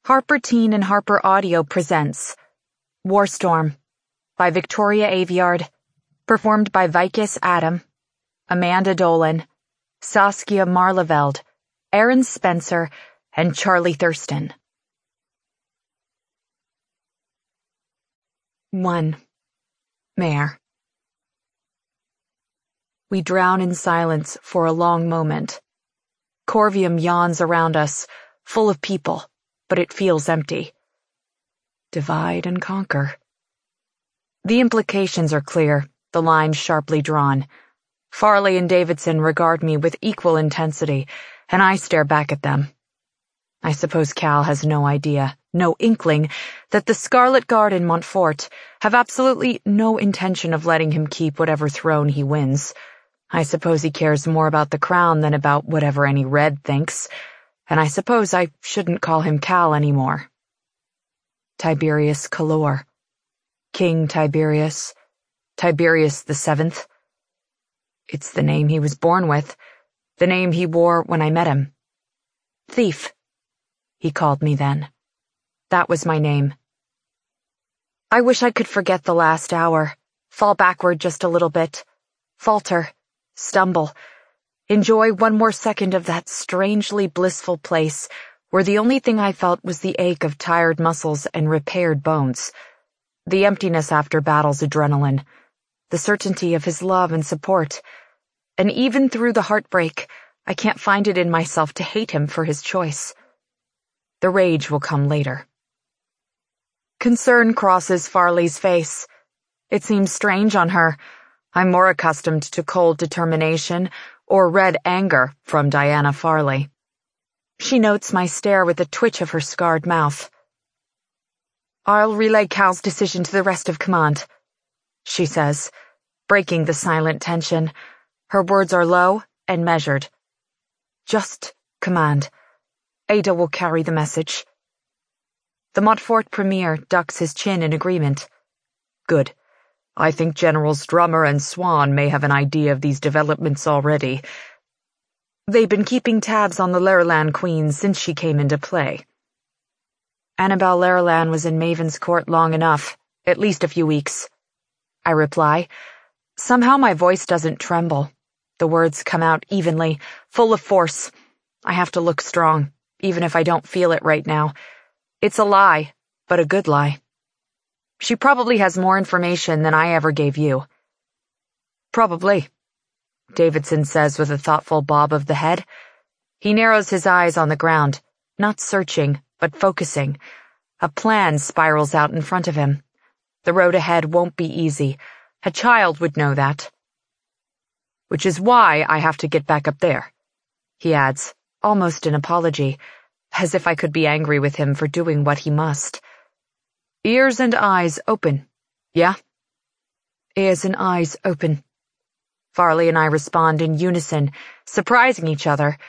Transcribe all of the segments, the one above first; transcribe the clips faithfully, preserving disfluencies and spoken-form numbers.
Harper Teen and Harper Audio presents Warstorm by Victoria Aveyard, performed by Vicus Adam, Amanda Dolan, Saskia Marleveld, Aaron Spencer, and Charlie Thurston. one. Mare. We drown in silence for a long moment. Corvium yawns around us, full of people, but it feels empty. Divide and conquer. The implications are clear, the lines sharply drawn. Farley and Davidson regard me with equal intensity, and I stare back at them. I suppose Cal has no idea, no inkling, that the Scarlet Guard in Montfort have absolutely no intention of letting him keep whatever throne he wins. I suppose he cares more about the crown than about whatever any Red thinks, and I suppose I shouldn't call him Cal anymore. Tiberius Calor. King Tiberius. Tiberius the Seventh. It's the name he was born with, the name he wore when I met him. Thief, he called me then. That was my name. I wish I could forget the last hour, fall backward just a little bit, falter, stumble, enjoy one more second of that strangely blissful place where the only thing I felt was the ache of tired muscles and repaired bones, the emptiness after battle's adrenaline, the certainty of his love and support, and even through the heartbreak, I can't find it in myself to hate him for his choice. The rage will come later. Concern crosses Farley's face. It seems strange on her. I'm more accustomed to cold determination or red anger from Diana Farley. She notes my stare with a twitch of her scarred mouth. I'll relay Cal's decision to the rest of command, she says, breaking the silent tension. Her words are low and measured. Just command. Ada will carry the message. The Montfort Premier ducks his chin in agreement. Good. I think Generals Drummer and Swan may have an idea of these developments already. They've been keeping tabs on the Leralan Queen since she came into play. Annabelle Leralan was in Maven's court long enough, at least a few weeks. I reply. Somehow my voice doesn't tremble. The words come out evenly, full of force. I have to look strong, even if I don't feel it right now. It's a lie, but a good lie. She probably has more information than I ever gave you. Probably, Davidson says with a thoughtful bob of the head. He narrows his eyes on the ground, not searching, but focusing. A plan spirals out in front of him. The road ahead won't be easy. A child would know that. Which is why I have to get back up there, he adds, almost an apology, as if I could be angry with him for doing what he must. Ears and eyes open, yeah? Ears and eyes open. Farley and I respond in unison, surprising each other.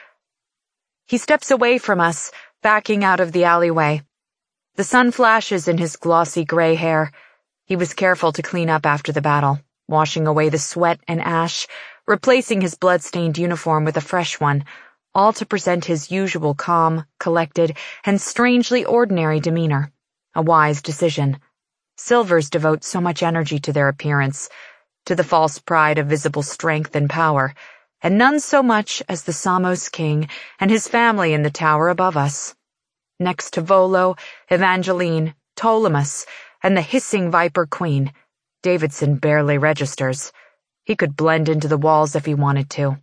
He steps away from us, backing out of the alleyway. The sun flashes in his glossy gray hair. He was careful to clean up after the battle, washing away the sweat and ash, replacing his blood-stained uniform with a fresh one, all to present his usual calm, collected, and strangely ordinary demeanor. A wise decision. Silvers devote so much energy to their appearance, to the false pride of visible strength and power, and none so much as the Samos king and his family in the tower above us. Next to Volo, Evangeline, Ptolemus, and the hissing Viper Queen, Davidson barely registers. He could blend into the walls if he wanted to.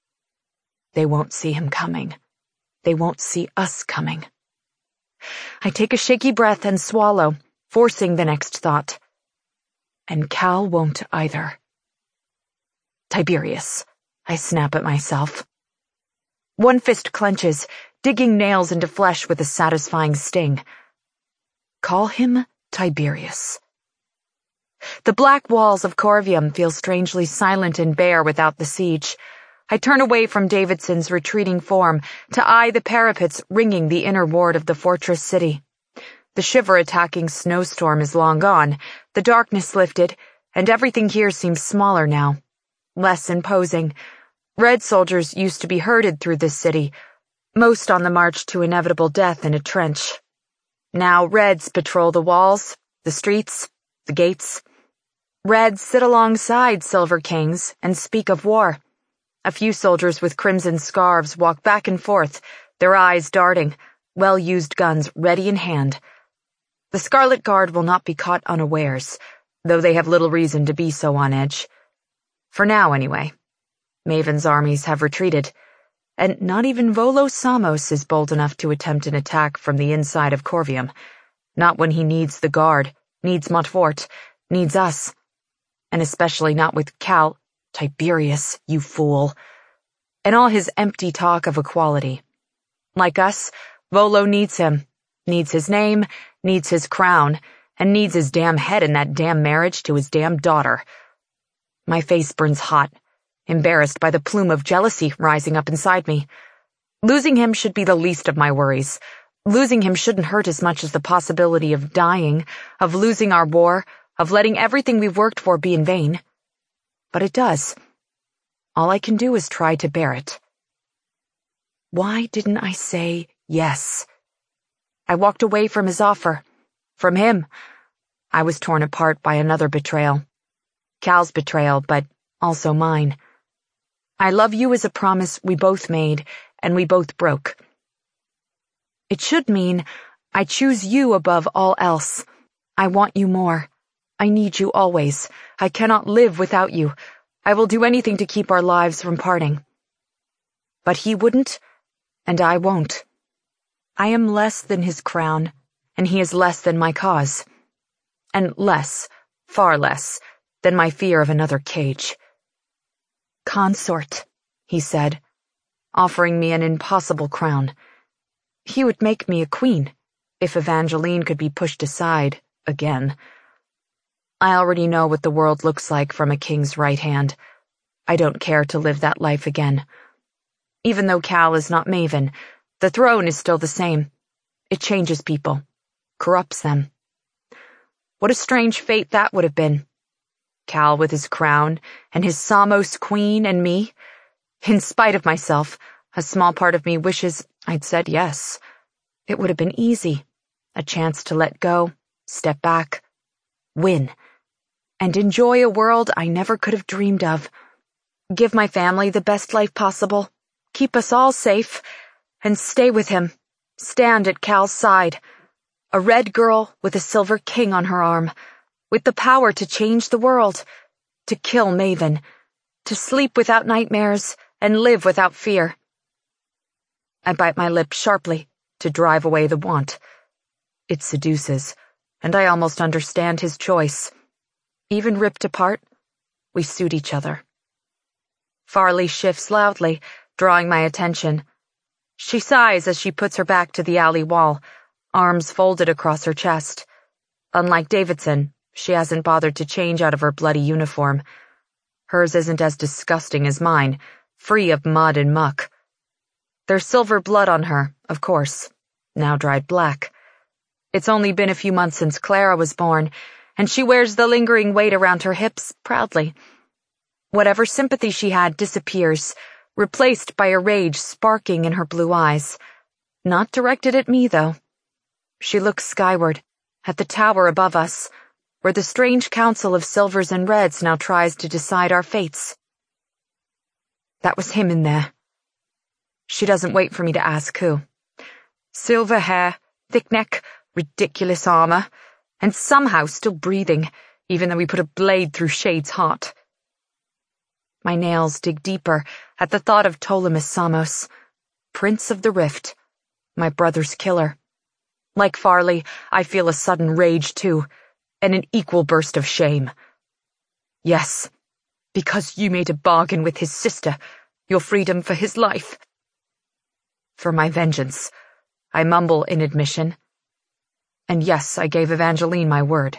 They won't see him coming. They won't see us coming. I take a shaky breath and swallow, forcing the next thought. And Cal won't either. Tiberius, I snap at myself. One fist clenches, digging nails into flesh with a satisfying sting. Call him Tiberius. The black walls of Corvium feel strangely silent and bare without the siege. I turn away from Davidson's retreating form to eye the parapets ringing the inner ward of the fortress city. The shiver-attacking snowstorm is long gone, the darkness lifted, and everything here seems smaller now, less imposing. Red soldiers used to be herded through this city, most on the march to inevitable death in a trench. Now Reds patrol the walls, the streets, the gates. Reds sit alongside Silver Kings and speak of war. A few soldiers with crimson scarves walk back and forth, their eyes darting, well-used guns ready in hand. The Scarlet Guard will not be caught unawares, though they have little reason to be so on edge. For now, anyway. Maven's armies have retreated, and not even Volo Samos is bold enough to attempt an attack from the inside of Corvium. Not when he needs the Guard, needs Montfort, needs us. And especially not with Cal, Tiberius, you fool, and all his empty talk of equality. Like us, Volo needs him, needs his name, needs his crown, and needs his damn head in that damn marriage to his damn daughter. My face burns hot, embarrassed by the plume of jealousy rising up inside me. Losing him should be the least of my worries. Losing him shouldn't hurt as much as the possibility of dying, of losing our war, of letting everything we've worked for be in vain. But it does. All I can do is try to bear it. Why didn't I say yes? I walked away from his offer. From him. I was torn apart by another betrayal. Cal's betrayal, but also mine. I love you is a promise we both made, and we both broke. It should mean I choose you above all else. I want you more. I need you always. I cannot live without you. I will do anything to keep our lives from parting. But he wouldn't, and I won't. I am less than his crown, and he is less than my cause. And less, far less, than my fear of another cage. Consort, he said, offering me an impossible crown. He would make me a queen, if Evangeline could be pushed aside, again. I already know what the world looks like from a king's right hand. I don't care to live that life again. Even though Cal is not Maven, the throne is still the same. It changes people, corrupts them. What a strange fate that would have been. Cal with his crown, and his Samos queen and me. In spite of myself, a small part of me wishes I'd said yes. It would have been easy. A chance to let go, step back, win, and enjoy a world I never could have dreamed of. Give my family the best life possible, keep us all safe, and stay with him, stand at Cal's side. A red girl with a silver king on her arm, with the power to change the world, to kill Maven, to sleep without nightmares and live without fear. I bite my lip sharply to drive away the want. It seduces, and I almost understand his choice. Even ripped apart, we suit each other. Farley shifts loudly, drawing my attention. She sighs as she puts her back to the alley wall, arms folded across her chest. Unlike Davidson, she hasn't bothered to change out of her bloody uniform. Hers isn't as disgusting as mine, free of mud and muck. There's silver blood on her, of course, now dried black. It's only been a few months since Clara was born, and she wears the lingering weight around her hips proudly. Whatever sympathy she had disappears, replaced by a rage sparking in her blue eyes. Not directed at me, though. She looks skyward, at the tower above us, where the strange council of silvers and reds now tries to decide our fates. That was him in there. She doesn't wait for me to ask who. Silver hair, thick neck, ridiculous armor, and somehow still breathing, even though we put a blade through Shade's heart. My nails dig deeper at the thought of Ptolemy Samos, Prince of the Rift, my brother's killer. Like Farley, I feel a sudden rage too, and an equal burst of shame. Yes, because you made a bargain with his sister, your freedom for his life. For my vengeance, I mumble in admission. And yes, I gave Evangeline my word.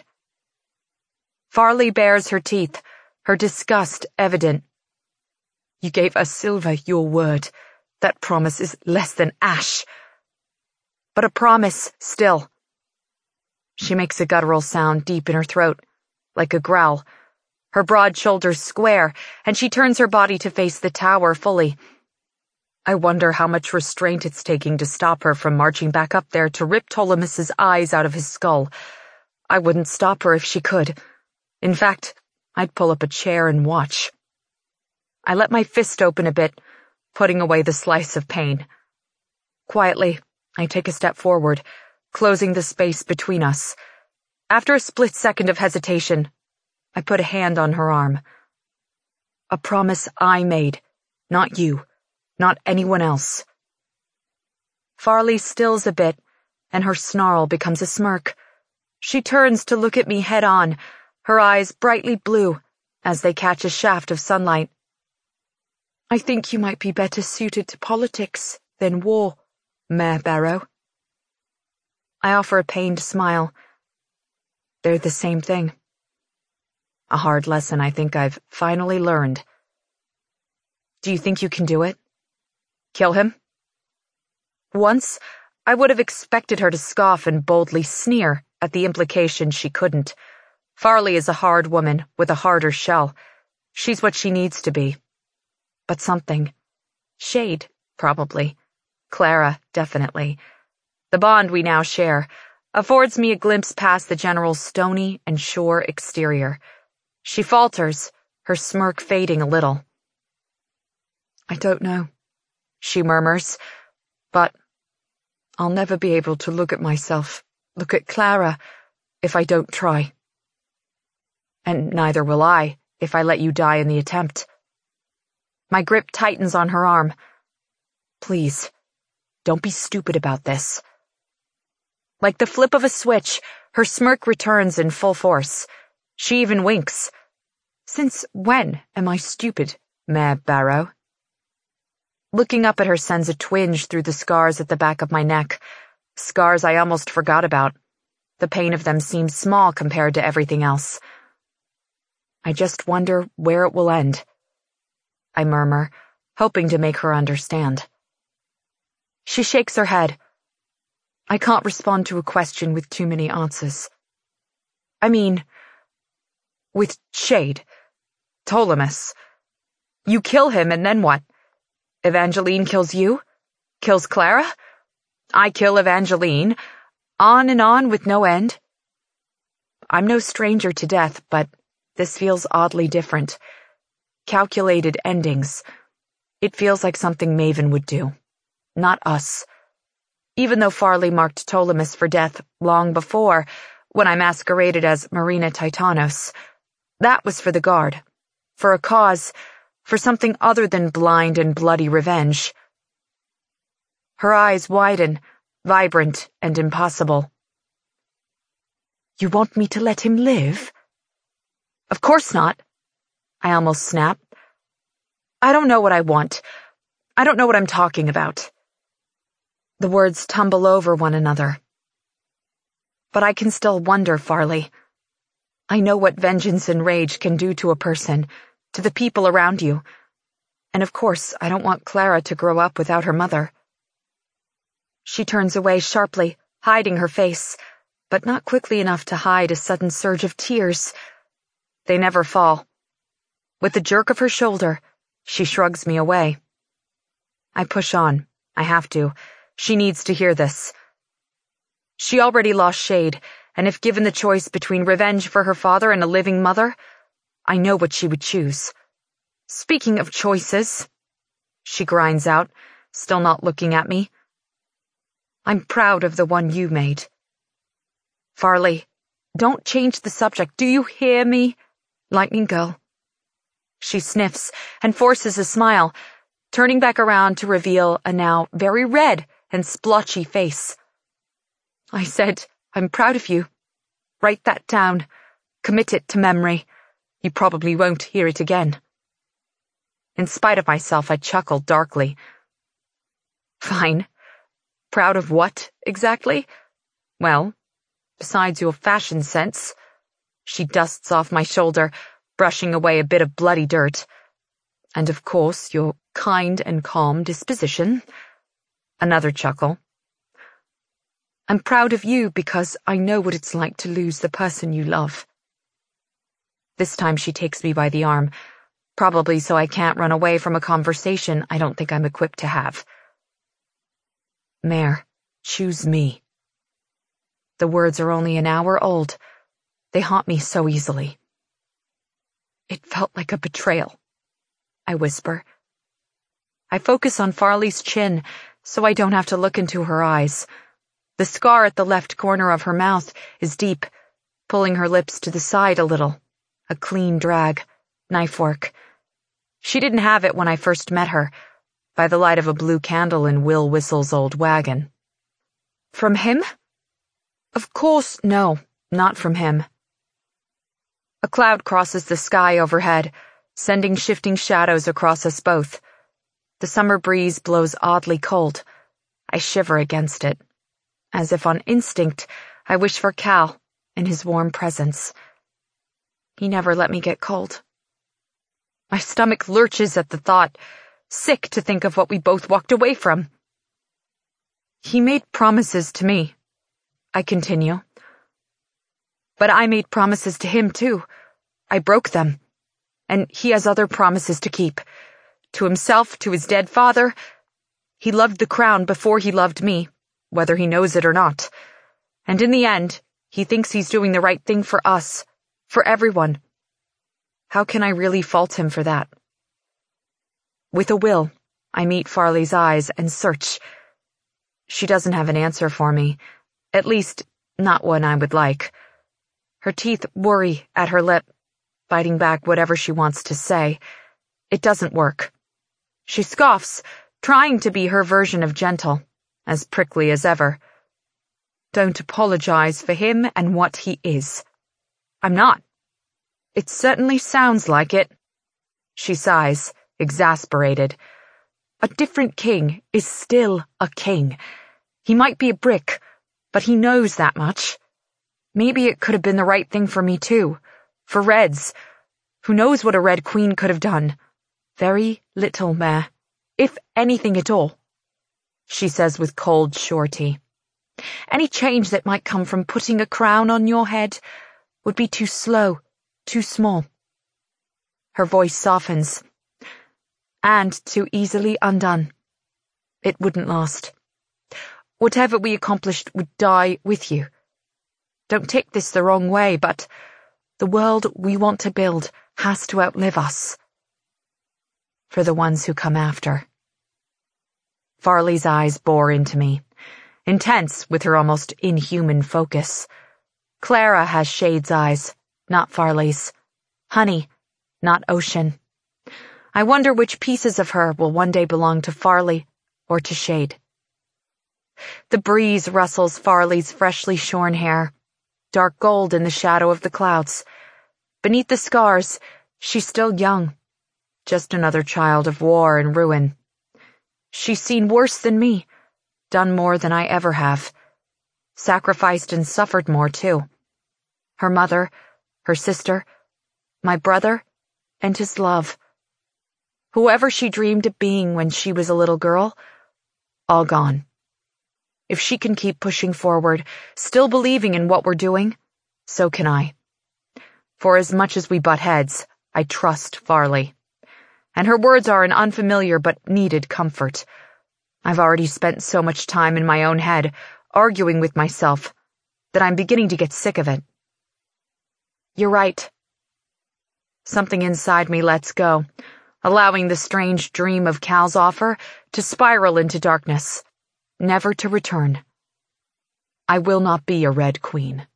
Farley bares her teeth, her disgust evident. You gave us Silver your word. That promise is less than ash. But a promise still. She makes a guttural sound deep in her throat, like a growl. Her broad shoulders square, and she turns her body to face the tower fully. I wonder how much restraint it's taking to stop her from marching back up there to rip Ptolemus's eyes out of his skull. I wouldn't stop her if she could. In fact, I'd pull up a chair and watch. I let my fist open a bit, putting away the slice of pain. Quietly, I take a step forward, closing the space between us. After a split second of hesitation, I put a hand on her arm. A promise I made, not you, not anyone else. Farley stills a bit, and her snarl becomes a smirk. She turns to look at me head on, her eyes brightly blue as they catch a shaft of sunlight. I think you might be better suited to politics than war, Mayor Barrow. I offer a pained smile. They're the same thing. A hard lesson I think I've finally learned. Do you think you can do it? Kill him? Once, I would have expected her to scoff and boldly sneer at the implication she couldn't. Farley is a hard woman with a harder shell. She's what she needs to be. But something. Shade, probably. Clara, definitely. The bond we now share affords me a glimpse past the General's stony and sure exterior. She falters, her smirk fading a little. I don't know, she murmurs, but I'll never be able to look at myself, look at Clara, if I don't try. And neither will I, if I let you die in the attempt. My grip tightens on her arm. Please, don't be stupid about this. Like the flip of a switch, her smirk returns in full force. She even winks. Since when am I stupid, Mayor Barrow? Looking up at her sends a twinge through the scars at the back of my neck, scars I almost forgot about. The pain of them seems small compared to everything else. I just wonder where it will end, I murmur, hoping to make her understand. She shakes her head. I can't respond to a question with too many answers. I mean, with Shade, Ptolemus. You kill him and then what? Evangeline kills you? Kills Clara? I kill Evangeline. On and on with no end. I'm no stranger to death, but this feels oddly different. Calculated endings. It feels like something Maven would do. Not us. Even though Farley marked Ptolemus for death long before, when I masqueraded as Marina Titanos, that was for the Guard. For a cause, for something other than blind and bloody revenge. Her eyes widen, vibrant and impossible. You want me to let him live? Of course not. I almost snap. I don't know what I want. I don't know what I'm talking about. The words tumble over one another. But I can still wonder, Farley. I know what vengeance and rage can do to a person, to the people around you. And of course, I don't want Clara to grow up without her mother. She turns away sharply, hiding her face, but not quickly enough to hide a sudden surge of tears. They never fall. With a jerk of her shoulder, she shrugs me away. I push on. I have to. She needs to hear this. She already lost Shade, and if given the choice between revenge for her father and a living mother, I know what she would choose. Speaking of choices, she grinds out, still not looking at me. I'm proud of the one you made. Farley, don't change the subject, do you hear me? Lightning Girl. She sniffs and forces a smile, turning back around to reveal a now very red and splotchy face. I said, I'm proud of you. Write that down. Commit it to memory. You probably won't hear it again. In spite of myself, I chuckled darkly. Fine. Proud of what, exactly? Well, besides your fashion sense. She dusts off my shoulder, brushing away a bit of bloody dirt. And of course, your kind and calm disposition. Another chuckle. I'm proud of you because I know what it's like to lose the person you love. This time she takes me by the arm. Probably so I can't run away from a conversation I don't think I'm equipped to have. Mare, choose me. The words are only an hour old. They haunt me so easily. It felt like a betrayal, I whisper. I focus on Farley's chin so I don't have to look into her eyes. The scar at the left corner of her mouth is deep, pulling her lips to the side a little. A clean drag, knife work. She didn't have it when I first met her, by the light of a blue candle in Will Whistle's old wagon. From him? Of course, no, not from him. A cloud crosses the sky overhead, sending shifting shadows across us both. The summer breeze blows oddly cold. I shiver against it. As if on instinct, I wish for Cal and his warm presence. He never let me get cold. My stomach lurches at the thought, sick to think of what we both walked away from. He made promises to me, I continue. But I made promises to him, too. I broke them. And he has other promises to keep. To himself, to his dead father. He loved the crown before he loved me, whether he knows it or not. And in the end, he thinks he's doing the right thing for us, for everyone. How can I really fault him for that? With a will, I meet Farley's eyes and search. She doesn't have an answer for me, at least not one I would like. Her teeth worry at her lip, biting back whatever she wants to say. It doesn't work. She scoffs, trying to be her version of gentle, as prickly as ever. Don't apologize for him and what he is. I'm not. It certainly sounds like it. She sighs, exasperated. A different king is still a king. He might be a brick, but he knows that much. Maybe it could have been the right thing for me too. For Reds. Who knows what a Red Queen could have done? Very little, Mare. If anything at all. She says with cold surety. Any change that might come from putting a crown on your head would be too slow, too small. Her voice softens. And too easily undone. It wouldn't last. Whatever we accomplished would die with you. Don't take this the wrong way, but the world we want to build has to outlive us. For the ones who come after. Farley's eyes bore into me, intense with her almost inhuman focus. Clara has Shade's eyes, not Farley's. Honey, not Ocean. I wonder which pieces of her will one day belong to Farley or to Shade. The breeze rustles Farley's freshly shorn hair, dark gold in the shadow of the clouds. Beneath the scars, she's still young, just another child of war and ruin. She's seen worse than me, done more than I ever have, sacrificed and suffered more too. Her mother, her sister, my brother, and his love. Whoever she dreamed of being when she was a little girl, all gone. If she can keep pushing forward, still believing in what we're doing, so can I. For as much as we butt heads, I trust Farley. And her words are an unfamiliar but needed comfort. I've already spent so much time in my own head, arguing with myself, that I'm beginning to get sick of it. You're right. Something inside me lets go, allowing the strange dream of Cal's offer to spiral into darkness, never to return. I will not be a Red Queen.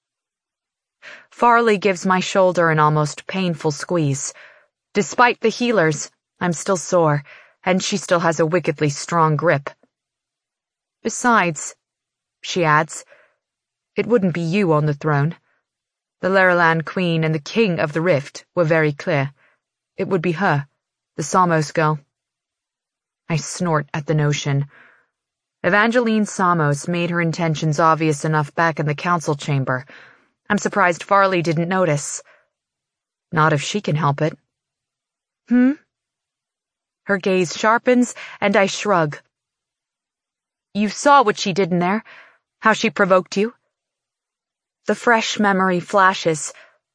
Farley gives my shoulder an almost painful squeeze. Despite the healers, I'm still sore, and she still has a wickedly strong grip. Besides, she adds, it wouldn't be you on the throne. The Laraland Queen and the King of the Rift were very clear. It would be her, the Samos girl. I snort at the notion. Evangeline Samos made her intentions obvious enough back in the council chamber. I'm surprised Farley didn't notice. Not if she can help it. Hmm? Her gaze sharpens, and I shrug. You saw what she did in there, how she provoked you. The fresh memory flashes,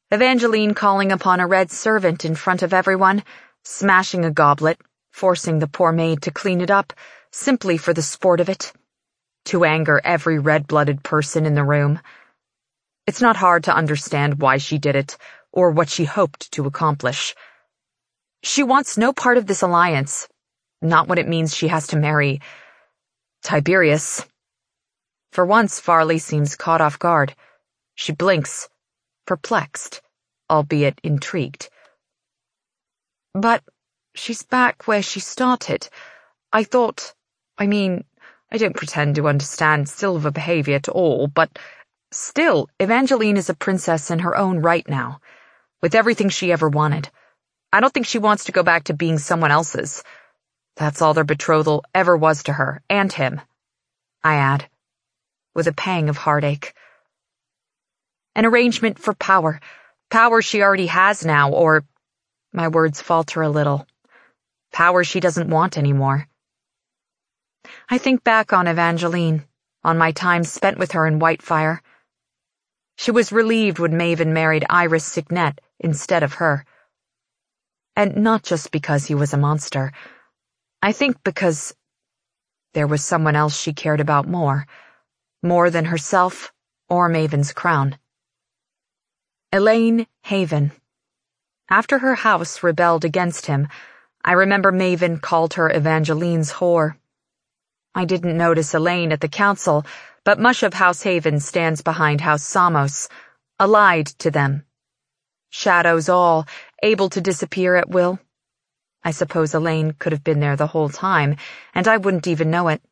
Evangeline calling upon a red servant in front of everyone, smashing a goblet, forcing the poor maid to clean it up, simply for the sport of it, to anger every red-blooded person in the room. It's not hard to understand why she did it, or what she hoped to accomplish. She wants no part of this alliance, not when it means she has to marry Tiberius. For once, Farley seems caught off guard. She blinks, perplexed, albeit intrigued. But she's back where she started. I thought, I mean, I don't pretend to understand Silver behavior at all, but still, Evangeline is a princess in her own right now, with everything she ever wanted. I don't think she wants to go back to being someone else's. That's all their betrothal ever was to her, and him, I add, with a pang of heartache. An arrangement for power, power she already has now, or, my words falter a little, power she doesn't want anymore. I think back on Evangeline, on my time spent with her in Whitefire. She was relieved when Maven married Iris Signet instead of her. And not just because he was a monster. I think because there was someone else she cared about more, more than herself or Maven's crown. Elaine Haven. After her house rebelled against him, I remember Maven called her Evangeline's whore. I didn't notice Elaine at the council, but much of House Haven stands behind House Samos, allied to them. Shadows all, able to disappear at will. I suppose Elaine could have been there the whole time, and I wouldn't even know it.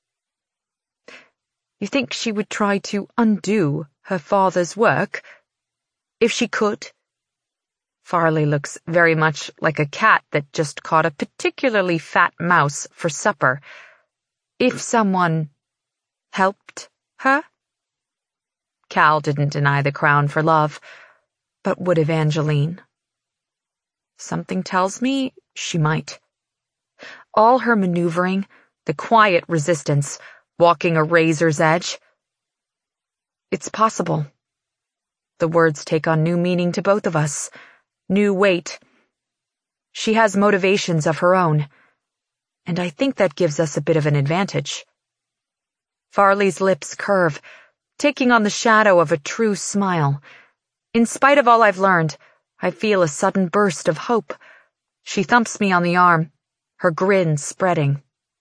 You think she would try to undo her father's work? If she could? Farley looks very much like a cat that just caught a particularly fat mouse for supper. If someone helped her? Cal didn't deny the crown for love, but would Evangeline? Something tells me she might. All her maneuvering, the quiet resistance, walking a razor's edge. It's possible. The words take on new meaning to both of us, new weight. She has motivations of her own, and I think that gives us a bit of an advantage. Farley's lips curve, taking on the shadow of a true smile. In spite of all I've learned, I feel a sudden burst of hope. She thumps me on the arm, her grin spreading.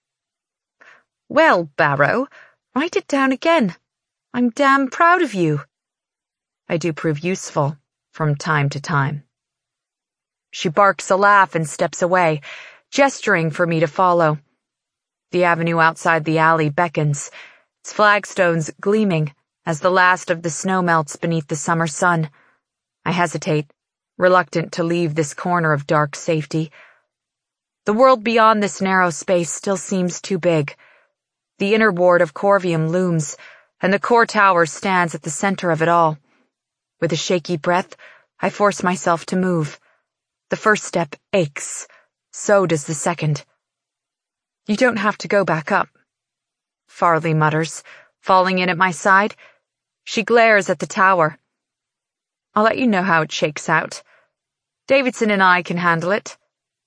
Well, Barrow, write it down again. I'm damn proud of you. I do prove useful, from time to time. She barks a laugh and steps away, gesturing for me to follow. The avenue outside the alley beckons, its flagstones gleaming as the last of the snow melts beneath the summer sun. I hesitate, reluctant to leave this corner of dark safety. The world beyond this narrow space still seems too big. The inner ward of Corvium looms, and the core tower stands at the center of it all. With a shaky breath, I force myself to move. The first step aches. So does the second. You don't have to go back up, Farley mutters, falling in at my side. She glares at the tower. I'll let you know how it shakes out. Davidson and I can handle it.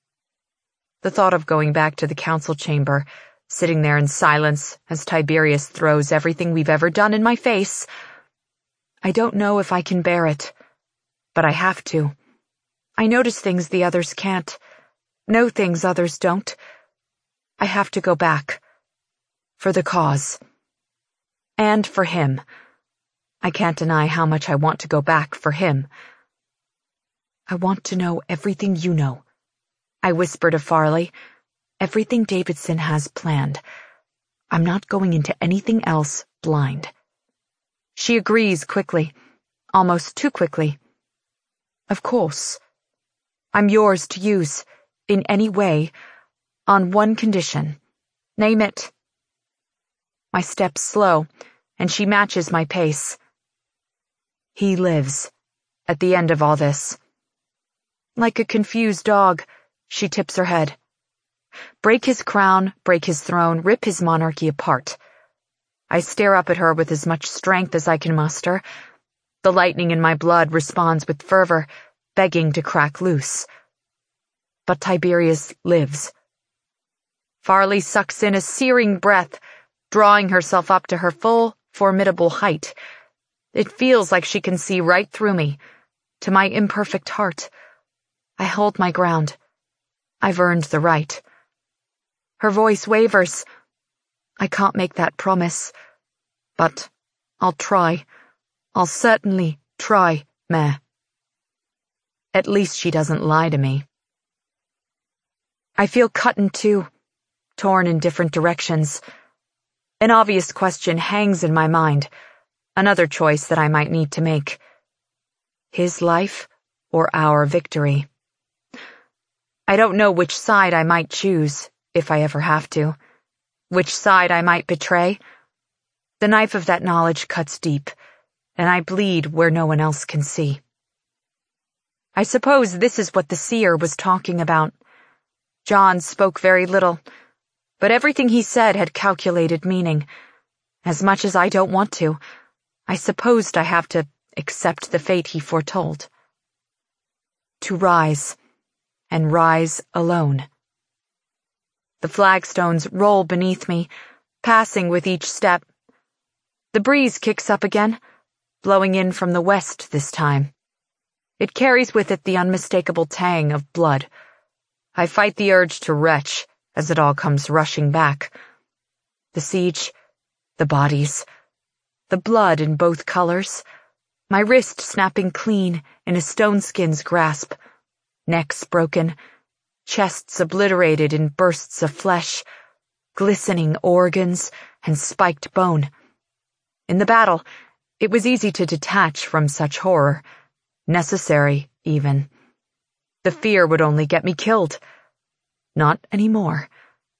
The thought of going back to the council chamber, sitting there in silence as Tiberius throws everything we've ever done in my face. I don't know if I can bear it, but I have to. I notice things the others can't, know things others don't. I have to go back. For the cause. And for him. I can't deny how much I want to go back for him. I want to know everything you know, I whisper to Farley. Everything Davidson has planned. I'm not going into anything else blind. She agrees quickly, almost too quickly. Of course. I'm yours to use, in any way, on one condition. Name it. My steps slow, and she matches my pace. He lives, at the end of all this. Like a confused dog, she tips her head. Break his crown, break his throne, rip his monarchy apart. I stare up at her with as much strength as I can muster. The lightning in my blood responds with fervor, begging to crack loose. But Tiberius lives. Farley sucks in a searing breath, drawing herself up to her full, formidable height. It feels like she can see right through me, to my imperfect heart. I hold my ground. I've earned the right. Her voice wavers. I can't make that promise, but I'll try. I'll certainly try, Mare. At least she doesn't lie to me. I feel cut in two, torn in different directions. An obvious question hangs in my mind, another choice that I might need to make. His life or our victory? I don't know which side I might choose, if I ever have to. Which side I might betray? The knife of that knowledge cuts deep, and I bleed where no one else can see. I suppose this is what the seer was talking about. John spoke very little, but everything he said had calculated meaning. As much as I don't want to, I supposed I have to accept the fate he foretold. To rise, and rise alone. The flagstones roll beneath me, passing with each step. The breeze kicks up again, blowing in from the west this time. It carries with it the unmistakable tang of blood. I fight the urge to retch as it all comes rushing back. The siege, the bodies, the blood in both colors, my wrist snapping clean in a stone-skin's grasp, necks broken, chests obliterated in bursts of flesh, glistening organs and spiked bone. In the battle, it was easy to detach from such horror, necessary even. The fear would only get me killed. Not anymore.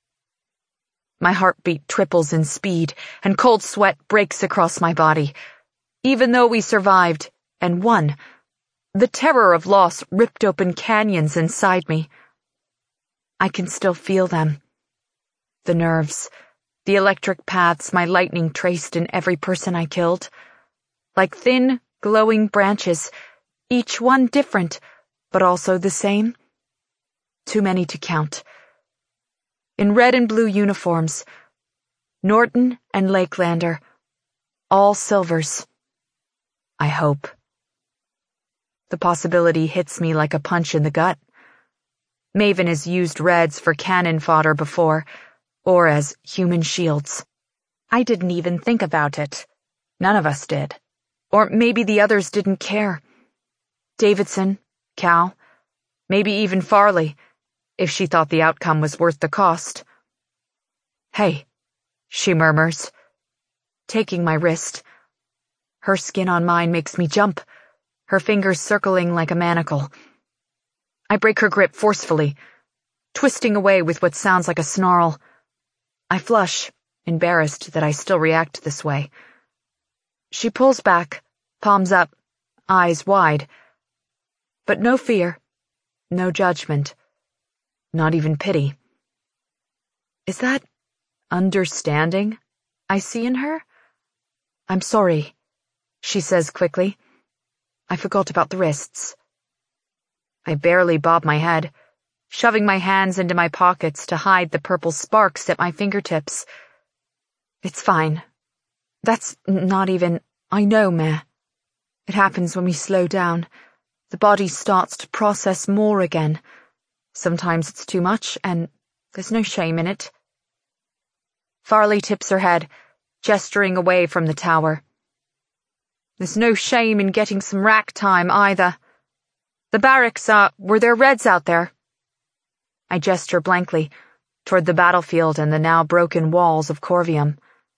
My heartbeat triples in speed, and cold sweat breaks across my body. Even though we survived, and won, the terror of loss ripped open canyons inside me. I can still feel them. The nerves, the electric paths my lightning traced in every person I killed. Like thin, glowing branches, each one different, but also the same. Too many to count. In red and blue uniforms, Norton and Lakelander, all silvers. I hope. The possibility hits me like a punch in the gut. Maven has used reds for cannon fodder before, or as human shields. I didn't even think about it. None of us did. Or maybe the others didn't care. Davidson, Cal, maybe even Farley, if she thought the outcome was worth the cost. Hey, she murmurs, taking my wrist. Her skin on mine makes me jump, her fingers circling like a manacle. I break her grip forcefully, twisting away with what sounds like a snarl. I flush, embarrassed that I still react this way. She pulls back, palms up, eyes wide. But no fear, no judgment, not even pity. Is that understanding I see in her? I'm sorry, she says quickly. I forgot about the wrists. I barely bob my head, shoving my hands into my pockets to hide the purple sparks at my fingertips. It's fine. That's not even... I know, Mare. It happens when we slow down. The body starts to process more again. Sometimes it's too much, and there's no shame in it. Farley tips her head, gesturing away from the tower. There's no shame in getting some rack time, either. The barracks, uh, were there Reds out there? I gesture blankly, toward the battlefield and the now broken walls of Corvium.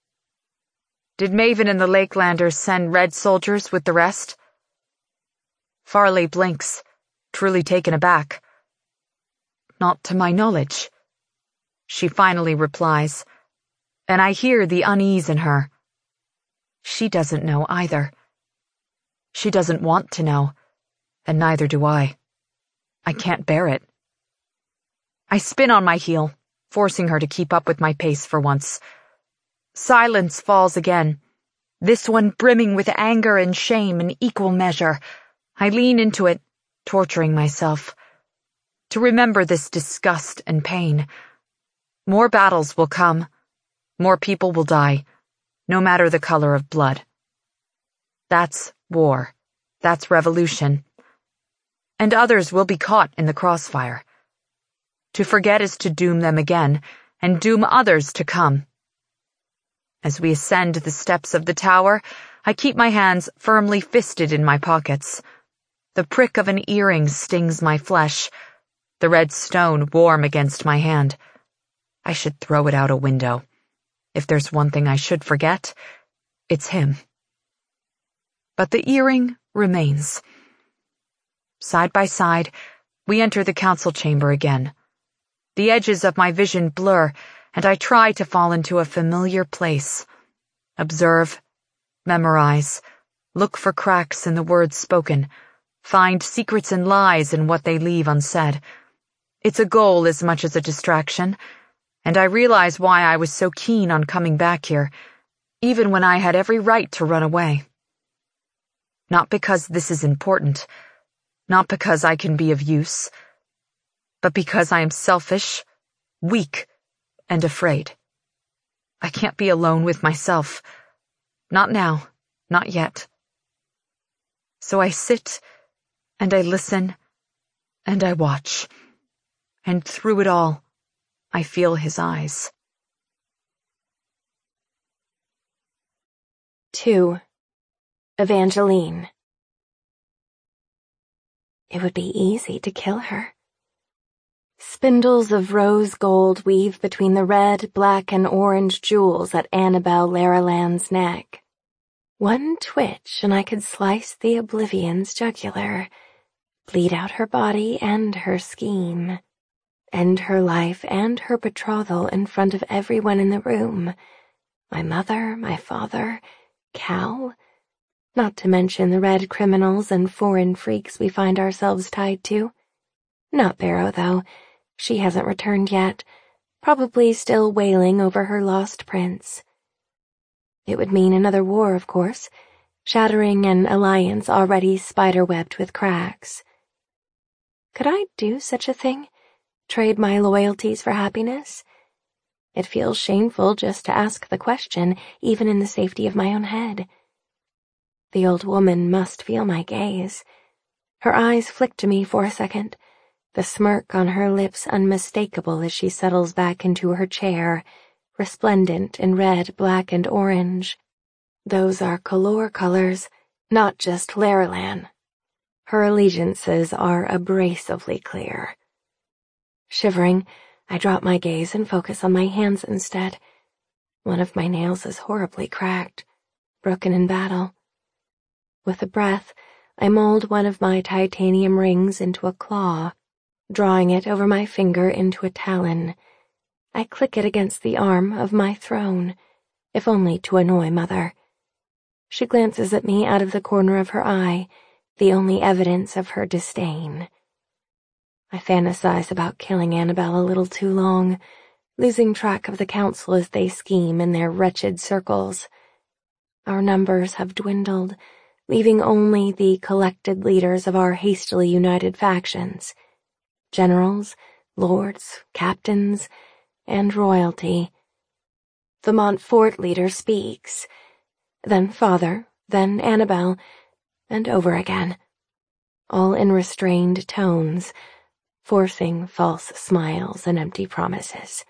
Did Maven and the Lakelanders send Red soldiers with the rest? Farley blinks, truly taken aback. Not to my knowledge, she finally replies, and I hear the unease in her. She doesn't know either. She doesn't want to know, and neither do I. I can't bear it. I spin on my heel, forcing her to keep up with my pace for once. Silence falls again, this one brimming with anger and shame in equal measure. I lean into it, torturing myself. To remember this disgust and pain. More battles will come. More people will die, no matter the color of blood. That's war. That's revolution. And others will be caught in the crossfire. To forget is to doom them again, and doom others to come. As we ascend the steps of the tower, I keep my hands firmly fisted in my pockets. The prick of an earring stings my flesh, the red stone warm against my hand. I should throw it out a window. If there's one thing I should forget, it's him. But the earring remains. Side by side, we enter the council chamber again. The edges of my vision blur, and I try to fall into a familiar place. Observe, memorize, look for cracks in the words spoken, find secrets and lies in what they leave unsaid. It's a goal as much as a distraction, and I realize why I was so keen on coming back here, even when I had every right to run away. Not because this is important, not because I can be of use, but because I am selfish, weak, and afraid. I can't be alone with myself. Not now, not yet. So I sit, and I listen, and I watch. And through it all, I feel his eyes. Two. Evangeline. It would be easy to kill her. Spindles of rose gold weave between the red, black, and orange jewels at Annabelle Laraland's neck. One twitch and I could slice the Oblivion's jugular, bleed out her body and her scheme, end her life and her betrothal in front of everyone in the room. My mother, my father, Cal, not to mention the red criminals and foreign freaks we find ourselves tied to. Not Barrow, though. She hasn't returned yet, probably still wailing over her lost prince. It would mean another war, of course, shattering an alliance already spiderwebbed with cracks. Could I do such a thing? Trade my loyalties for happiness? It feels shameful just to ask the question, even in the safety of my own head. The old woman must feel my gaze. Her eyes flick to me for a second, the smirk on her lips unmistakable as she settles back into her chair, resplendent in red, black, and orange. Those are Color colors, not just Laralan. Her allegiances are abrasively clear. Shivering, I drop my gaze and focus on my hands instead. One of my nails is horribly cracked, broken in battle. With a breath, I mold one of my titanium rings into a claw, drawing it over my finger into a talon. I click it against the arm of my throne, if only to annoy Mother. She glances at me out of the corner of her eye, the only evidence of her disdain. I fantasize about killing Annabelle a little too long, losing track of the council as they scheme in their wretched circles. Our numbers have dwindled, leaving only the collected leaders of our hastily united factions. Generals, lords, captains, and royalty. The Montfort leader speaks, then Father, then Annabelle, and over again, all in restrained tones, forcing false smiles and empty promises.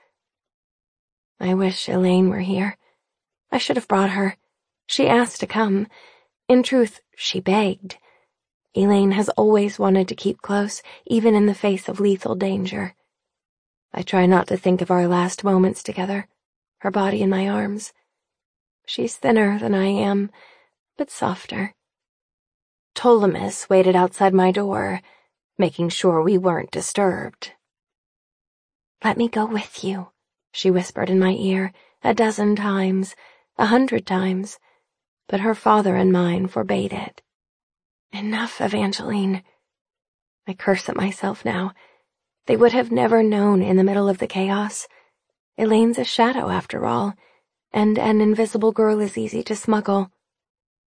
I wish Elaine were here. I should have brought her. She asked to come. In truth, she begged. Elaine has always wanted to keep close, even in the face of lethal danger. I try not to think of our last moments together, her body in my arms. She's thinner than I am, but softer. Ptolemus waited outside my door, making sure we weren't disturbed. "Let me go with you," she whispered in my ear a dozen times, a hundred times, but her father and mine forbade it. Enough, Evangeline. I curse at myself now. They would have never known in the middle of the chaos. Elaine's a shadow, after all, and an invisible girl is easy to smuggle,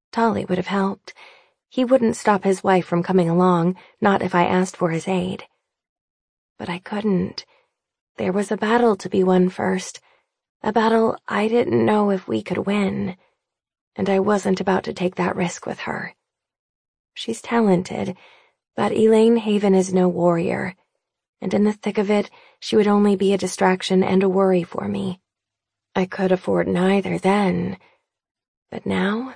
Tolly would have helped. He wouldn't stop his wife from coming along, not if I asked for his aid. But I couldn't. There was a battle to be won first, a battle I didn't know if we could win, and I wasn't about to take that risk with her. She's talented, but Elaine Haven is no warrior, and in the thick of it, she would only be a distraction and a worry for me. I could afford neither then, but now?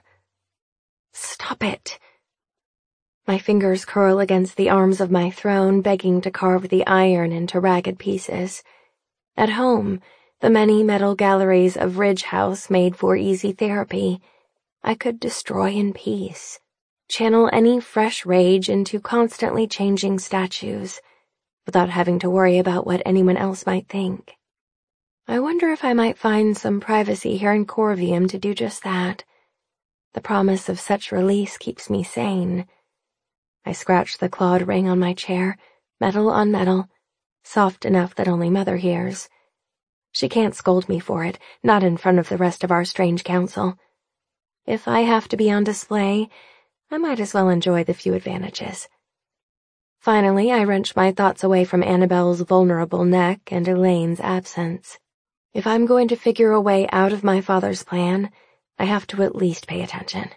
Stop it. My fingers curl against the arms of my throne, begging to carve the iron into ragged pieces. At home, the many metal galleries of Ridge House made for easy therapy, I could destroy in peace, channel any fresh rage into constantly changing statues, without having to worry about what anyone else might think. I wonder if I might find some privacy here in Corvium to do just that. The promise of such release keeps me sane. I scratch the clawed ring on my chair, metal on metal, soft enough that only Mother hears. She can't scold me for it, not in front of the rest of our strange council. If I have to be on display, I might as well enjoy the few advantages. Finally, I wrench my thoughts away from Annabelle's vulnerable neck and Elaine's absence. If I'm going to figure a way out of my father's plan, I have to at least pay attention.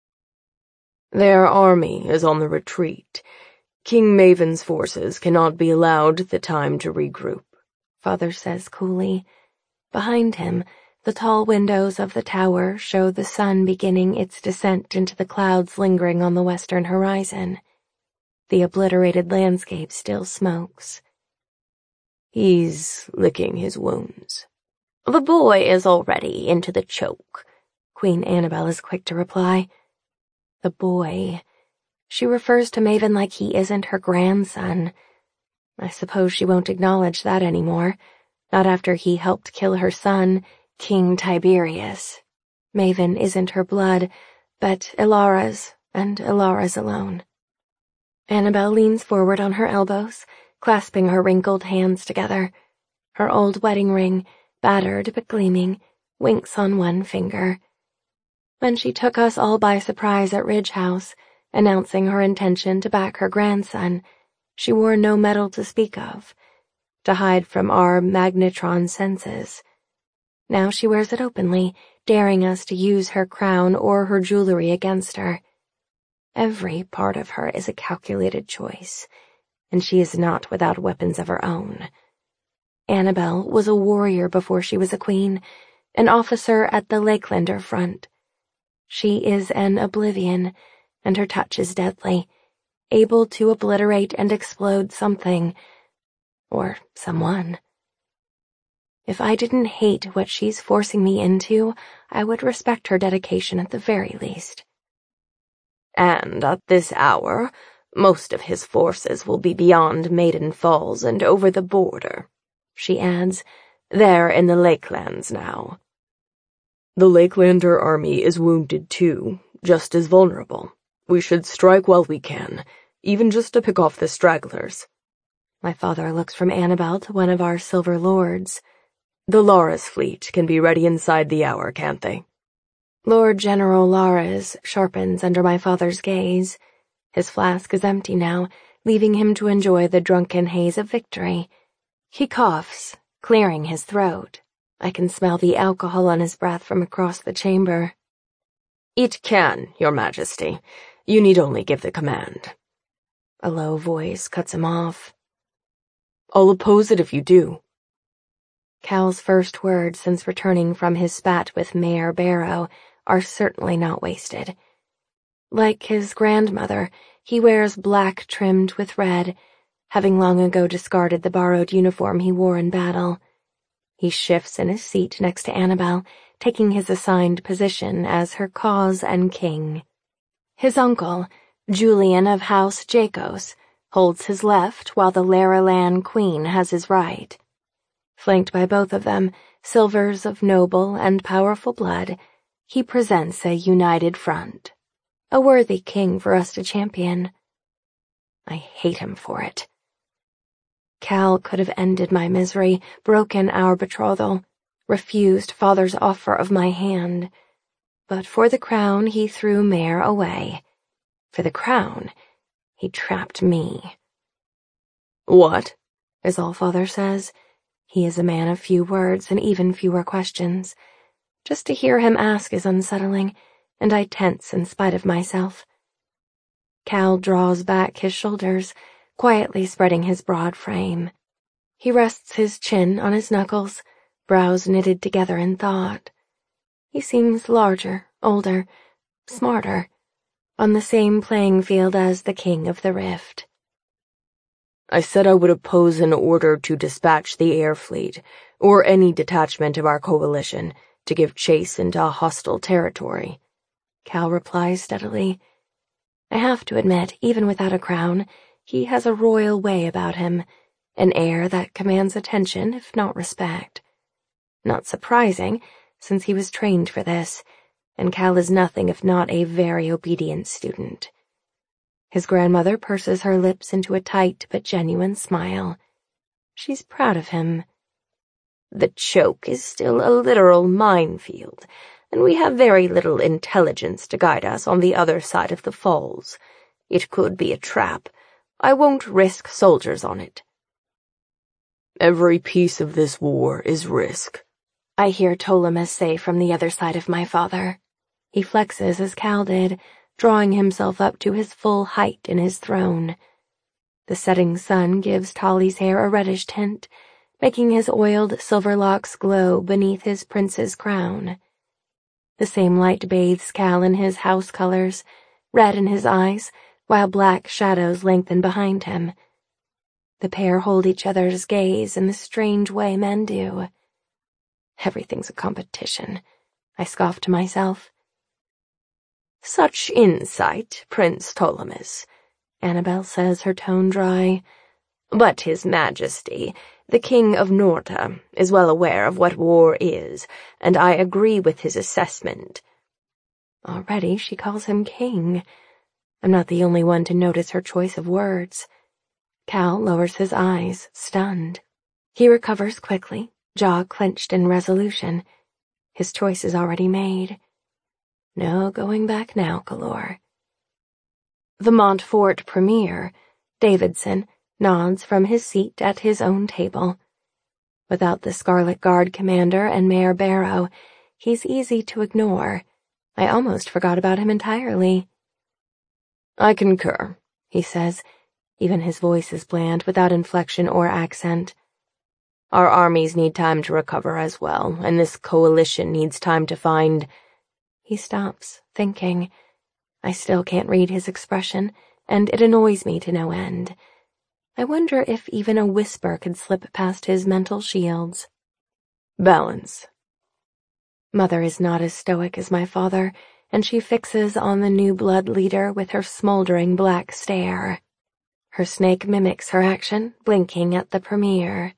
Their army is on the retreat. King Maven's forces cannot be allowed the time to regroup, Father says coolly. Behind him, the tall windows of the tower show the sun beginning its descent into the clouds lingering on the western horizon. The obliterated landscape still smokes. He's licking his wounds. The boy is already into the choke, Queen Annabelle is quick to reply. The boy. She refers to Maven like he isn't her grandson. I suppose she won't acknowledge that anymore, not after he helped kill her son, King Tiberius. Maven isn't her blood, but Ilara's, and Ilara's alone. Annabelle leans forward on her elbows, clasping her wrinkled hands together. Her old wedding ring, battered but gleaming, winks on one finger. When she took us all by surprise at Ridge House, announcing her intention to back her grandson, she wore no medal to speak of, to hide from our magnetron senses. Now she wears it openly, daring us to use her crown or her jewelry against her. Every part of her is a calculated choice, and she is not without weapons of her own. Annabelle was a warrior before she was a queen, an officer at the Lakelander front. She is an Oblivion, and her touch is deadly, able to obliterate and explode something, or someone. If I didn't hate what she's forcing me into, I would respect her dedication at the very least. And at this hour, most of his forces will be beyond Maiden Falls and over the border, she adds. They're in the Lakelands now. The Lakelander army is wounded too, just as vulnerable. We should strike while we can, even just to pick off the stragglers. My father looks from Annabelle to one of our silver lords. The Lara's fleet can be ready inside the hour, can't they? Lord General Lara's sharpens under my father's gaze. His flask is empty now, leaving him to enjoy the drunken haze of victory. He coughs, clearing his throat. I can smell the alcohol on his breath from across the chamber. It can, Your Majesty. You need only give the command. A low voice cuts him off. I'll oppose it if you do. Cal's first words since returning from his spat with Mayor Barrow are certainly not wasted. Like his grandmother, he wears black trimmed with red, having long ago discarded the borrowed uniform he wore in battle. He shifts in his seat next to Annabelle, taking his assigned position as her cause and king. His uncle, Julian of House Jacos, holds his left while the Laralan queen has his right. Flanked by both of them, silvers of noble and powerful blood, he presents a united front. A worthy king for us to champion. I hate him for it. Cal could have ended my misery, broken our betrothal, refused Father's offer of my hand, but for the crown he threw Mare away. For the crown, he trapped me. What? Is all Father says. He is a man of few words and even fewer questions. Just to hear him ask is unsettling, and I tense in spite of myself. Cal draws back his shoulders, quietly spreading his broad frame. He rests his chin on his knuckles, brows knitted together in thought. He seems larger, older, smarter, on the same playing field as the King of the Rift. I said I would oppose an order to dispatch the air fleet, or any detachment of our coalition, to give chase into hostile territory. Cal replies steadily. I have to admit, even without a crown, he has a royal way about him, an air that commands attention, if not respect. Not surprising, since he was trained for this, and Cal is nothing if not a very obedient student. His grandmother purses her lips into a tight but genuine smile. She's proud of him. The choke is still a literal minefield, and we have very little intelligence to guide us on the other side of the falls. It could be a trap. I won't risk soldiers on it. Every piece of this war is risk, I hear Ptolemus say from the other side of my father. He flexes as Cal did, drawing himself up to his full height in his throne. The setting sun gives Tolly's hair a reddish tint, making his oiled silver locks glow beneath his prince's crown. The same light bathes Cal in his house colors, red in his eyes, while black shadows lengthen behind him. The pair hold each other's gaze in the strange way men do. Everything's a competition, I scoff to myself. Such insight, Prince Ptolemus, Annabel says, her tone dry. But His Majesty, the King of Norta, is well aware of what war is, and I agree with his assessment. Already she calls him king. I'm not the only one to notice her choice of words. Cal lowers his eyes, stunned. He recovers quickly, jaw clenched in resolution. His choice is already made. No going back now, Calor. The Montfort Premier, Davidson, nods from his seat at his own table. Without the Scarlet Guard commander and Mayor Barrow, he's easy to ignore. I almost forgot about him entirely. I concur, he says. Even his voice is bland, without inflection or accent. Our armies need time to recover as well, and this coalition needs time to find... He stops, thinking. I still can't read his expression, and it annoys me to no end. I wonder if even a whisper could slip past his mental shields. Balance. Mother is not as stoic as my father, and she fixes on the new blood leader with her smoldering black stare. Her snake mimics her action, blinking at the Premier.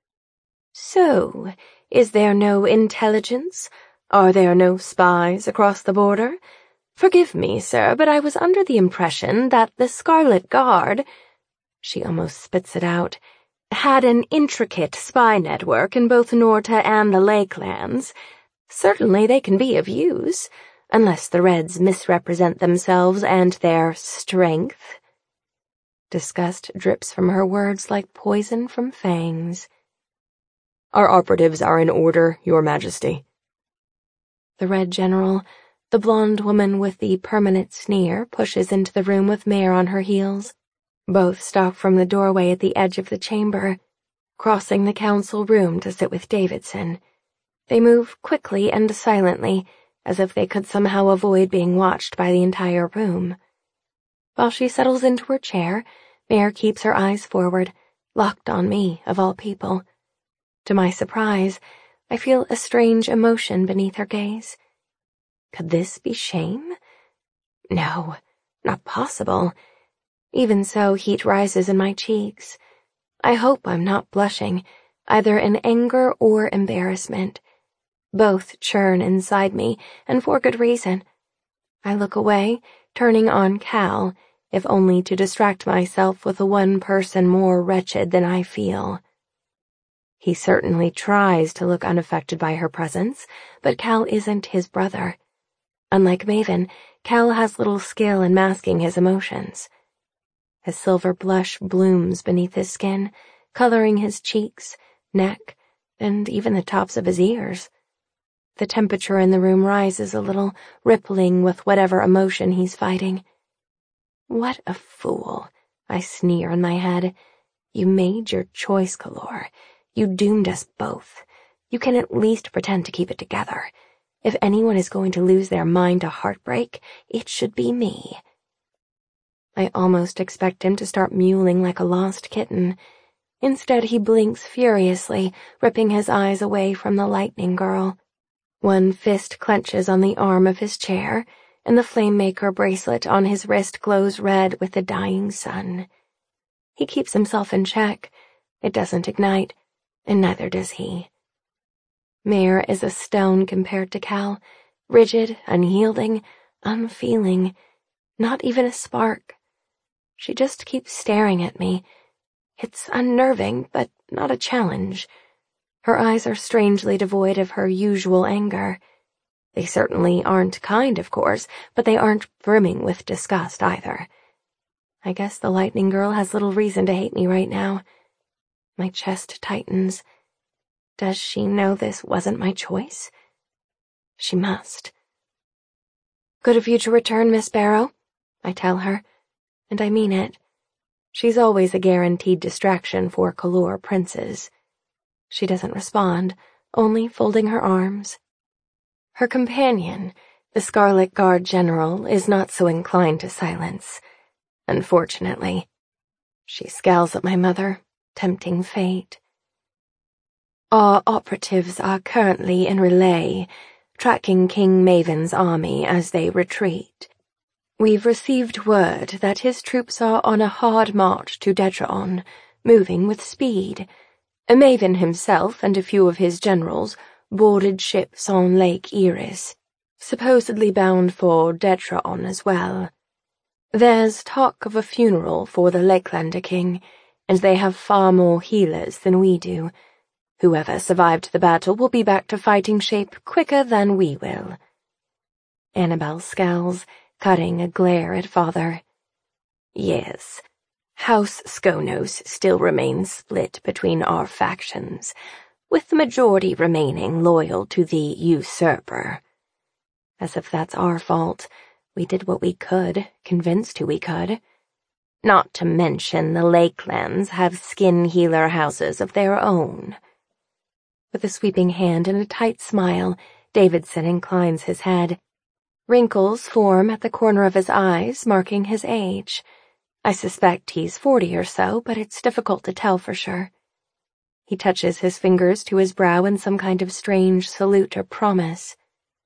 So, is there no intelligence? Are there no spies across the border? Forgive me, sir, but I was under the impression that the Scarlet Guard, she almost spits it out, had an intricate spy network in both Norta and the Lakelands. Certainly they can be of use, unless the Reds misrepresent themselves and their strength. Disgust drips from her words like poison from fangs. Our operatives are in order, Your Majesty. The Red General, the blonde woman with the permanent sneer, pushes into the room with Mare on her heels. Both stalk from the doorway at the edge of the chamber, crossing the council room to sit with Davidson. They move quickly and silently, as if they could somehow avoid being watched by the entire room. While she settles into her chair, Mare keeps her eyes forward, locked on me, of all people. To my surprise, I feel a strange emotion beneath her gaze. Could this be shame? No, not possible. Even so, heat rises in my cheeks. I hope I'm not blushing, either in anger or embarrassment. Both churn inside me, and for good reason. I look away, turning on Cal, if only to distract myself with the one person more wretched than I feel. He certainly tries to look unaffected by her presence, but Cal isn't his brother. Unlike Maven, Cal has little skill in masking his emotions. His silver blush blooms beneath his skin, coloring his cheeks, neck, and even the tops of his ears. The temperature in the room rises a little, rippling with whatever emotion he's fighting. What a fool, I sneer in my head. You made your choice, Kalor. You doomed us both. You can at least pretend to keep it together. If anyone is going to lose their mind to heartbreak, it should be me. I almost expect him to start mewling like a lost kitten. Instead, he blinks furiously, ripping his eyes away from the lightning girl. One fist clenches on the arm of his chair, and the Flamemaker bracelet on his wrist glows red with the dying sun. He keeps himself in check. It doesn't ignite, and neither does he. Mare is a stone compared to Cal, rigid, unyielding, unfeeling, not even a spark. She just keeps staring at me. It's unnerving, but not a challenge. Her eyes are strangely devoid of her usual anger. They certainly aren't kind, of course, but they aren't brimming with disgust either. I guess the lightning girl has little reason to hate me right now. My chest tightens. Does she know this wasn't my choice? She must. Good of you to return, Miss Barrow, I tell her, and I mean it. She's always a guaranteed distraction for Kalor princes. She doesn't respond, only folding her arms. Her companion, the Scarlet Guard General, is not so inclined to silence. Unfortunately. She scowls at my mother, tempting fate. Our operatives are currently in relay, tracking King Maven's army as they retreat. We've received word that his troops are on a hard march to Detraon, moving with speed. Maven himself and a few of his generals boarded ships on Lake Iris, supposedly bound for Detraon as well. There's talk of a funeral for the Lakelander king, and they have far more healers than we do. Whoever survived the battle will be back to fighting shape quicker than we will. Annabelle scowls, cutting a glare at father. Yes, House Skonos still remains split between our factions, with the majority remaining loyal to the usurper. As if that's our fault. We did what we could, convinced who we could. Not to mention the Lakelands have skin healer houses of their own. With a sweeping hand and a tight smile, Davidson inclines his head. Wrinkles form at the corner of his eyes, marking his age. I suspect he's forty or so, but it's difficult to tell for sure. He touches his fingers to his brow in some kind of strange salute or promise.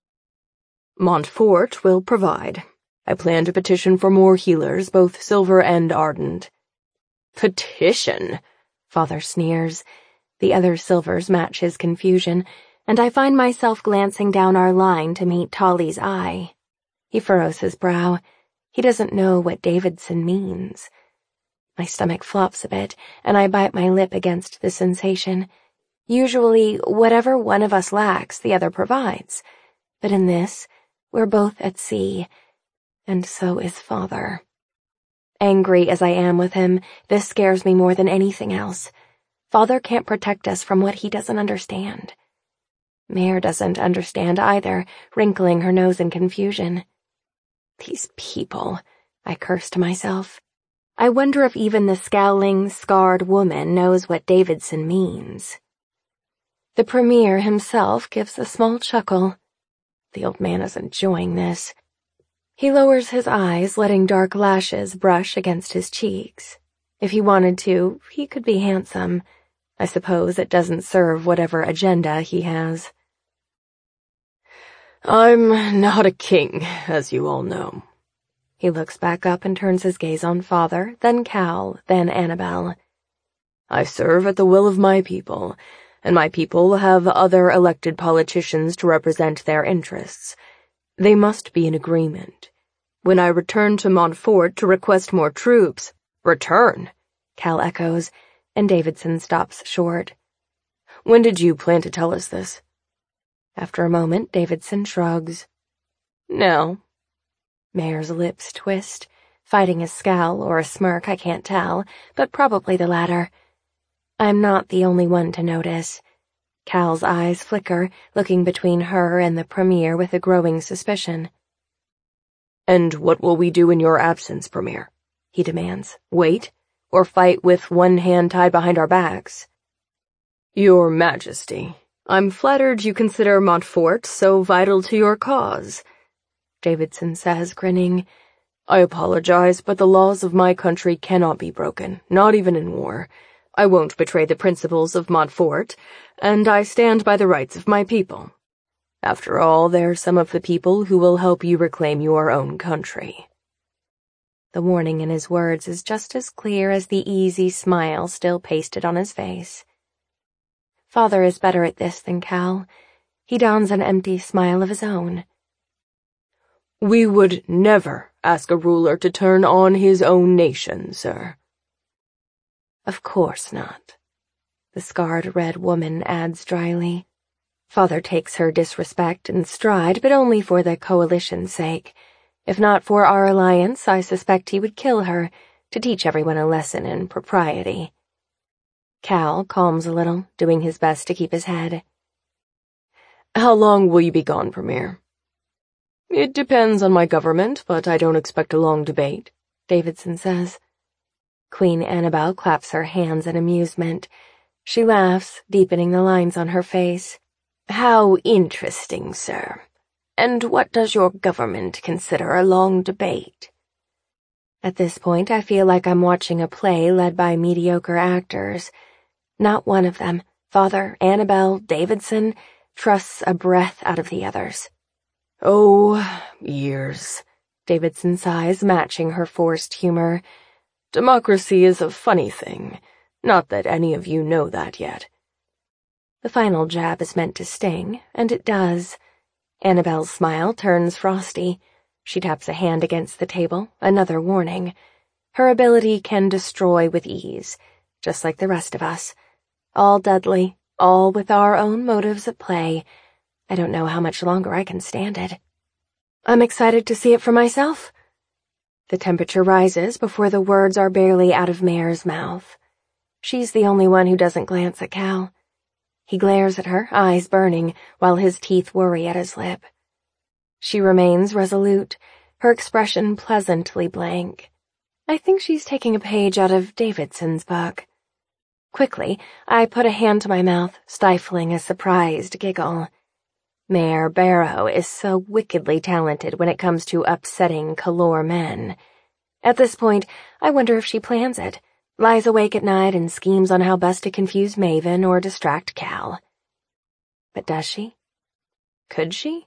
Montfort will provide. I plan to petition for more healers, both silver and ardent. Petition? Father sneers. The other silvers match his confusion, and I find myself glancing down our line to meet Tolly's eye. He furrows his brow. He doesn't know what Davidson means. My stomach flops a bit, and I bite my lip against the sensation. Usually, whatever one of us lacks, the other provides. But in this, we're both at sea, and so is Father. Angry as I am with him, this scares me more than anything else. Father can't protect us from what he doesn't understand. Mare doesn't understand either, wrinkling her nose in confusion. These people, I curse to myself. I wonder if even the scowling, scarred woman knows what Davidson means. The Premier himself gives a small chuckle. The old man is enjoying this. He lowers his eyes, letting dark lashes brush against his cheeks. If he wanted to, he could be handsome. I suppose it doesn't serve whatever agenda he has. I'm not a king, as you all know. He looks back up and turns his gaze on Father, then Cal, then Annabelle. I serve at the will of my people, and my people have other elected politicians to represent their interests. They must be in agreement. When I return to Montfort to request more troops, return, Cal echoes, and Davidson stops short. When did you plan to tell us this? After a moment, Davidson shrugs. No. Mare's lips twist, fighting a scowl or a smirk, I can't tell, but probably the latter. I'm not the only one to notice. Cal's eyes flicker, looking between her and the Premier with a growing suspicion. And what will we do in your absence, Premier? He demands. Wait, or fight with one hand tied behind our backs? Your Majesty, I'm flattered you consider Montfort so vital to your cause, Davidson says, grinning. I apologize, but the laws of my country cannot be broken, not even in war. I won't betray the principles of Montfort, and I stand by the rights of my people. After all, they're some of the people who will help you reclaim your own country. The warning in his words is just as clear as the easy smile still pasted on his face. Father is better at this than Cal. He dons an empty smile of his own. We would never ask a ruler to turn on his own nation, sir. Of course not, the scarred red woman adds dryly. Father takes her disrespect in stride, but only for the coalition's sake. If not for our alliance, I suspect he would kill her, to teach everyone a lesson in propriety. Cal calms a little, doing his best to keep his head. How long will you be gone, Premier? It depends on my government, but I don't expect a long debate, Davidson says. Queen Annabel claps her hands in amusement. She laughs, deepening the lines on her face. How interesting, sir. And what does your government consider a long debate? At this point, I feel like I'm watching a play led by mediocre actors. Not one of them, Father, Annabel, Davidson, trusts a breath out of the others. Oh, years, Davidson sighs, matching her forced humor. Democracy is a funny thing. Not that any of you know that yet. The final jab is meant to sting, and it does. Annabel's smile turns frosty. She taps a hand against the table, another warning. Her ability can destroy with ease, just like the rest of us. All deadly, all with our own motives at play. I don't know how much longer I can stand it. I'm excited to see it for myself. The temperature rises before the words are barely out of Mare's mouth. She's the only one who doesn't glance at Cal. He glares at her, eyes burning, while his teeth worry at his lip. She remains resolute, her expression pleasantly blank. I think she's taking a page out of Davidson's book. Quickly, I put a hand to my mouth, stifling a surprised giggle. Mare Barrow is so wickedly talented when it comes to upsetting Calor men. At this point, I wonder if she plans it, lies awake at night and schemes on how best to confuse Maven or distract Cal. But does she? Could she?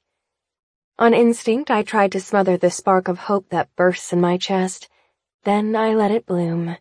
On instinct, I tried to smother the spark of hope that bursts in my chest. Then I let it bloom.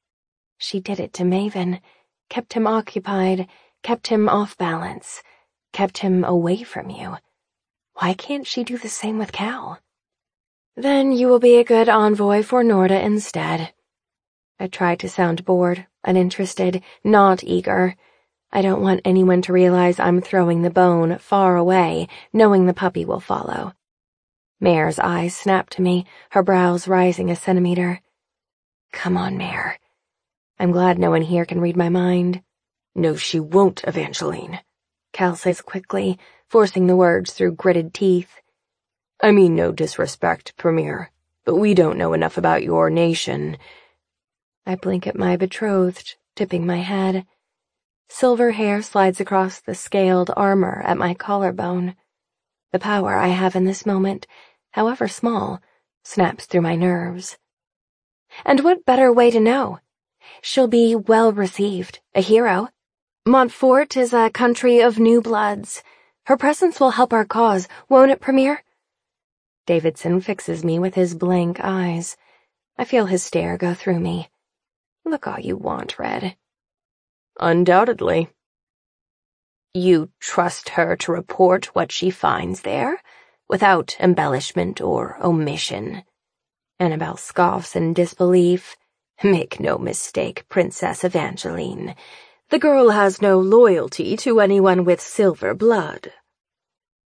She did it to Maven, kept him occupied, kept him off balance, kept him away from you. Why can't she do the same with Cal? Then you will be a good envoy for Norda instead. I tried to sound bored, uninterested, not eager. I don't want anyone to realize I'm throwing the bone far away, knowing the puppy will follow. Mare's eyes snapped to me, her brows rising a centimeter. Come on, Mare. I'm glad no one here can read my mind. No, she won't, Evangeline, Cal says quickly, forcing the words through gritted teeth. I mean no disrespect, Premier, but we don't know enough about your nation. I blink at my betrothed, tipping my head. Silver hair slides across the scaled armor at my collarbone. The power I have in this moment, however small, snaps through my nerves. And what better way to know? She'll be well received, a hero. Montfort is a country of new bloods. Her presence will help our cause, won't it, Premier? Davidson fixes me with his blank eyes. I feel his stare go through me. Look all you want, Red. Undoubtedly. You trust her to report what she finds there, without embellishment or omission? Annabel scoffs in disbelief. Make no mistake, Princess Evangeline. The girl has no loyalty to anyone with silver blood.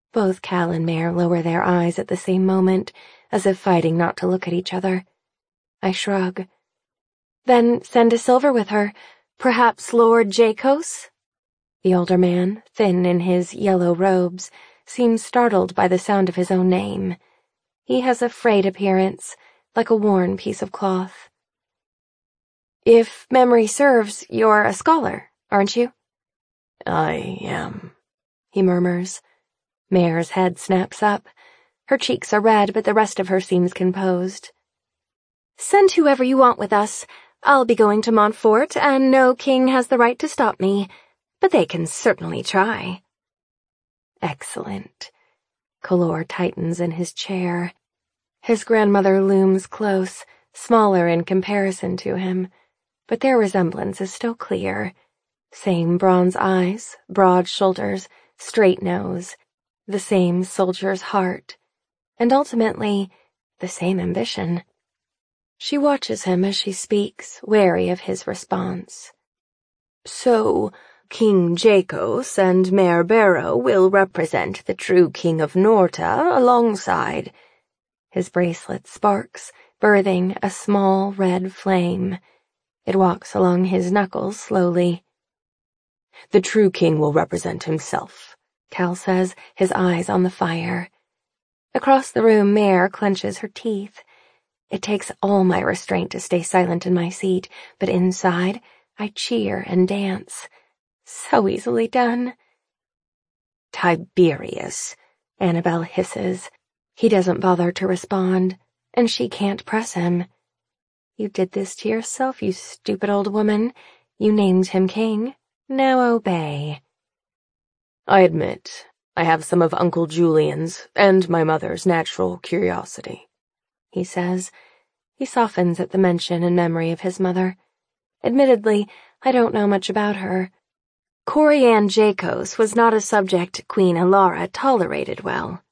Both Cal and Mare lower their eyes at the same moment, as if fighting not to look at each other. I shrug. Then send a silver with her, perhaps Lord Jacos? The older man, thin in his yellow robes, seems startled by the sound of his own name. He has a frayed appearance, like a worn piece of cloth. If memory serves, you're a scholar, aren't you? I am, he murmurs. Mare's head snaps up. Her cheeks are red, but the rest of her seems composed. Send whoever you want with us. I'll be going to Montfort, and no king has the right to stop me, but they can certainly try. Excellent. Kalor tightens in his chair. His grandmother looms close, smaller in comparison to him, but their resemblance is still clear. Same bronze eyes, broad shoulders, straight nose, the same soldier's heart, and ultimately, the same ambition. She watches him as she speaks, wary of his response. So, King Jacos and Mare Barrow will represent the true King of Norta alongside. His bracelet sparks, birthing a small red flame. It walks along his knuckles slowly. The true king will represent himself, Cal says, his eyes on the fire. Across the room, Mare clenches her teeth. It takes all my restraint to stay silent in my seat, but inside, I cheer and dance. So easily done. Tiberius, Annabelle hisses. He doesn't bother to respond, and she can't press him. You did this to yourself, you stupid old woman. You named him king. Now obey. I admit, I have some of Uncle Julian's and my mother's natural curiosity, he says. He softens at the mention and memory of his mother. Admittedly, I don't know much about her. Corianne Jacos was not a subject Queen Alara tolerated well.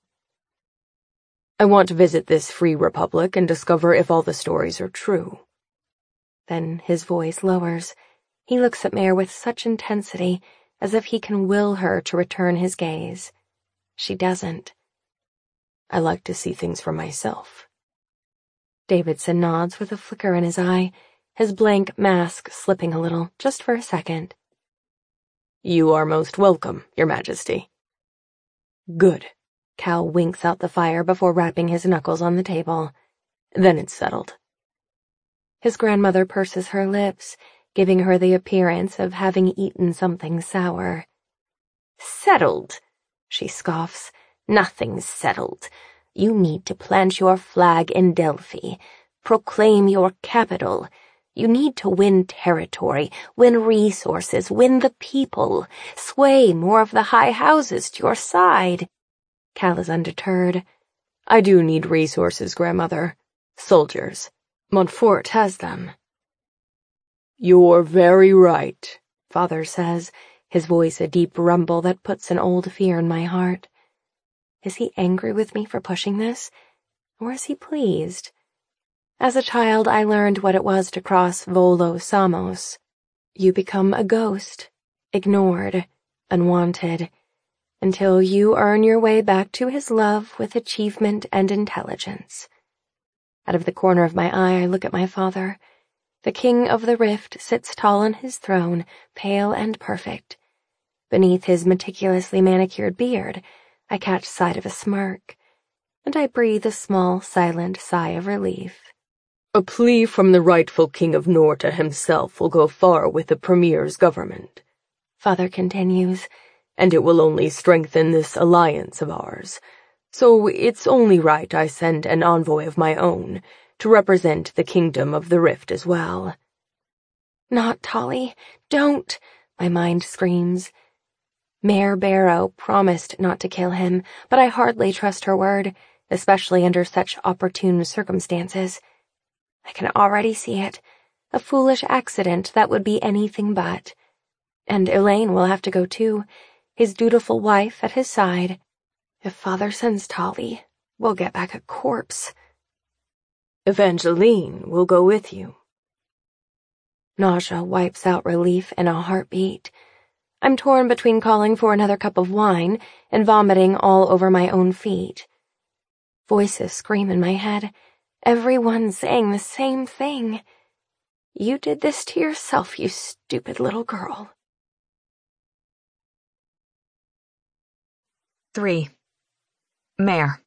I want to visit this free republic and discover if all the stories are true. Then his voice lowers. He looks at Mare with such intensity, as if he can will her to return his gaze. She doesn't. I like to see things for myself. Davidson nods with a flicker in his eye, his blank mask slipping a little, just for a second. You are most welcome, Your Majesty. Good. Cal winks out the fire before rapping his knuckles on the table. Then it's settled. His grandmother purses her lips, giving her the appearance of having eaten something sour. Settled, she scoffs. Nothing's settled. You need to plant your flag in Delphi, proclaim your capital. You need to win territory, win resources, win the people, sway more of the high houses to your side. Cal is undeterred. I do need resources, grandmother. Soldiers. Montfort has them. You're very right, Father says, his voice a deep rumble that puts an old fear in my heart. Is he angry with me for pushing this? Or is he pleased? As a child, I learned what it was to cross Volo Samos. You become a ghost, ignored, unwanted, until you earn your way back to his love with achievement and intelligence. Out of the corner of my eye, I look at my father. The king of the rift sits tall on his throne, pale and perfect. Beneath his meticulously manicured beard, I catch sight of a smirk, and I breathe a small, silent sigh of relief. A plea from the rightful king of Norta himself will go far with the premier's government, Father continues, and it will only strengthen this alliance of ours. So it's only right I send an envoy of my own to represent the kingdom of the Rift as well. Not Tolly, don't, my mind screams. Mare Barrow promised not to kill him, but I hardly trust her word, especially under such opportune circumstances. I can already see it, a foolish accident that would be anything but. And Elaine will have to go too, his dutiful wife at his side. If Father sends Tolly, we'll get back a corpse. Evangeline will go with you. Nausea wipes out relief in a heartbeat. I'm torn between calling for another cup of wine and vomiting all over my own feet. Voices scream in my head, everyone saying the same thing. You did this to yourself, you stupid little girl. Three. Mare.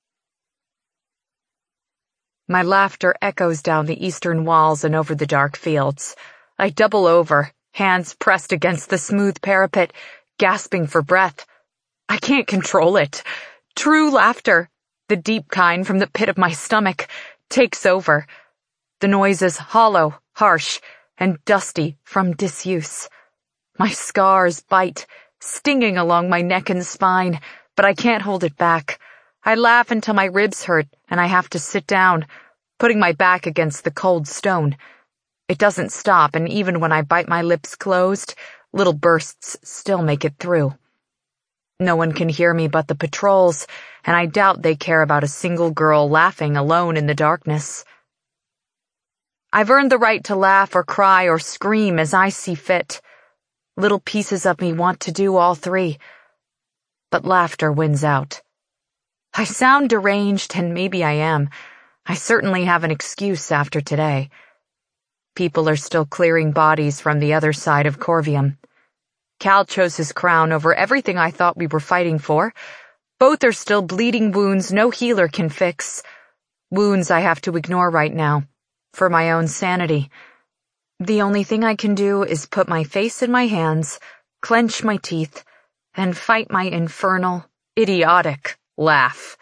My laughter echoes down the eastern walls and over the dark fields. I double over, hands pressed against the smooth parapet, gasping for breath. I can't control it. True laughter, the deep kind from the pit of my stomach, takes over. The noise is hollow, harsh, and dusty from disuse. My scars bite, stinging along my neck and spine, but I can't hold it back. I laugh until my ribs hurt and I have to sit down, putting my back against the cold stone. It doesn't stop, and even when I bite my lips closed, little bursts still make it through. No one can hear me but the patrols, and I doubt they care about a single girl laughing alone in the darkness. I've earned the right to laugh or cry or scream as I see fit. Little pieces of me want to do all three, but laughter wins out. I sound deranged, and maybe I am. I certainly have an excuse after today. People are still clearing bodies from the other side of Corvium. Cal chose his crown over everything I thought we were fighting for. Both are still bleeding wounds no healer can fix. Wounds I have to ignore right now, for my own sanity. The only thing I can do is put my face in my hands, clench my teeth, and fight my infernal, idiotic laugh.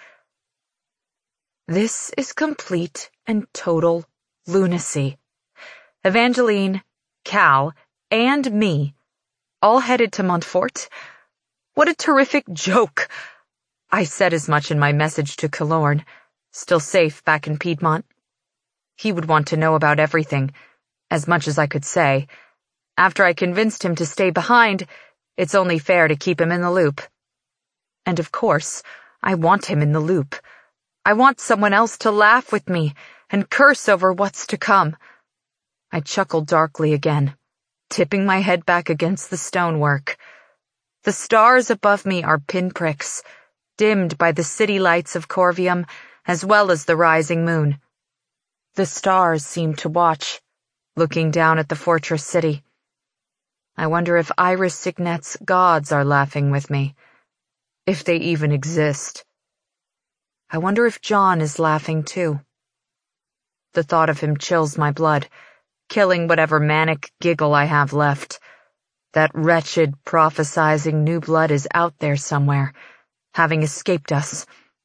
This is complete and total lunacy. Evangeline, Cal, and me, all headed to Montfort? What a terrific joke! I said as much in my message to Killorn, still safe back in Piedmont. He would want to know about everything, as much as I could say. After I convinced him to stay behind, it's only fair to keep him in the loop. And of course, I want him in the loop. I want someone else to laugh with me and curse over what's to come. I chuckled darkly again, tipping my head back against the stonework. The stars above me are pinpricks, dimmed by the city lights of Corvium as well as the rising moon. The stars seem to watch, looking down at the fortress city. I wonder if Iris Signet's gods are laughing with me, if they even exist. I wonder if John is laughing too. The thought of him chills my blood, killing whatever manic giggle I have left. That wretched, prophesizing new blood is out there somewhere, having escaped us.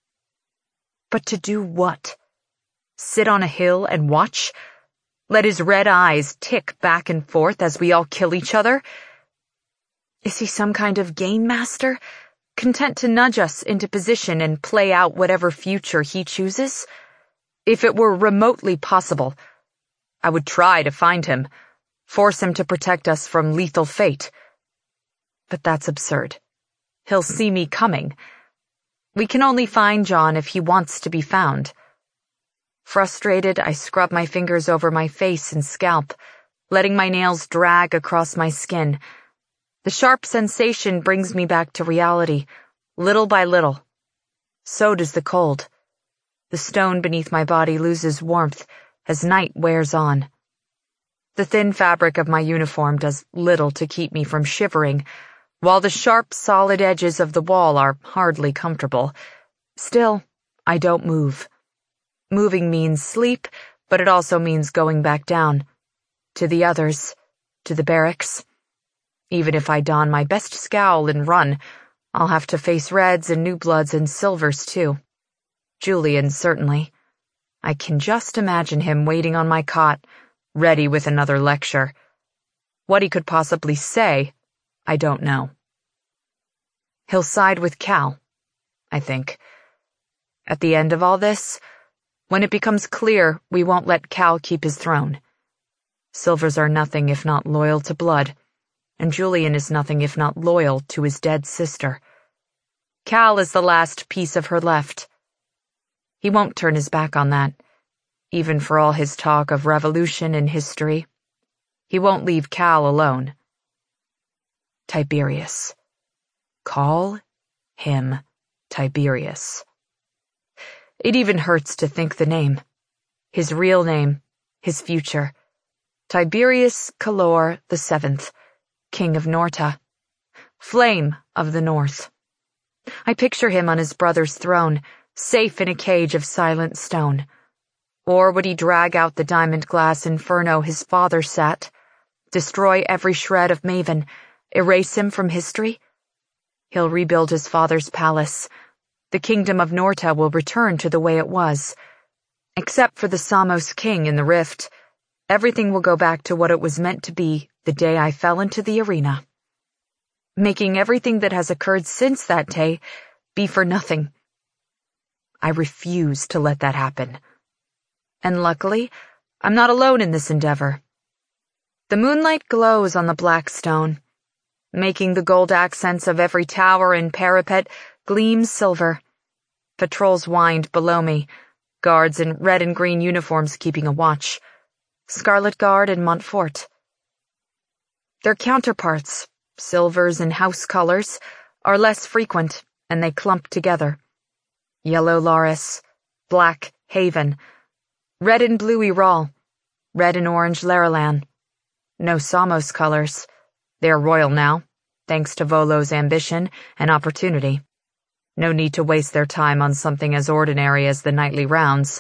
But to do what? Sit on a hill and watch? Let his red eyes tick back and forth as we all kill each other? Is he some kind of game master, content to nudge us into position and play out whatever future he chooses? If it were remotely possible, I would try to find him, force him to protect us from lethal fate. But that's absurd. He'll see me coming. We can only find John if he wants to be found. Frustrated, I scrub my fingers over my face and scalp, letting my nails drag across my skin. The sharp sensation brings me back to reality, little by little. So does the cold. The stone beneath my body loses warmth as night wears on. The thin fabric of my uniform does little to keep me from shivering, while the sharp, solid edges of the wall are hardly comfortable. Still, I don't move. Moving means sleep, but it also means going back down. To the others, to the barracks. Even if I don my best scowl and run, I'll have to face reds and new bloods and silvers too. Julian, certainly. I can just imagine him waiting on my cot, ready with another lecture. What he could possibly say, I don't know. He'll side with Cal, I think. At the end of all this, when it becomes clear we won't let Cal keep his throne. Silvers are nothing if not loyal to blood, and Julian is nothing if not loyal to his dead sister. Cal is the last piece of her left. He won't turn his back on that, even for all his talk of revolution in history. He won't leave Cal alone. Tiberius. Call him Tiberius. It even hurts to think the name. His real name, his future. Tiberius Calor the Seventh, King of Norta. Flame of the North. I picture him on his brother's throne, safe in a cage of silent stone. Or would he drag out the diamond glass inferno his father sat, destroy every shred of Maven, erase him from history? He'll rebuild his father's palace. The kingdom of Norta will return to the way it was. Except for the Samos king in the rift, everything will go back to what it was meant to be the day I fell into the arena. Making everything that has occurred since that day be for nothing. I refuse to let that happen. And luckily, I'm not alone in this endeavor. The moonlight glows on the black stone, making the gold accents of every tower and parapet gleam silver. Patrols whined below me, guards in red and green uniforms keeping a watch. Scarlet Guard and Montfort. Their counterparts, silvers and house colors, are less frequent, and they clump together. Yellow Laris, black Haven, red and blue Iral, red and orange Laralan. No Samos colors. They're royal now, thanks to Volo's ambition and opportunity. No need to waste their time on something as ordinary as the nightly rounds.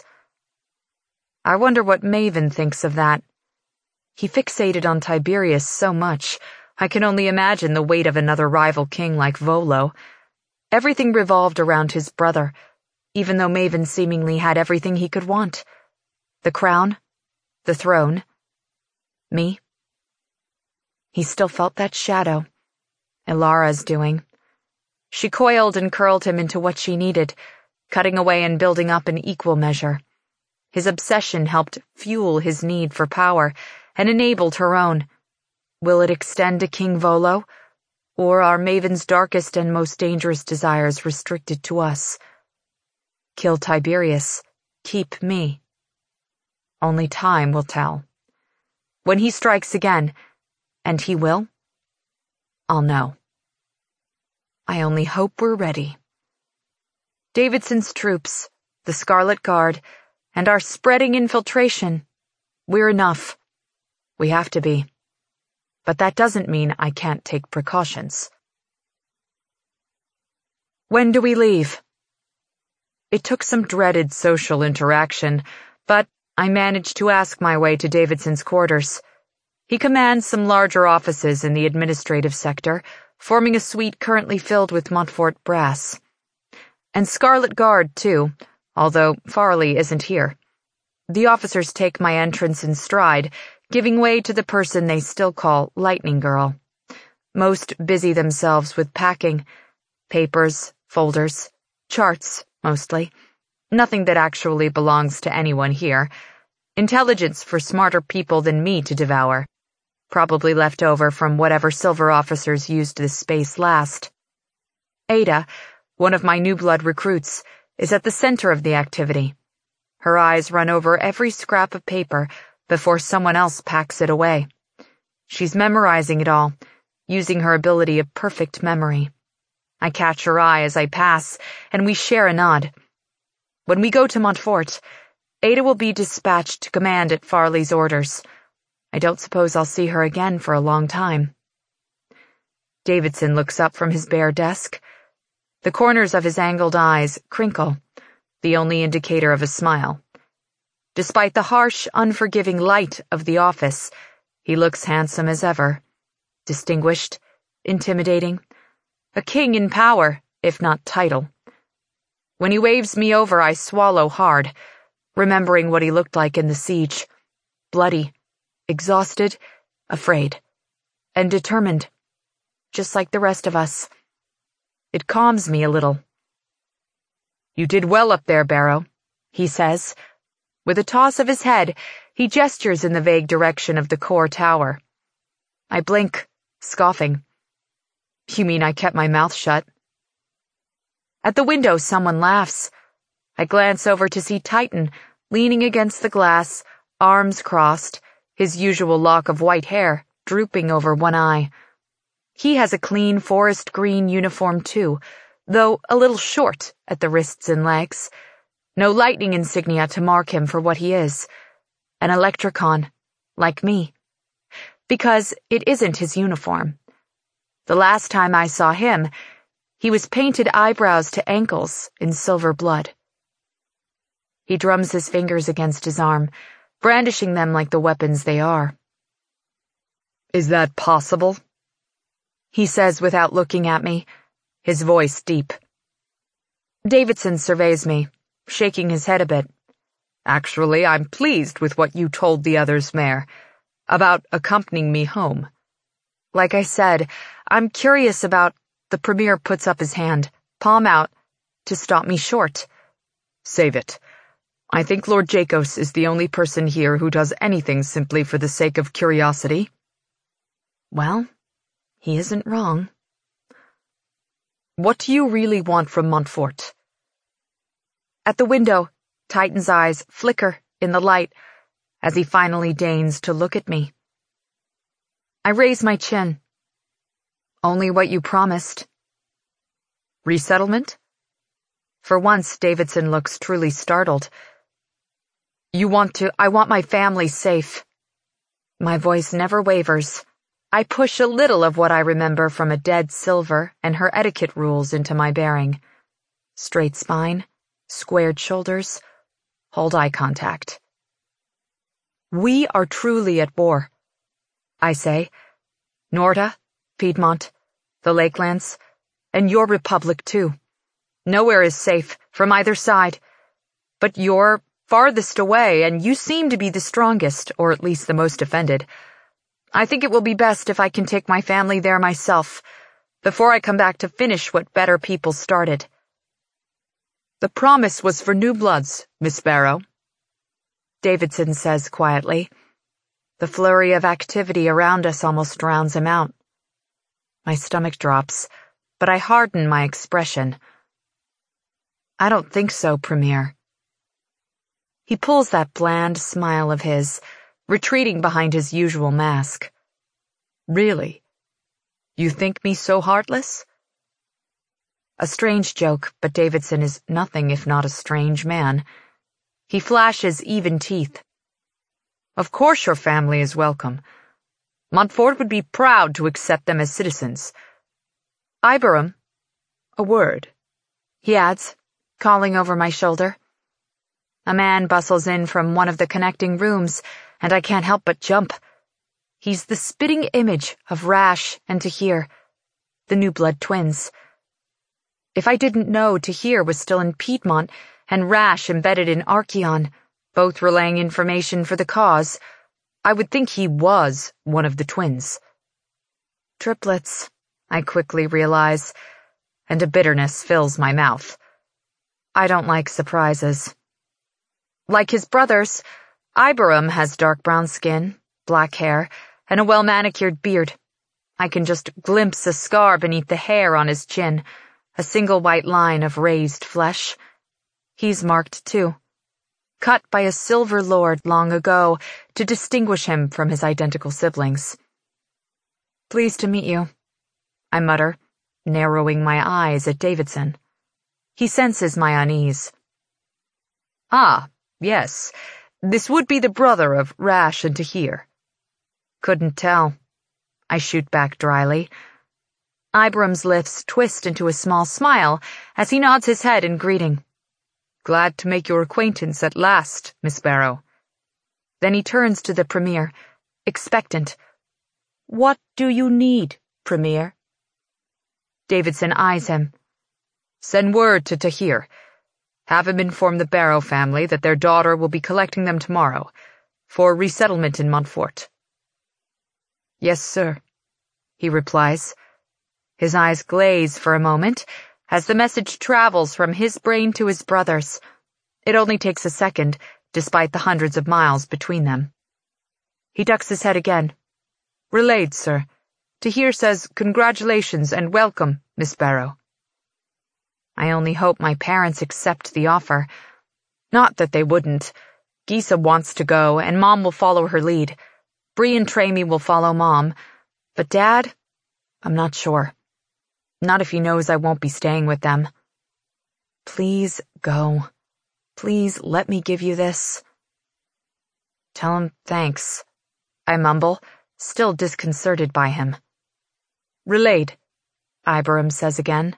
I wonder what Maven thinks of that. He fixated on Tiberius so much, I can only imagine the weight of another rival king like Volo. Everything revolved around his brother, even though Maven seemingly had everything he could want. The crown, the throne, me. He still felt that shadow. Ilara's doing. She coiled and curled him into what she needed, cutting away and building up in equal measure. His obsession helped fuel his need for power and enabled her own. Will it extend to King Volo, or are Maven's darkest and most dangerous desires restricted to us? Kill Tiberius, keep me. Only time will tell. When he strikes again, and he will, I'll know. I only hope we're ready. Davidson's troops, the Scarlet Guard, and our spreading infiltration, we're enough. We have to be. But that doesn't mean I can't take precautions. When do we leave? It took some dreaded social interaction, but I managed to ask my way to Davidson's quarters. He commands some larger offices in the administrative sector, forming a suite currently filled with Montfort brass. And Scarlet Guard, too, although Farley isn't here. The officers take my entrance in stride, giving way to the person they still call Lightning Girl. Most busy themselves with packing. Papers, folders, charts, mostly. Nothing that actually belongs to anyone here. Intelligence for smarter people than me to devour. Probably left over from whatever silver officers used this space last. Ada, one of my new blood recruits, is at the center of the activity. Her eyes run over every scrap of paper before someone else packs it away. She's memorizing it all, using her ability of perfect memory. I catch her eye as I pass, and we share a nod. When we go to Montfort, Ada will be dispatched to command at Farley's orders. I don't suppose I'll see her again for a long time. Davidson looks up from his bare desk. The corners of his angled eyes crinkle, the only indicator of a smile. Despite the harsh, unforgiving light of the office, he looks handsome as ever. Distinguished, intimidating. A king in power, if not title. When he waves me over, I swallow hard, remembering what he looked like in the siege. Bloody, exhausted, afraid, and determined, just like the rest of us. It calms me a little. You did well up there, Barrow, he says. With a toss of his head, he gestures in the vague direction of the core tower. I blink, scoffing. You mean I kept my mouth shut? At the window, someone laughs. I glance over to see Titan, leaning against the glass, arms crossed, his usual lock of white hair drooping over one eye. He has a clean forest green uniform too, though a little short at the wrists and legs. No lightning insignia to mark him for what he is. An electricon, like me. Because it isn't his uniform. The last time I saw him, he was painted eyebrows to ankles in silver blood. He drums his fingers against his arm, brandishing them like the weapons they are. "Is that possible?" he says without looking at me, his voice deep. Davidson surveys me, shaking his head a bit. "Actually, I'm pleased with what you told the others, Mayor, about accompanying me home." Like I said, I'm curious about... The Premier puts up his hand, palm out, to stop me short. "Save it. I think Lord Jacos is the only person here who does anything simply for the sake of curiosity." Well, he isn't wrong. "What do you really want from Montfort?" At the window, Titan's eyes flicker in the light as he finally deigns to look at me. I raise my chin. "Only what you promised." "Resettlement?" For once, Davidson looks truly startled. "You want to... I want my family safe." My voice never wavers. I push a little of what I remember from a dead Silver and her etiquette rules into my bearing. Straight spine, squared shoulders, hold eye contact. "We are truly at war," I say. "Norda, Piedmont, the Lakelands, and your republic too. Nowhere is safe, from either side. But you're farthest away, and you seem to be the strongest, or at least the most offended. I think it will be best if I can take my family there myself, before I come back to finish what better people started." "The promise was for new bloods, Miss Barrow," Davidson says quietly. The flurry of activity around us almost drowns him out. My stomach drops, but I harden my expression. "I don't think so, Premier." He pulls that bland smile of his, retreating behind his usual mask. "Really? You think me so heartless?" A strange joke, but Davidson is nothing if not a strange man. He flashes even teeth. "Of course your family is welcome. Montfort would be proud to accept them as citizens. Iberum, a word," he adds, calling over my shoulder. A man bustles in from one of the connecting rooms, and I can't help but jump. He's the spitting image of Rash and Tahir, the New Blood twins. If I didn't know Tahir was still in Piedmont and Rash embedded in Archeon, both relaying information for the cause, I would think he was one of the twins. Triplets, I quickly realize, and a bitterness fills my mouth. I don't like surprises. Like his brothers, Iberum has dark brown skin, black hair, and a well-manicured beard. I can just glimpse a scar beneath the hair on his chin, a single white line of raised flesh. He's marked too, cut by a silver lord long ago to distinguish him from his identical siblings. "Pleased to meet you," I mutter, narrowing my eyes at Davidson. He senses my unease. "Ah, yes, this would be the brother of Rash and Tahir." "Couldn't tell," I shoot back dryly. Iberum's lips twist into a small smile as he nods his head in greeting. "Glad to make your acquaintance at last, Miss Barrow." Then he turns to the Premier, expectant. "What do you need, Premier?" Davidson eyes him. "Send word to Tahir. Have him inform the Barrow family that their daughter will be collecting them tomorrow, for resettlement in Montfort." "Yes, sir," he replies. His eyes glaze for a moment as the message travels from his brain to his brother's. It only takes a second, despite the hundreds of miles between them. He ducks his head again. "Relayed, sir. Tahir says congratulations and welcome, Miss Barrow." I only hope my parents accept the offer. Not that they wouldn't. Gisa wants to go, and Mom will follow her lead. Bree and Tramy will follow Mom. But Dad? I'm not sure. Not if he knows I won't be staying with them. Please go. Please let me give you this. Tell him thanks, I mumble, still disconcerted by him. Relayed, Ibarim says again.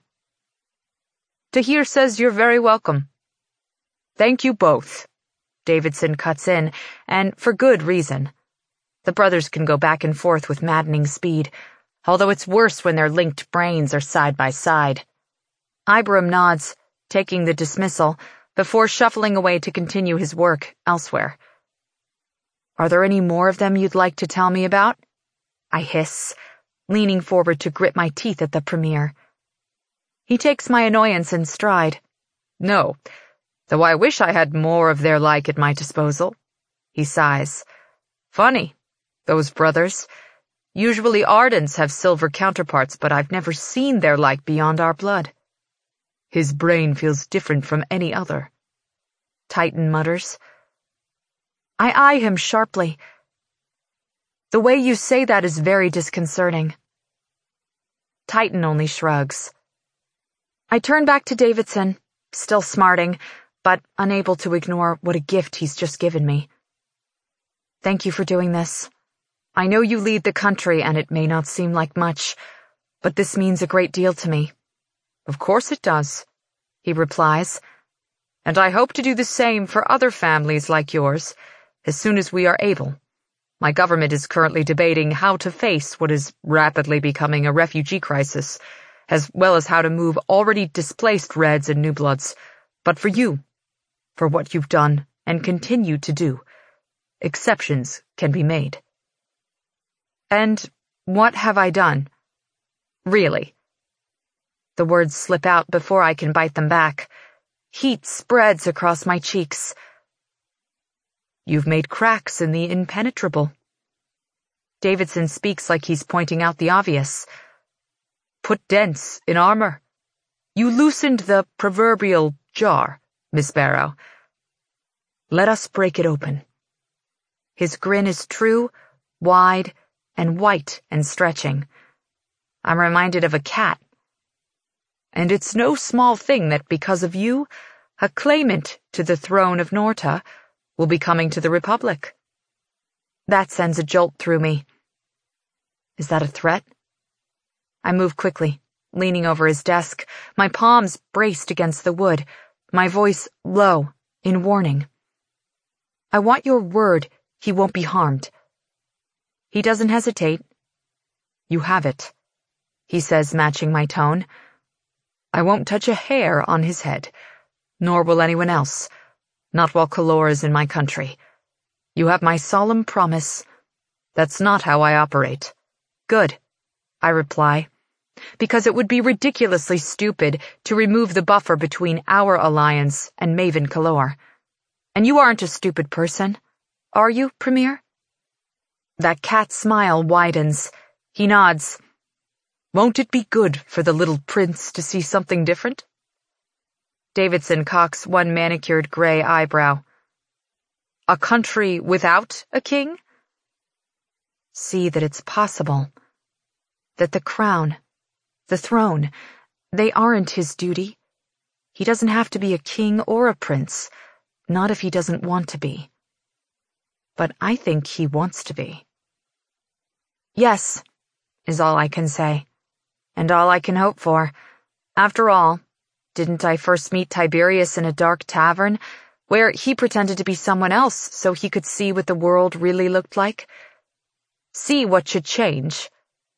Tahir says you're very welcome. Thank you both, Davidson cuts in, and for good reason. The brothers can go back and forth with maddening speed, although it's worse when their linked brains are side by side. Ibarim nods, taking the dismissal, before shuffling away to continue his work elsewhere. Are there any more of them you'd like to tell me about? I hiss, leaning forward to grit my teeth at the premier. He takes my annoyance in stride. No, though I wish I had more of their like at my disposal. He sighs. Funny, those brothers. Usually Ardents have silver counterparts, but I've never seen their like beyond our blood. His brain feels different from any other, Titan mutters. I eye him sharply. The way you say that is very disconcerting. Titan only shrugs. I turn back to Davidson, still smarting, but unable to ignore what a gift he's just given me. Thank you for doing this. I know you lead the country and it may not seem like much, but this means a great deal to me. Of course it does, he replies, and I hope to do the same for other families like yours, as soon as we are able. My government is currently debating how to face what is rapidly becoming a refugee crisis, as well as how to move already displaced Reds and New Bloods. But for you, for what you've done and continue to do, exceptions can be made. And what have I done? Really? The words slip out before I can bite them back. Heat spreads across my cheeks. You've made cracks in the impenetrable. Davidson speaks like he's pointing out the obvious. Put dents in armor. You loosened the proverbial jar, Miss Barrow. Let us break it open. His grin is true, wide, and white and stretching. I'm reminded of a cat. And it's no small thing that because of you, a claimant to the throne of Norta will be coming to the Republic. That sends a jolt through me. Is that a threat? I move quickly, leaning over his desk, my palms braced against the wood, my voice low, in warning. I want your word he won't be harmed. He doesn't hesitate. You have it, he says, matching my tone. I won't touch a hair on his head, nor will anyone else, not while Kalor is in my country. You have my solemn promise. That's not how I operate. Good, I reply, because it would be ridiculously stupid to remove the buffer between our alliance and Maven Kalor. And you aren't a stupid person, are you, Premier? That cat smile widens. He nods. Won't it be good for the little prince to see something different? Davidson cocks one manicured gray eyebrow. A country without a king? See that it's possible. That the crown, the throne, they aren't his duty. He doesn't have to be a king or a prince, not if he doesn't want to be. But I think he wants to be. Yes, is all I can say. And all I can hope for. After all, didn't I first meet Tiberius in a dark tavern, where he pretended to be someone else so he could see what the world really looked like? See what should change.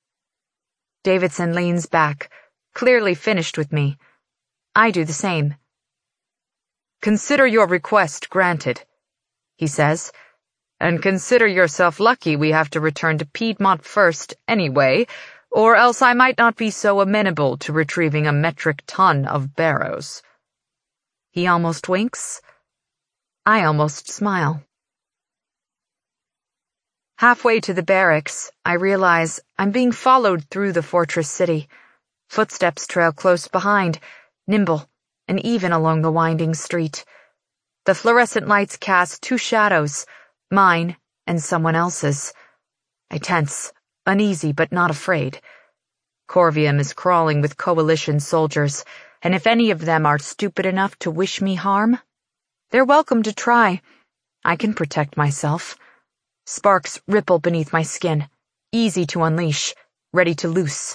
Davidson leans back, clearly finished with me. I do the same. Consider your request granted, he says, and consider yourself lucky we have to return to Piedmont first anyway, or else I might not be so amenable to retrieving a metric ton of barrows. He almost winks. I almost smile. Halfway to the barracks, I realize I'm being followed through the fortress city. Footsteps trail close behind, nimble and even along the winding street. The fluorescent lights cast two shadows, mine and someone else's. I tense, uneasy but not afraid. Corvium is crawling with coalition soldiers, and if any of them are stupid enough to wish me harm, they're welcome to try. I can protect myself. Sparks ripple beneath my skin, easy to unleash, ready to loose.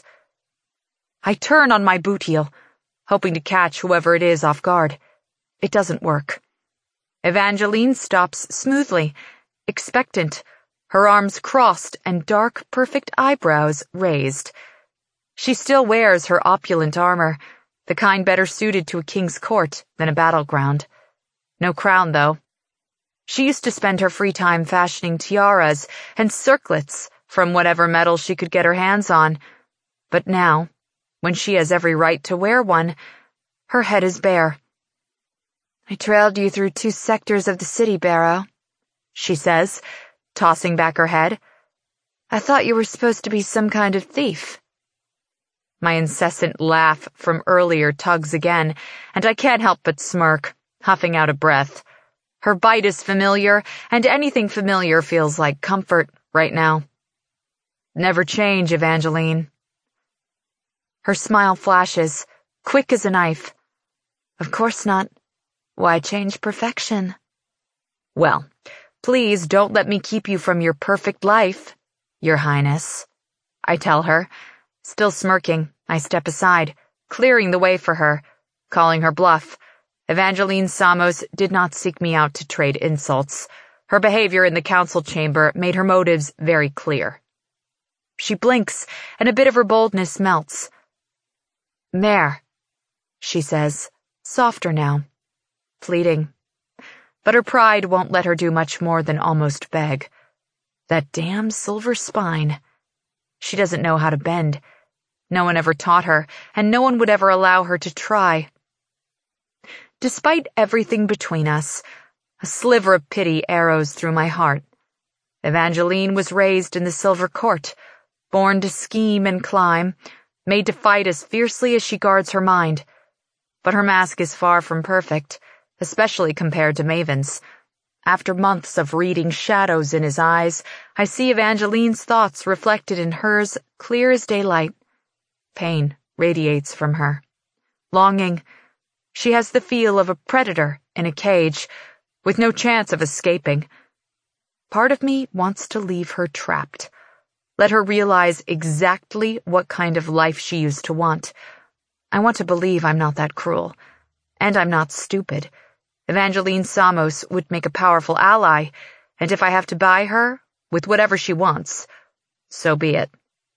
I turn on my boot heel, hoping to catch whoever it is off guard. It doesn't work. Evangeline stops smoothly, expectant, her arms crossed and dark, perfect eyebrows raised. She still wears her opulent armor, the kind better suited to a king's court than a battleground. No crown, though. She used to spend her free time fashioning tiaras and circlets from whatever metal she could get her hands on, but now, when she has every right to wear one, her head is bare. "I trailed you through two sectors of the city, Barrow," she says, tossing back her head. "I thought you were supposed to be some kind of thief." My incessant laugh from earlier tugs again, and I can't help but smirk, huffing out a breath. Her bite is familiar, and anything familiar feels like comfort right now. Never change, Evangeline. Her smile flashes, quick as a knife. Of course not. Why change perfection? Well, please don't let me keep you from your perfect life, Your Highness. I tell her. Still smirking, I step aside, clearing the way for her, calling her bluff. Evangeline Samos did not seek me out to trade insults. Her behavior in the council chamber made her motives very clear. She blinks, and a bit of her boldness melts. "Mare," she says, softer now, pleading. But her pride won't let her do much more than almost beg. That damn silver spine. She doesn't know how to bend. No one ever taught her, and no one would ever allow her to try. Despite everything between us, a sliver of pity arrows through my heart. Evangeline was raised in the Silver Court, born to scheme and climb, made to fight as fiercely as she guards her mind. But her mask is far from perfect, especially compared to Maven's. After months of reading shadows in his eyes, I see Evangeline's thoughts reflected in hers clear as daylight. Pain radiates from her. Longing. She has the feel of a predator in a cage, with no chance of escaping. Part of me wants to leave her trapped. Let her realize exactly what kind of life she used to want. I want to believe I'm not that cruel. And I'm not stupid. Evangeline Samos would make a powerful ally, and if I have to buy her with whatever she wants, so be it.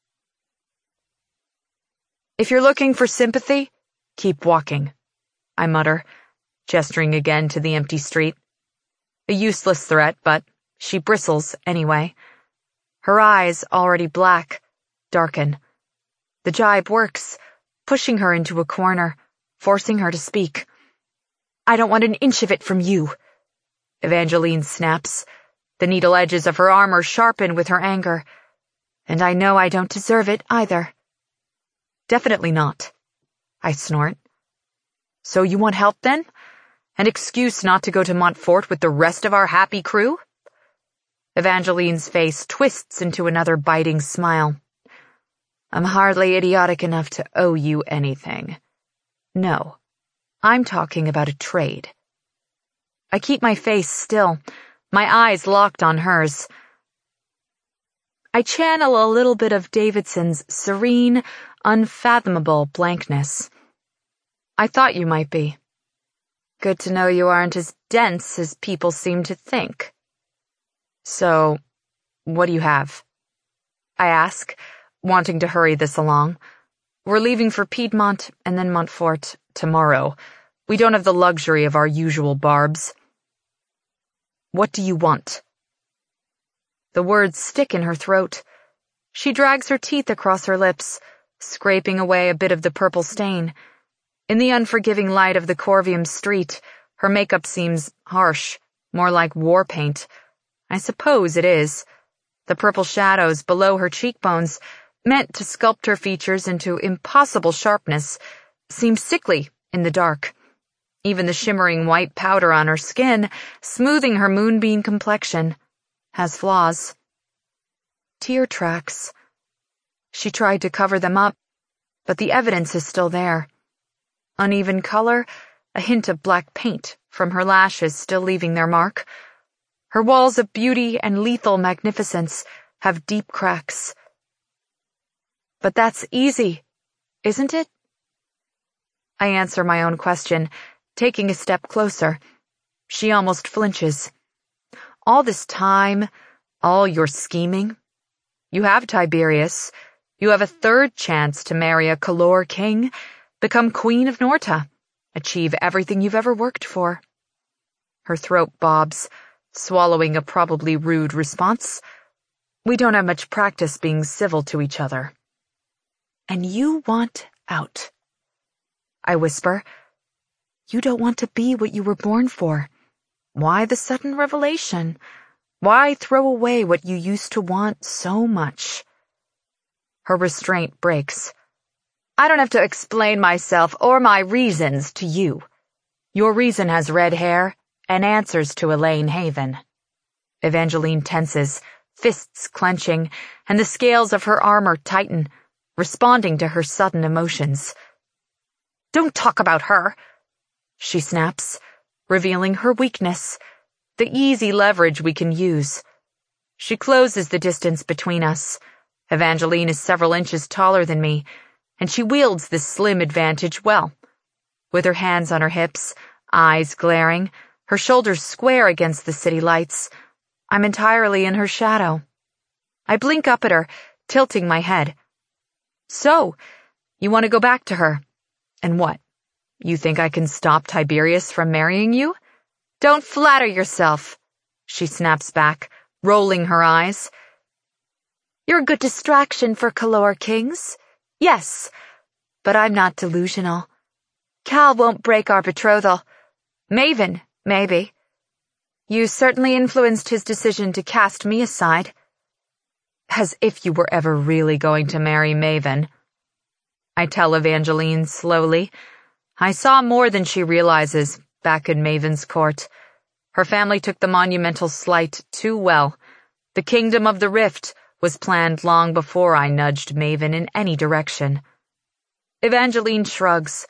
If you're looking for sympathy, keep walking, I mutter, gesturing again to the empty street. A useless threat, but she bristles anyway. Her eyes, already black, darken. The jibe works, pushing her into a corner, forcing her to speak. "I don't want an inch of it from you," Evangeline snaps. The needle edges of her armor sharpen with her anger. And I know I don't deserve it either. "Definitely not," I snort. "So you want help then? An excuse not to go to Montfort with the rest of our happy crew?" Evangeline's face twists into another biting smile. "I'm hardly idiotic enough to owe you anything. No, I'm talking about a trade." I keep my face still, my eyes locked on hers. I channel a little bit of Davidson's serene, unfathomable blankness. "I thought you might be. Good to know you aren't as dense as people seem to think. So, what do you have?" I ask, wanting to hurry this along. We're leaving for Piedmont and then Montfort tomorrow. We don't have the luxury of our usual barbs. "What do you want?" The words stick in her throat. She drags her teeth across her lips, scraping away a bit of the purple stain. In the unforgiving light of the Corvium street, her makeup seems harsh, more like war paint. I suppose it is. The purple shadows below her cheekbones, meant to sculpt her features into impossible sharpness, seem sickly in the dark. Even the shimmering white powder on her skin, smoothing her moonbeam complexion, has flaws. Tear tracks. She tried to cover them up, but the evidence is still there. Uneven color, a hint of black paint from her lashes still leaving their mark. Her walls of beauty and lethal magnificence have deep cracks. But that's easy, isn't it? I answer my own question, taking a step closer. She almost flinches. All this time, all your scheming. You have Tiberius. You have a third chance to marry a Calor king, become Queen of Norta, achieve everything you've ever worked for. Her throat bobs, swallowing a probably rude response. We don't have much practice being civil to each other. And you want out. I whisper. You don't want to be what you were born for. Why the sudden revelation? Why throw away what you used to want so much? Her restraint breaks. I don't have to explain myself or my reasons to you. Your reason has red hair and answers to Elaine Haven. Evangeline tenses, fists clenching, and the scales of her armor tighten, responding to her sudden emotions. Don't talk about her, she snaps, revealing her weakness, the easy leverage we can use. She closes the distance between us. Evangeline is several inches taller than me, and she wields this slim advantage well. With her hands on her hips, eyes glaring, her shoulders square against the city lights, I'm entirely in her shadow. I blink up at her, tilting my head. So, you want to go back to her? And what? You think I can stop Tiberius from marrying you? Don't flatter yourself, she snaps back, rolling her eyes. You're a good distraction for Calor kings. Yes, but I'm not delusional. Cal won't break our betrothal. Maven, maybe. You certainly influenced his decision to cast me aside. As if you were ever really going to marry Maven. I tell Evangeline slowly. I saw more than she realizes back in Maven's court. Her family took the monumental slight too well. The Kingdom of the Rift was planned long before I nudged Maven in any direction. Evangeline shrugs.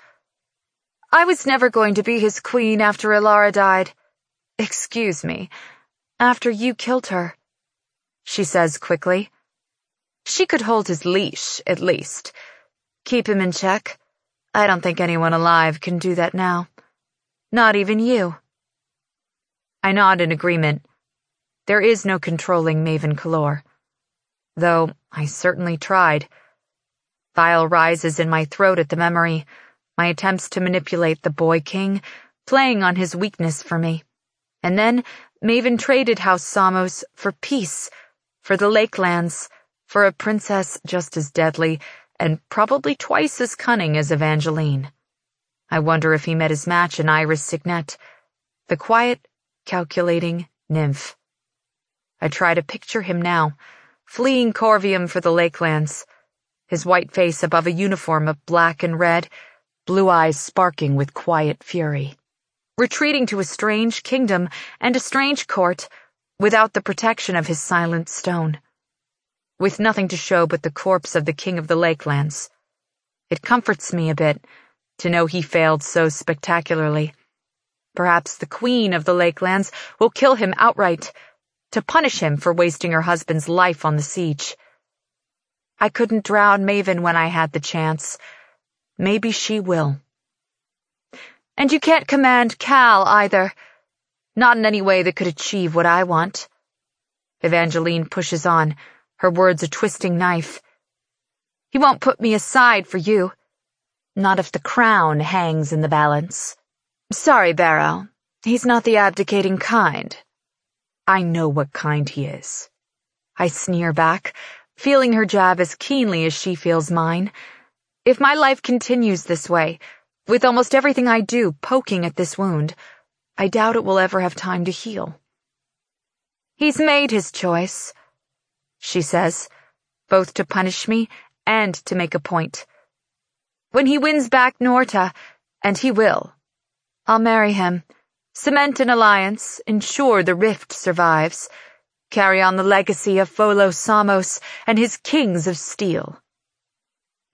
I was never going to be his queen after Ilara died. Excuse me, after you killed her, she says quickly. She could hold his leash, at least. Keep him in check. I don't think anyone alive can do that now. Not even you. I nod in agreement. There is no controlling Maven Calor. Though I certainly tried. Bile rises in my throat at the memory, my attempts to manipulate the boy king, playing on his weakness for me. And then Maven traded House Samos for peace, for the Lakelands, for a princess just as deadly and probably twice as cunning as Evangeline. I wonder if he met his match in Iris Signet, the quiet, calculating nymph. I try to picture him now, fleeing Corvium for the Lakelands, his white face above a uniform of black and red, blue eyes sparking with quiet fury. Retreating to a strange kingdom and a strange court, without the protection of his silent stone. With nothing to show but the corpse of the king of the Lakelands. It comforts me a bit to know he failed so spectacularly. Perhaps the queen of the Lakelands will kill him outright, to punish him for wasting her husband's life on the siege. I couldn't drown Maven when I had the chance. Maybe she will. And you can't command Cal either. Not in any way that could achieve what I want. Evangeline pushes on, her words a twisting knife. He won't put me aside for you. Not if the crown hangs in the balance. Sorry, Barrow. He's not the abdicating kind. I know what kind he is. I sneer back, feeling her jab as keenly as she feels mine. If my life continues this way, with almost everything I do poking at this wound, I doubt it will ever have time to heal. He's made his choice, she says, both to punish me and to make a point. When he wins back Norta, and he will, I'll marry him, cement an alliance, ensure the rift survives, carry on the legacy of Folos Samos and his kings of steel.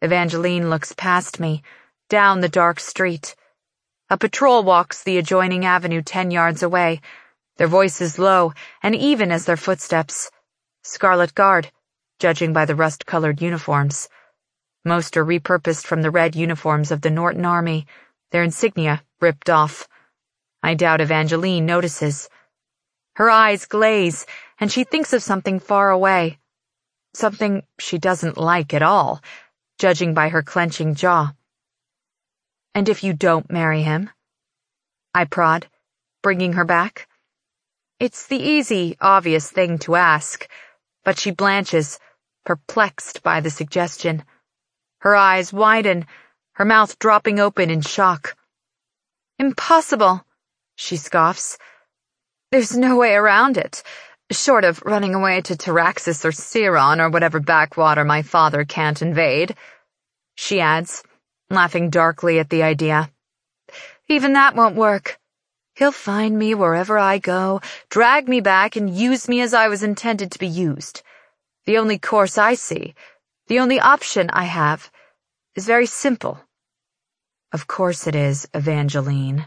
Evangeline looks past me, down the dark street. A patrol walks the adjoining avenue ten yards away, their voices low and even as their footsteps. Scarlet Guard, judging by the rust-colored uniforms. Most are repurposed from the red uniforms of the Norton Army, their insignia ripped off. I doubt Evangeline notices. Her eyes glaze, and she thinks of something far away. Something she doesn't like at all, judging by her clenching jaw. "And if you don't marry him?" I prod, bringing her back. It's the easy, obvious thing to ask, but she blanches, perplexed by the suggestion. Her eyes widen, her mouth dropping open in shock. "Impossible," she scoffs. "There's no way around it, short of running away to Taraxis or Siron or whatever backwater my father can't invade," she adds, laughing darkly at the idea. "Even that won't work. He'll find me wherever I go, drag me back, and use me as I was intended to be used. The only course I see, the only option I have, is very simple." Of course it is, Evangeline.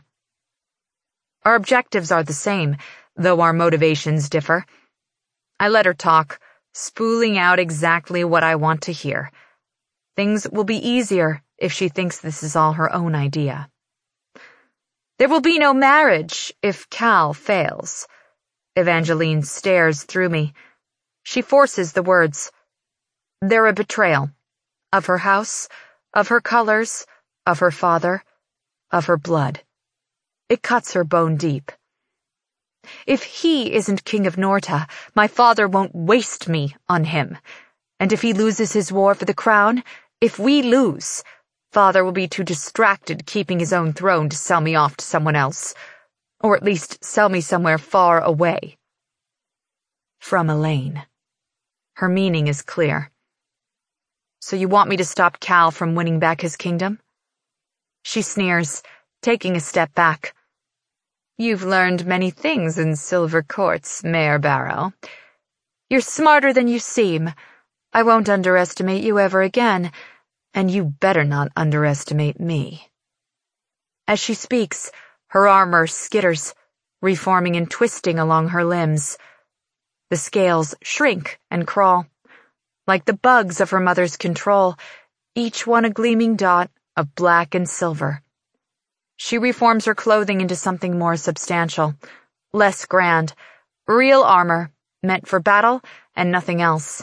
Our objectives are the same, though our motivations differ. I let her talk, spooling out exactly what I want to hear. Things will be easier if she thinks this is all her own idea. "There will be no marriage if Cal fails." Evangeline stares through me. She forces the words. They're a betrayal. Of her house, of her colors, of her father, of her blood. It cuts her bone deep. "If he isn't King of Norta, my father won't waste me on him. And if he loses his war for the crown, if we lose, father will be too distracted keeping his own throne to sell me off to someone else, or at least sell me somewhere far away." From Elaine. Her meaning is clear. "So you want me to stop Cal from winning back his kingdom?" She sneers, taking a step back. "You've learned many things in Silver Courts, Mayor Barrow. You're smarter than you seem. I won't underestimate you ever again, and you better not underestimate me." As she speaks, her armor skitters, reforming and twisting along her limbs. The scales shrink and crawl, like the bugs of her mother's control, each one a gleaming dot of black and silver. She reforms her clothing into something more substantial, less grand, real armor, meant for battle and nothing else.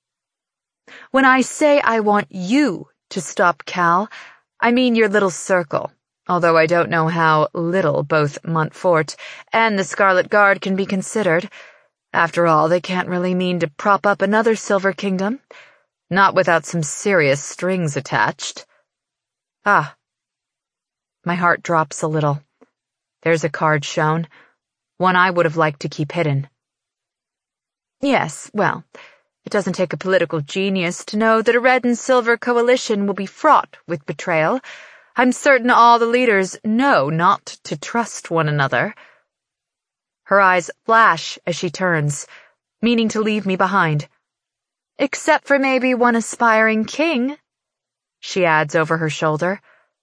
"When I say I want you to stop Cal, I mean your little circle, although I don't know how little both Montfort and the Scarlet Guard can be considered. After all, they can't really mean to prop up another Silver Kingdom, not without some serious strings attached." Ah. My heart drops a little. There's a card shown, one I would have liked to keep hidden. "Yes, well, it doesn't take a political genius to know that a red and silver coalition will be fraught with betrayal. I'm certain all the leaders know not to trust one another." Her eyes flash as she turns, meaning to leave me behind. "Except for maybe one aspiring king," she adds over her shoulder.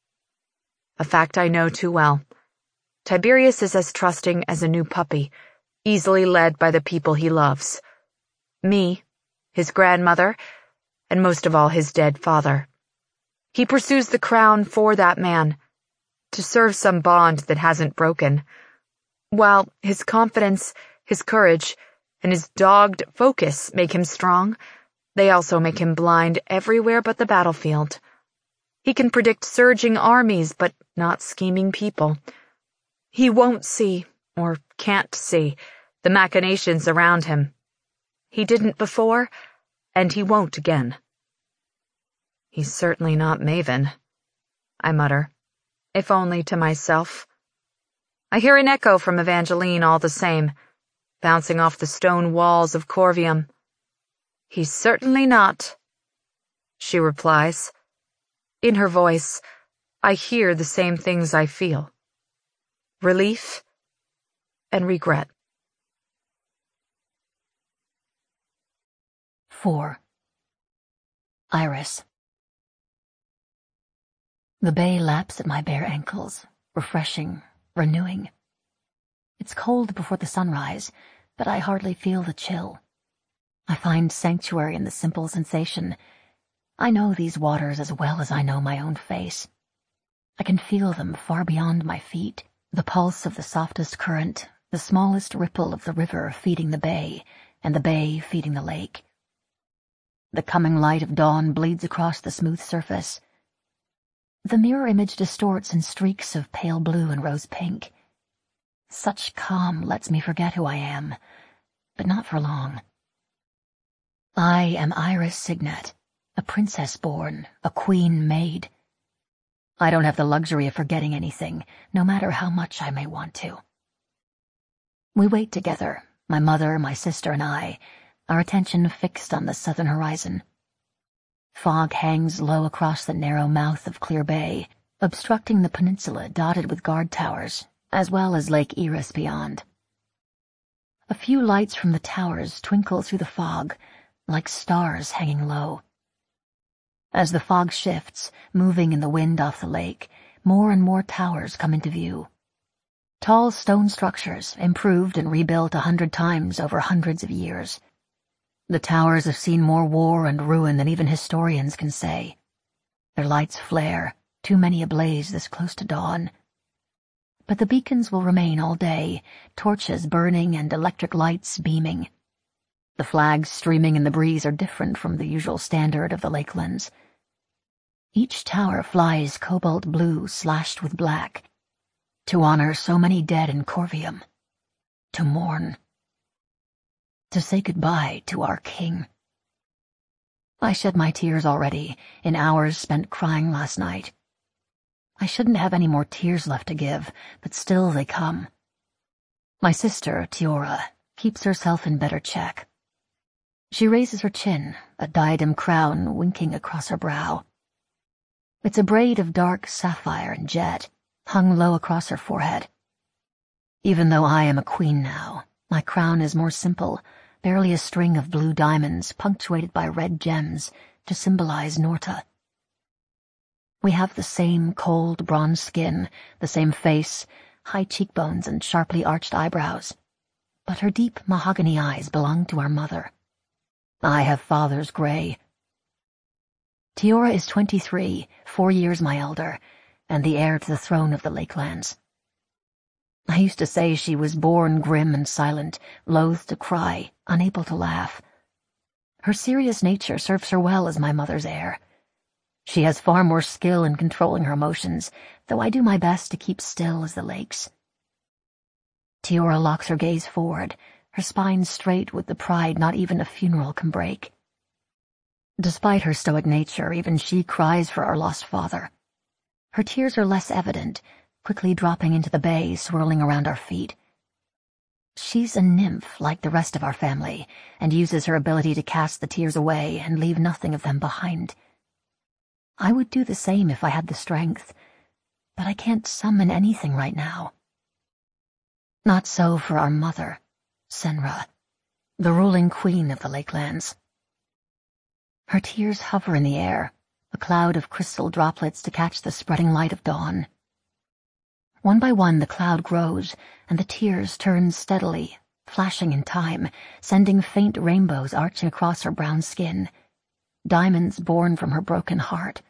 A fact I know too well. Tiberius is as trusting as a new puppy, easily led by the people he loves. Me, his grandmother, and most of all his dead father. He pursues the crown for that man, to serve some bond that hasn't broken. While his confidence, his courage, and his dogged focus make him strong, they also make him blind everywhere but the battlefield. He can predict surging armies, but not scheming people. He won't see, or can't see, the machinations around him. He didn't before, and he won't again. "He's certainly not Maven," I mutter, if only to myself. I hear an echo from Evangeline all the same, bouncing off the stone walls of Corvium. "He's certainly not," she replies. In her voice, I hear the same things I feel. Relief and regret. Four. Iris. The bay laps at my bare ankles, refreshing, renewing. It's cold before the sunrise, but I hardly feel the chill. I find sanctuary in the simple sensation. I know these waters as well as I know my own face. I can feel them far beyond my feet, the pulse of the softest current, the smallest ripple of the river feeding the bay, and the bay feeding the lake. The coming light of dawn bleeds across the smooth surface. The mirror image distorts in streaks of pale blue and rose pink. Such calm lets me forget who I am, but not for long. I am Iris Signet, a princess born, a queen made. I don't have the luxury of forgetting anything, no matter how much I may want to. We wait together, my mother, my sister, and I, our attention fixed on the southern horizon. Fog hangs low across the narrow mouth of Clear Bay, obstructing the peninsula dotted with guard towers, as well as Lake Eris beyond. A few lights from the towers twinkle through the fog, like stars hanging low. As the fog shifts, moving in the wind off the lake, more and more towers come into view. Tall stone structures, improved and rebuilt a hundred times over hundreds of years. The towers have seen more war and ruin than even historians can say. Their lights flare, too many ablaze this close to dawn. But the beacons will remain all day, torches burning and electric lights beaming. The flags streaming in the breeze are different from the usual standard of the lakelands. Each tower flies cobalt blue slashed with black, to honor so many dead in Corvium, to mourn, to say goodbye to our king. I shed my tears already, in hours spent crying last night. I shouldn't have any more tears left to give, but still they come. My sister, Tiora, keeps herself in better check. She raises her chin, a diadem crown winking across her brow. It's a braid of dark sapphire and jet, hung low across her forehead. Even though I am a queen now, my crown is more simple, barely a string of blue diamonds punctuated by red gems to symbolize Norta. We have the same cold bronze skin, the same face, high cheekbones and sharply arched eyebrows, but her deep mahogany eyes belong to our mother. I have father's gray. Tiora is twenty-three, four years my elder, and the heir to the throne of the Lakelands. I used to say she was born grim and silent, loath to cry, unable to laugh. Her serious nature serves her well as my mother's heir. She has far more skill in controlling her emotions, though I do my best to keep still as the lakes. Tiora locks her gaze forward, her spine straight with the pride not even a funeral can break. Despite her stoic nature, even she cries for our lost father. Her tears are less evident, quickly dropping into the bay, swirling around our feet. She's a nymph like the rest of our family, and uses her ability to cast the tears away and leave nothing of them behind. I would do the same if I had the strength, but I can't summon anything right now. Not so for our mother, Senra, the ruling queen of the Lakelands. Her tears hover in the air, a cloud of crystal droplets to catch the spreading light of dawn. One by one the cloud grows, and the tears turn steadily, flashing in time, sending faint rainbows arching across her brown skin, diamonds born from her broken heart.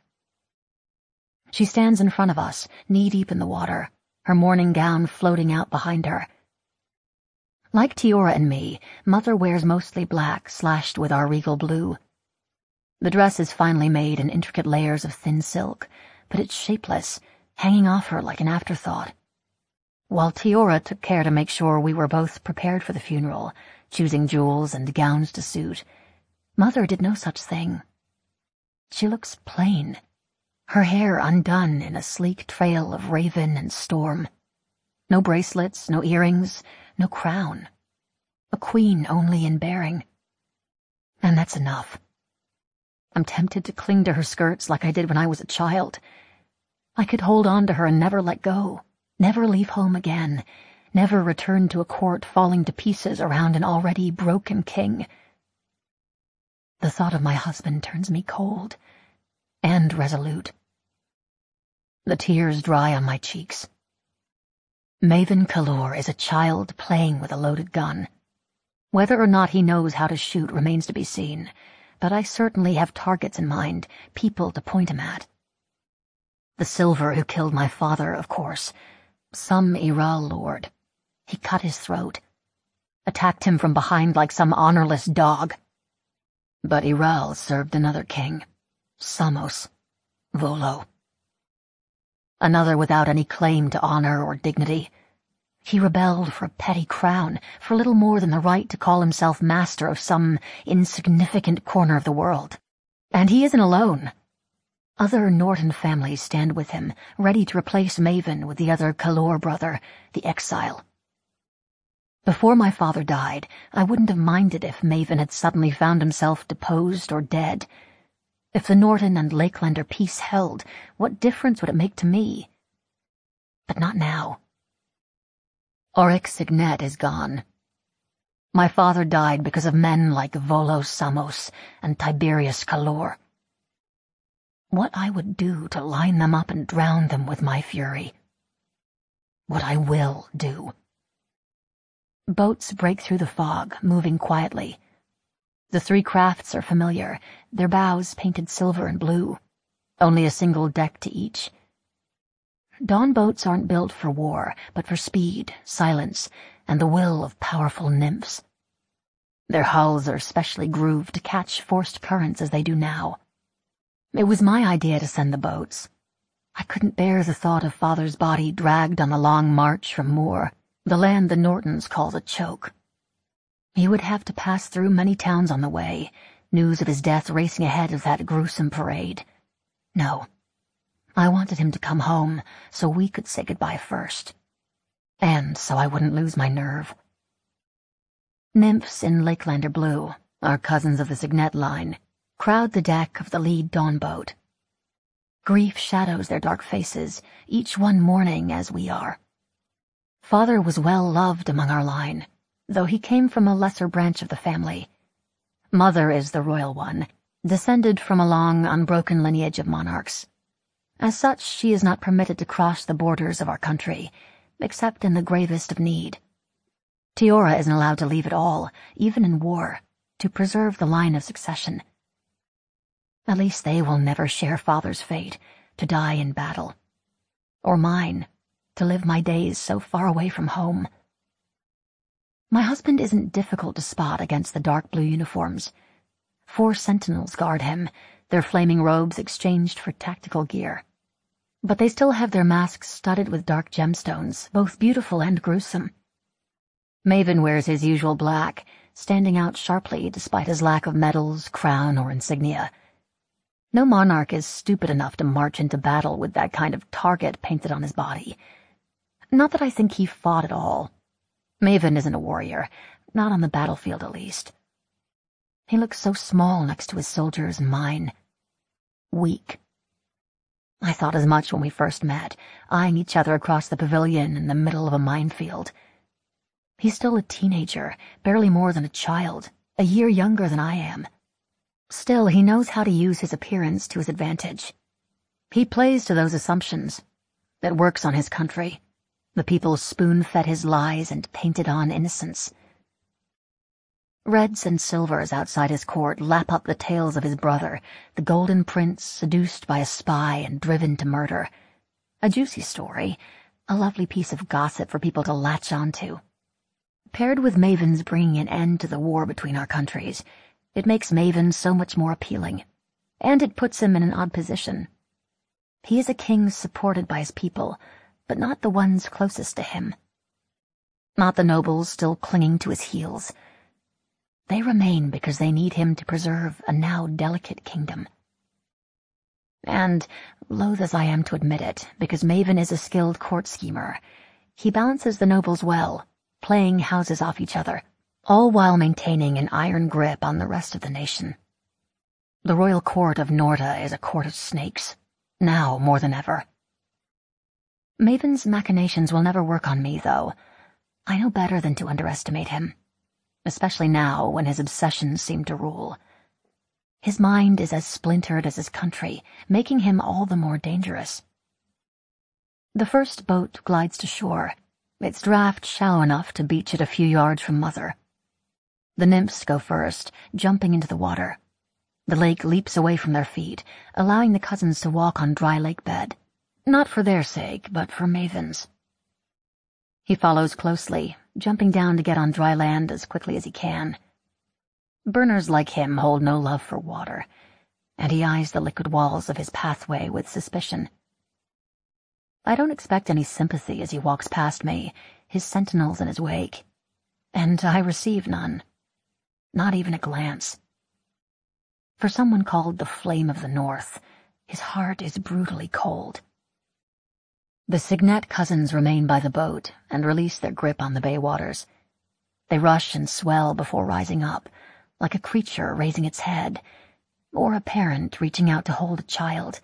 She stands in front of us, knee-deep in the water, her morning gown floating out behind her. Like Tiora and me, Mother wears mostly black, slashed with our regal blue. The dress is finely made in intricate layers of thin silk, but it's shapeless, hanging off her like an afterthought. While Tiora took care to make sure we were both prepared for the funeral, choosing jewels and gowns to suit, Mother did no such thing. She looks plain, her hair undone in a sleek trail of raven and storm. No bracelets, no earrings, no crown. A queen only in bearing. And that's enough. I'm tempted to cling to her skirts like I did when I was a child. I could hold on to her and never let go, never leave home again, never return to a court falling to pieces around an already broken king. The thought of my husband turns me cold and resolute. The tears dry on my cheeks. Maven Kallur is a child playing with a loaded gun. Whether or not he knows how to shoot remains to be seen, but I certainly have targets in mind, people to point him at. The Silver who killed my father, of course. Some Iral lord. He cut his throat. Attacked him from behind like some honorless dog. But Iral served another king. Samos. Volo. Another without any claim to honor or dignity. He rebelled for a petty crown, for little more than the right to call himself master of some insignificant corner of the world. And he isn't alone. Other Norton families stand with him, ready to replace Maven with the other Kallur brother, the Exile. Before my father died, I wouldn't have minded if Maven had suddenly found himself deposed or dead. If the Norton and Lakelander peace held, what difference would it make to me? But not now. Oryx Signet is gone. My father died because of men like Volo Samos and Tiberius Kallur. What I would do to line them up and drown them with my fury. What I will do. Boats break through the fog, moving quietly. The three crafts are familiar, their bows painted silver and blue. Only a single deck to each. Dawn boats aren't built for war, but for speed, silence, and the will of powerful nymphs. Their hulls are specially grooved to catch forced currents as they do now. It was my idea to send the boats. I couldn't bear the thought of Father's body dragged on the long march from Moor, the land the Nortons call the Choke. He would have to pass through many towns on the way, news of his death racing ahead of that gruesome parade. No. I wanted him to come home so we could say goodbye first. And so I wouldn't lose my nerve. Nymphs in Lakelander Blue, our cousins of the Signet line, crowd the deck of the lead dawn boat. Grief shadows their dark faces, each one mourning as we are. Father was well loved among our line, though he came from a lesser branch of the family. Mother is the royal one, descended from a long, unbroken lineage of monarchs. As such, she is not permitted to cross the borders of our country, except in the gravest of need. Tiora isn't allowed to leave at all, even in war, to preserve the line of succession. At least they will never share Father's fate, to die in battle. Or mine, to live my days so far away from home. My husband isn't difficult to spot against the dark blue uniforms. Four sentinels guard him, their flaming robes exchanged for tactical gear. But they still have their masks studded with dark gemstones, both beautiful and gruesome. Maven wears his usual black, standing out sharply despite his lack of medals, crown, or insignia. No monarch is stupid enough to march into battle with that kind of target painted on his body. Not that I think he fought at all. Maven isn't a warrior, not on the battlefield at least. He looks so small next to his soldiers and mine. Weak. I thought as much when we first met, eyeing each other across the pavilion in the middle of a minefield. He's still a teenager, barely more than a child, a year younger than I am. Still, he knows how to use his appearance to his advantage. He plays to those assumptions. That works on his country. The people spoon-fed his lies and painted on innocence. Reds and silvers outside his court lap up the tales of his brother, the Golden Prince seduced by a spy and driven to murder. A juicy story, a lovely piece of gossip for people to latch onto. Paired with Maven's bringing an end to the war between our countries, it makes Maven so much more appealing, and it puts him in an odd position. He is a king supported by his people, but not the ones closest to him. Not the nobles still clinging to his heels. They remain because they need him to preserve a now delicate kingdom. And, loath as I am to admit it, because Maven is a skilled court schemer, he balances the nobles well, playing houses off each other, all while maintaining an iron grip on the rest of the nation. The royal court of Norta is a court of snakes, now more than ever. Maven's machinations will never work on me, though. I know better than to underestimate him, especially now when his obsessions seem to rule. His mind is as splintered as his country, making him all the more dangerous. The first boat glides to shore, its draft shallow enough to beach it a few yards from Mother. The nymphs go first, jumping into the water. The lake leaps away from their feet, allowing the cousins to walk on dry lake bed, not for their sake, but for Maven's. He follows closely, jumping down to get on dry land as quickly as he can. Burners like him hold no love for water, and he eyes the liquid walls of his pathway with suspicion. I don't expect any sympathy as he walks past me, his sentinels in his wake, and I receive none. Not even a glance. For someone called the Flame of the North, his heart is brutally cold. The Signet cousins remain by the boat and release their grip on the bay waters. They rush and swell before rising up, like a creature raising its head, or a parent reaching out to hold a child.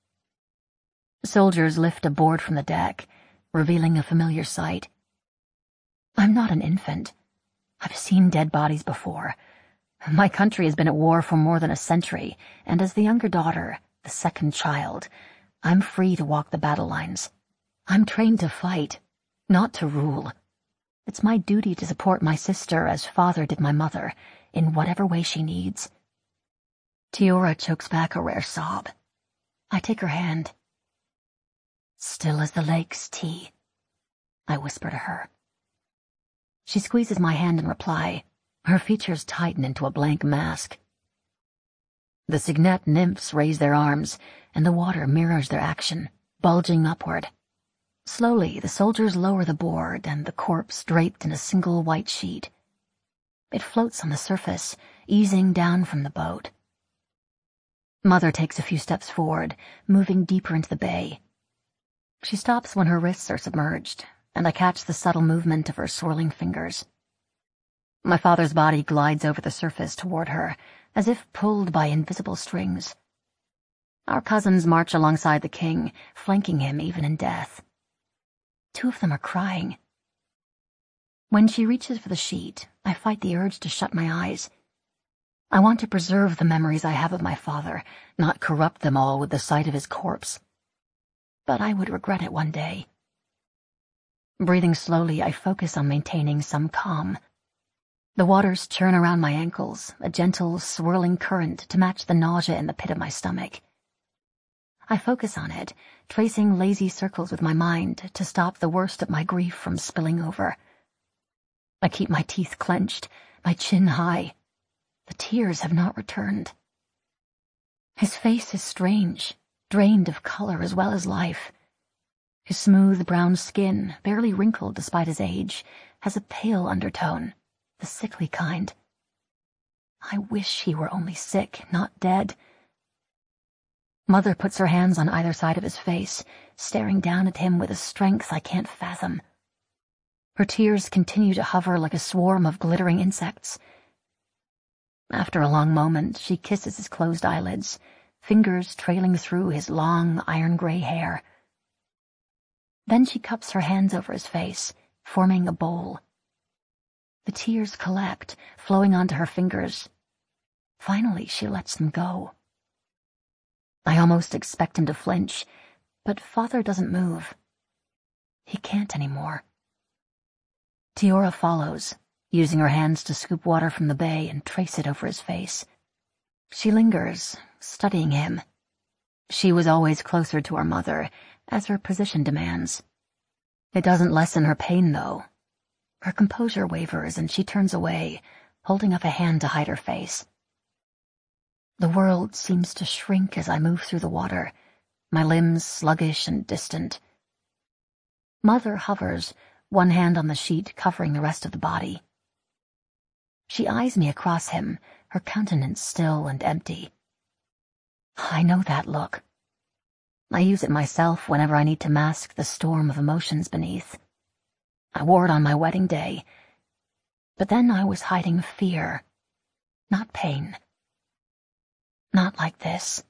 Soldiers lift a board from the deck, revealing a familiar sight. I'm not an infant. I've seen dead bodies before. My country has been at war for more than a century, and as the younger daughter, the second child, I'm free to walk the battle lines. I'm trained to fight, not to rule. It's my duty to support my sister as father did my mother, in whatever way she needs. Tiora chokes back a rare sob. I take her hand. Still as the lake's tea, I whisper to her. She squeezes my hand in reply, her features tighten into a blank mask. The Signet nymphs raise their arms, and the water mirrors their action, bulging upward. Slowly, the soldiers lower the board and the corpse draped in a single white sheet. It floats on the surface, easing down from the boat. Mother takes a few steps forward, moving deeper into the bay. She stops when her wrists are submerged, and I catch the subtle movement of her swirling fingers. My father's body glides over the surface toward her, as if pulled by invisible strings. Our cousins march alongside the king, flanking him even in death. Two of them are crying. When she reaches for the sheet, I fight the urge to shut my eyes. I want to preserve the memories I have of my father, not corrupt them all with the sight of his corpse. But I would regret it one day. Breathing slowly, I focus on maintaining some calm. The waters churn around my ankles, a gentle, swirling current to match the nausea in the pit of my stomach. I focus on it, tracing lazy circles with my mind to stop the worst of my grief from spilling over. I keep my teeth clenched, my chin high. The tears have not returned. His face is strange, drained of color as well as life. His smooth brown skin, barely wrinkled despite his age, has a pale undertone, the sickly kind. I wish he were only sick, not dead. Mother puts her hands on either side of his face, staring down at him with a strength I can't fathom. Her tears continue to hover like a swarm of glittering insects. After a long moment, she kisses his closed eyelids, fingers trailing through his long, iron-gray hair. Then she cups her hands over his face, forming a bowl. The tears collect, flowing onto her fingers. Finally, she lets them go. I almost expect him to flinch, but Father doesn't move. He can't anymore. Tiora follows, using her hands to scoop water from the bay and trace it over his face. She lingers, studying him. She was always closer to her mother, as her position demands. It doesn't lessen her pain, though. Her composure wavers and she turns away, holding up a hand to hide her face. The world seems to shrink as I move through the water, my limbs sluggish and distant. Mother hovers, one hand on the sheet covering the rest of the body. She eyes me across him, her countenance still and empty. I know that look. I use it myself whenever I need to mask the storm of emotions beneath. I wore it on my wedding day, but then I was hiding fear, not pain. Not like this.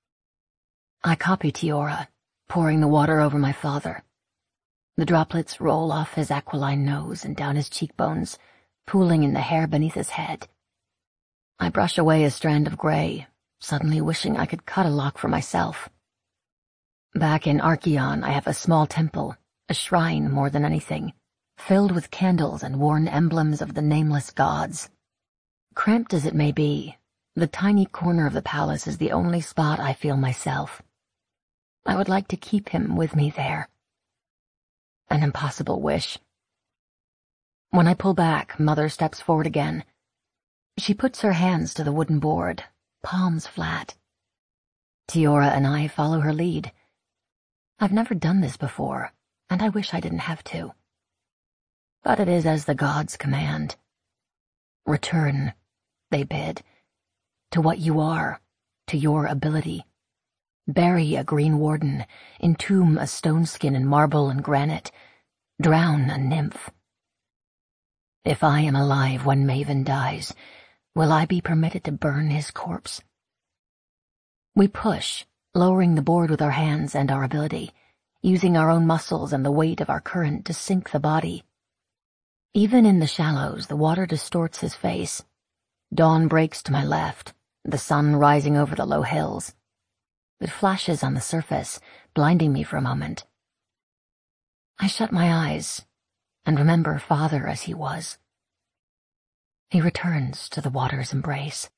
I copy Tiora, pouring the water over my father. The droplets roll off his aquiline nose and down his cheekbones, pooling in the hair beneath his head. I brush away a strand of gray, suddenly wishing I could cut a lock for myself. Back in Archeon, I have a small temple, a shrine more than anything, filled with candles and worn emblems of the nameless gods. Cramped as it may be, the tiny corner of the palace is the only spot I feel myself. I would like to keep him with me there. An impossible wish. When I pull back, Mother steps forward again. She puts her hands to the wooden board, palms flat. Tiora and I follow her lead. I've never done this before, and I wish I didn't have to. But it is as the gods command. Return, they bid, to what you are, to your ability. Bury a green warden, entomb a stone skin in marble and granite, drown a nymph. If I am alive when Maven dies, will I be permitted to burn his corpse? We push, lowering the board with our hands and our ability, using our own muscles and the weight of our current to sink the body. Even in the shallows, the water distorts his face. Dawn breaks to my left, the sun rising over the low hills. It flashes on the surface, blinding me for a moment. I shut my eyes and remember Father as he was. He returns to the water's embrace.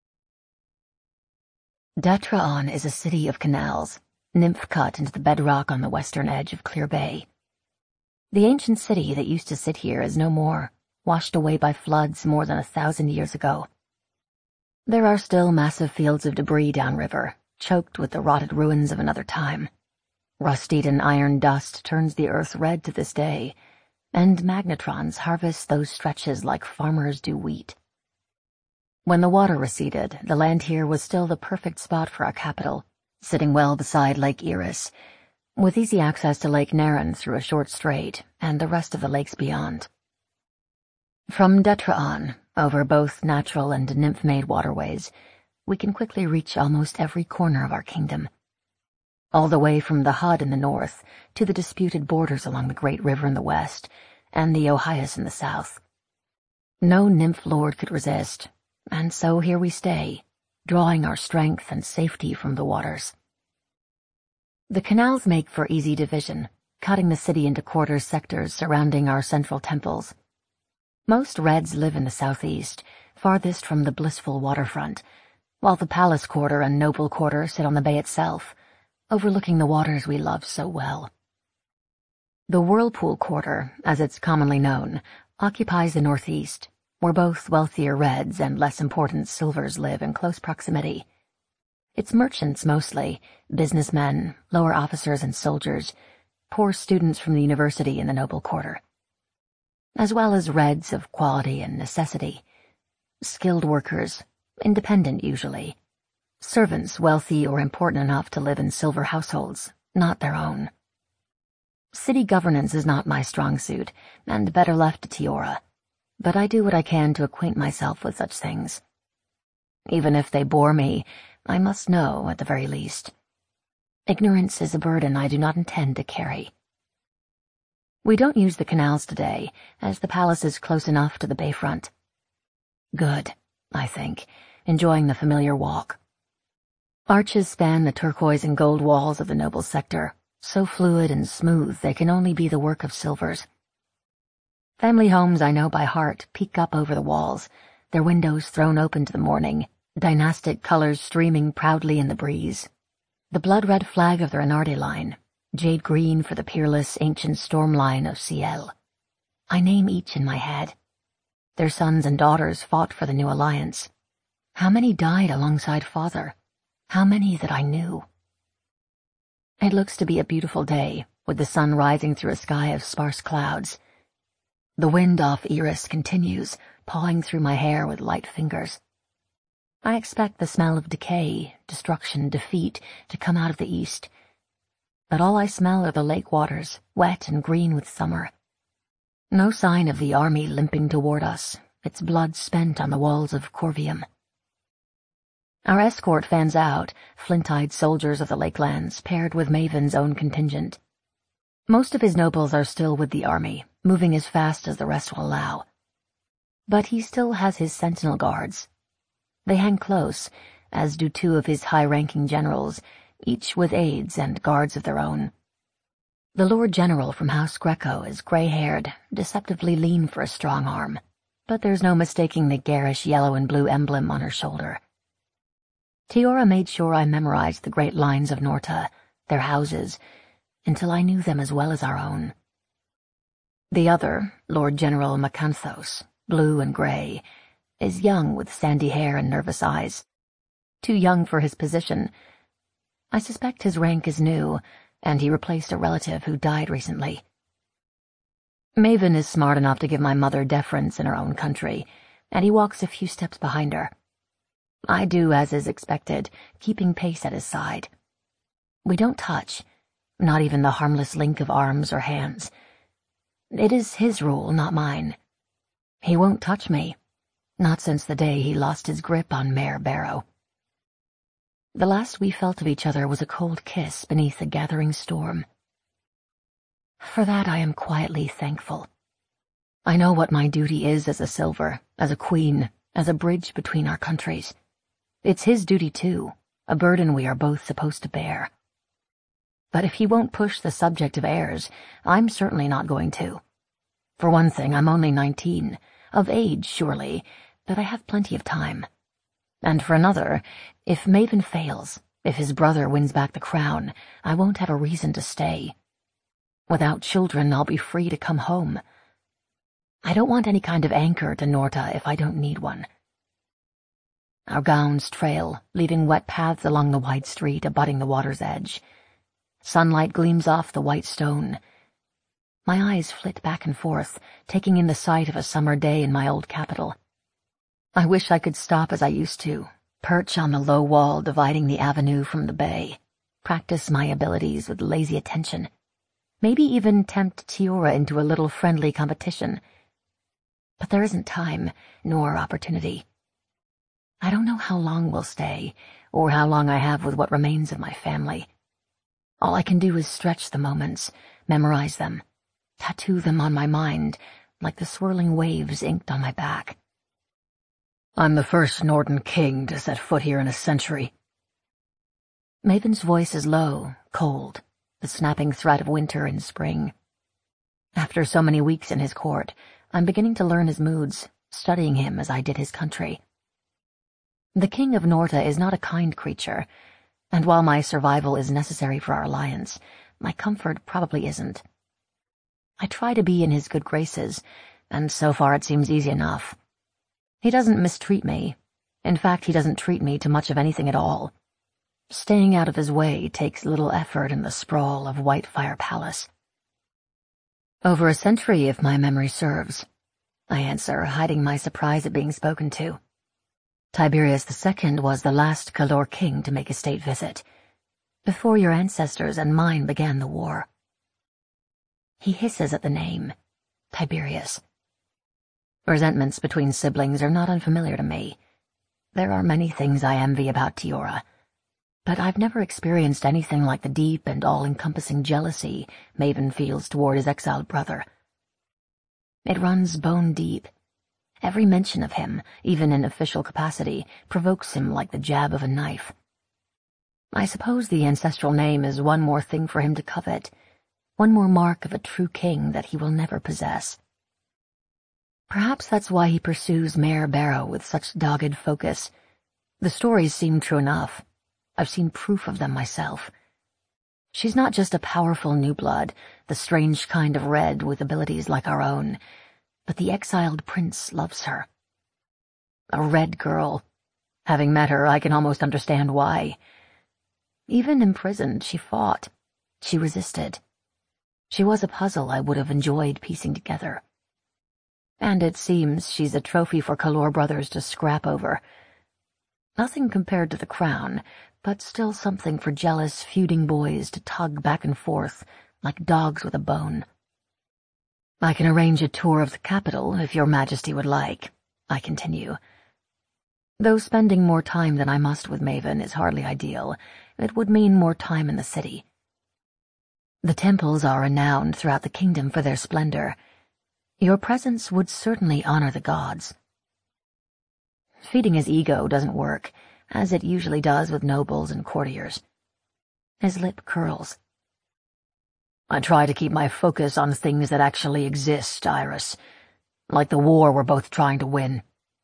Detraon is a city of canals, nymph-cut into the bedrock on the western edge of Clear Bay. The ancient city that used to sit here is no more, washed away by floods more than a thousand years ago. There are still massive fields of debris downriver, choked with the rotted ruins of another time. Rust-eaten iron dust turns the earth red to this day, and magnetrons harvest those stretches like farmers do wheat. When the water receded, the land here was still the perfect spot for our capital, sitting well beside Lake Iris, with easy access to Lake Naren through a short strait and the rest of the lakes beyond. From Detraon, over both natural and nymph-made waterways, we can quickly reach almost every corner of our kingdom. All the way from the Hud in the north to the disputed borders along the Great River in the west and the Ohias in the south. No nymph lord could resist, and so here we stay, drawing our strength and safety from the waters. The canals make for easy division, cutting the city into quarter sectors surrounding our central temples. Most Reds live in the southeast, farthest from the blissful waterfront, while the Palace Quarter and Noble Quarter sit on the bay itself, overlooking the waters we love so well. The Whirlpool Quarter, as it's commonly known, occupies the northeast, where both wealthier Reds and less important Silvers live in close proximity. It's merchants mostly, businessmen, lower officers and soldiers, poor students from the university in the Noble Quarter, as well as Reds of quality and necessity, skilled workers, independent usually, servants wealthy or important enough to live in silver households, not their own. City governance is not my strong suit, and better left to Tiora, but I do what I can to acquaint myself with such things. Even if they bore me, I must know at the very least. Ignorance is a burden I do not intend to carry. We don't use the canals today, as the palace is close enough to the bayfront. Good, I think, enjoying the familiar walk. Arches span the turquoise and gold walls of the noble sector, so fluid and smooth they can only be the work of Silvers. Family homes I know by heart peek up over the walls, their windows thrown open to the morning, dynastic colors streaming proudly in the breeze. The blood-red flag of the Renarde line, jade green for the peerless ancient storm line of Ciel. I name each in my head. Their sons and daughters fought for the new alliance. How many died alongside Father? How many that I knew? It looks to be a beautiful day, with the sun rising through a sky of sparse clouds. The wind off Iris continues, pawing through my hair with light fingers. I expect the smell of decay, destruction, defeat to come out of the east. But all I smell are the lake waters, wet and green with summer. No sign of the army limping toward us, its blood spent on the walls of Corvium. Our escort fans out, flint-eyed soldiers of the Lakelands, paired with Maven's own contingent. Most of his nobles are still with the army, moving as fast as the rest will allow. But he still has his sentinel guards. They hang close, as do two of his high-ranking generals, each with aides and guards of their own. The Lord General from House Greco is gray-haired, deceptively lean for a strong arm, but there's no mistaking the garish yellow and blue emblem on her shoulder. Tiora made sure I memorized the great lines of Norta, their houses, until I knew them as well as our own. The other, Lord General Macanthos, blue and gray, is young with sandy hair and nervous eyes. Too young for his position. I suspect his rank is new, and he replaced a relative who died recently. Maven is smart enough to give my mother deference in her own country, and he walks a few steps behind her. I do as is expected, keeping pace at his side. We don't touch, not even the harmless link of arms or hands. It is his rule, not mine. He won't touch me, not since the day he lost his grip on Mare Barrow. The last we felt of each other was a cold kiss beneath a gathering storm. For that I am quietly thankful. I know what my duty is as a Silver, as a queen, as a bridge between our countries. It's his duty too, a burden we are both supposed to bear. But if he won't push the subject of heirs, I'm certainly not going to. For one thing, I'm only nineteen, of age, surely, but I have plenty of time. And for another, if Maven fails, if his brother wins back the crown, I won't have a reason to stay. Without children, I'll be free to come home. I don't want any kind of anchor to Norta if I don't need one. Our gowns trail, leaving wet paths along the wide street abutting the water's edge. Sunlight gleams off the white stone. My eyes flit back and forth, taking in the sight of a summer day in my old capital. I wish I could stop as I used to, perch on the low wall dividing the avenue from the bay, practice my abilities with lazy attention, maybe even tempt Tiora into a little friendly competition. But there isn't time, nor opportunity. I don't know how long we'll stay, or how long I have with what remains of my family. All I can do is stretch the moments, memorize them, tattoo them on my mind, like the swirling waves inked on my back. I'm the first Norden king to set foot here in a century. Maven's voice is low, cold, the snapping threat of winter and spring. After so many weeks in his court, I'm beginning to learn his moods, studying him as I did his country. The King of Norta is not a kind creature, and while my survival is necessary for our alliance, my comfort probably isn't. I try to be in his good graces, and so far it seems easy enough. He doesn't mistreat me. In fact, he doesn't treat me to much of anything at all. Staying out of his way takes little effort in the sprawl of Whitefire Palace. Over a century, if my memory serves, I answer, hiding my surprise at being spoken to. Tiberius the Second was the last Kalor king to make a state visit, before your ancestors and mine began the war. He hisses at the name, Tiberius. Resentments between siblings are not unfamiliar to me. There are many things I envy about Tiora, but I've never experienced anything like the deep and all-encompassing jealousy Maven feels toward his exiled brother. It runs bone deep. Every mention of him, even in official capacity, provokes him like the jab of a knife. I suppose the ancestral name is one more thing for him to covet, one more mark of a true king that he will never possess. Perhaps that's why he pursues Mare Barrow with such dogged focus. The stories seem true enough. I've seen proof of them myself. She's not just a powerful new blood, the strange kind of red with abilities like our own, but the exiled prince loves her. A red girl. Having met her, I can almost understand why. Even imprisoned, she fought. She resisted. She was a puzzle I would have enjoyed piecing together. And it seems she's a trophy for Kalor brothers to scrap over. Nothing compared to the crown, but still something for jealous, feuding boys to tug back and forth like dogs with a bone. I can arrange a tour of the capital if your majesty would like, I continue. Though spending more time than I must with Maven is hardly ideal, it would mean more time in the city. The temples are renowned throughout the kingdom for their splendor. Your presence would certainly honor the gods. Feeding his ego doesn't work, as it usually does with nobles and courtiers. His lip curls. I try to keep my focus on things that actually exist, Iris. Like the war we're both trying to win.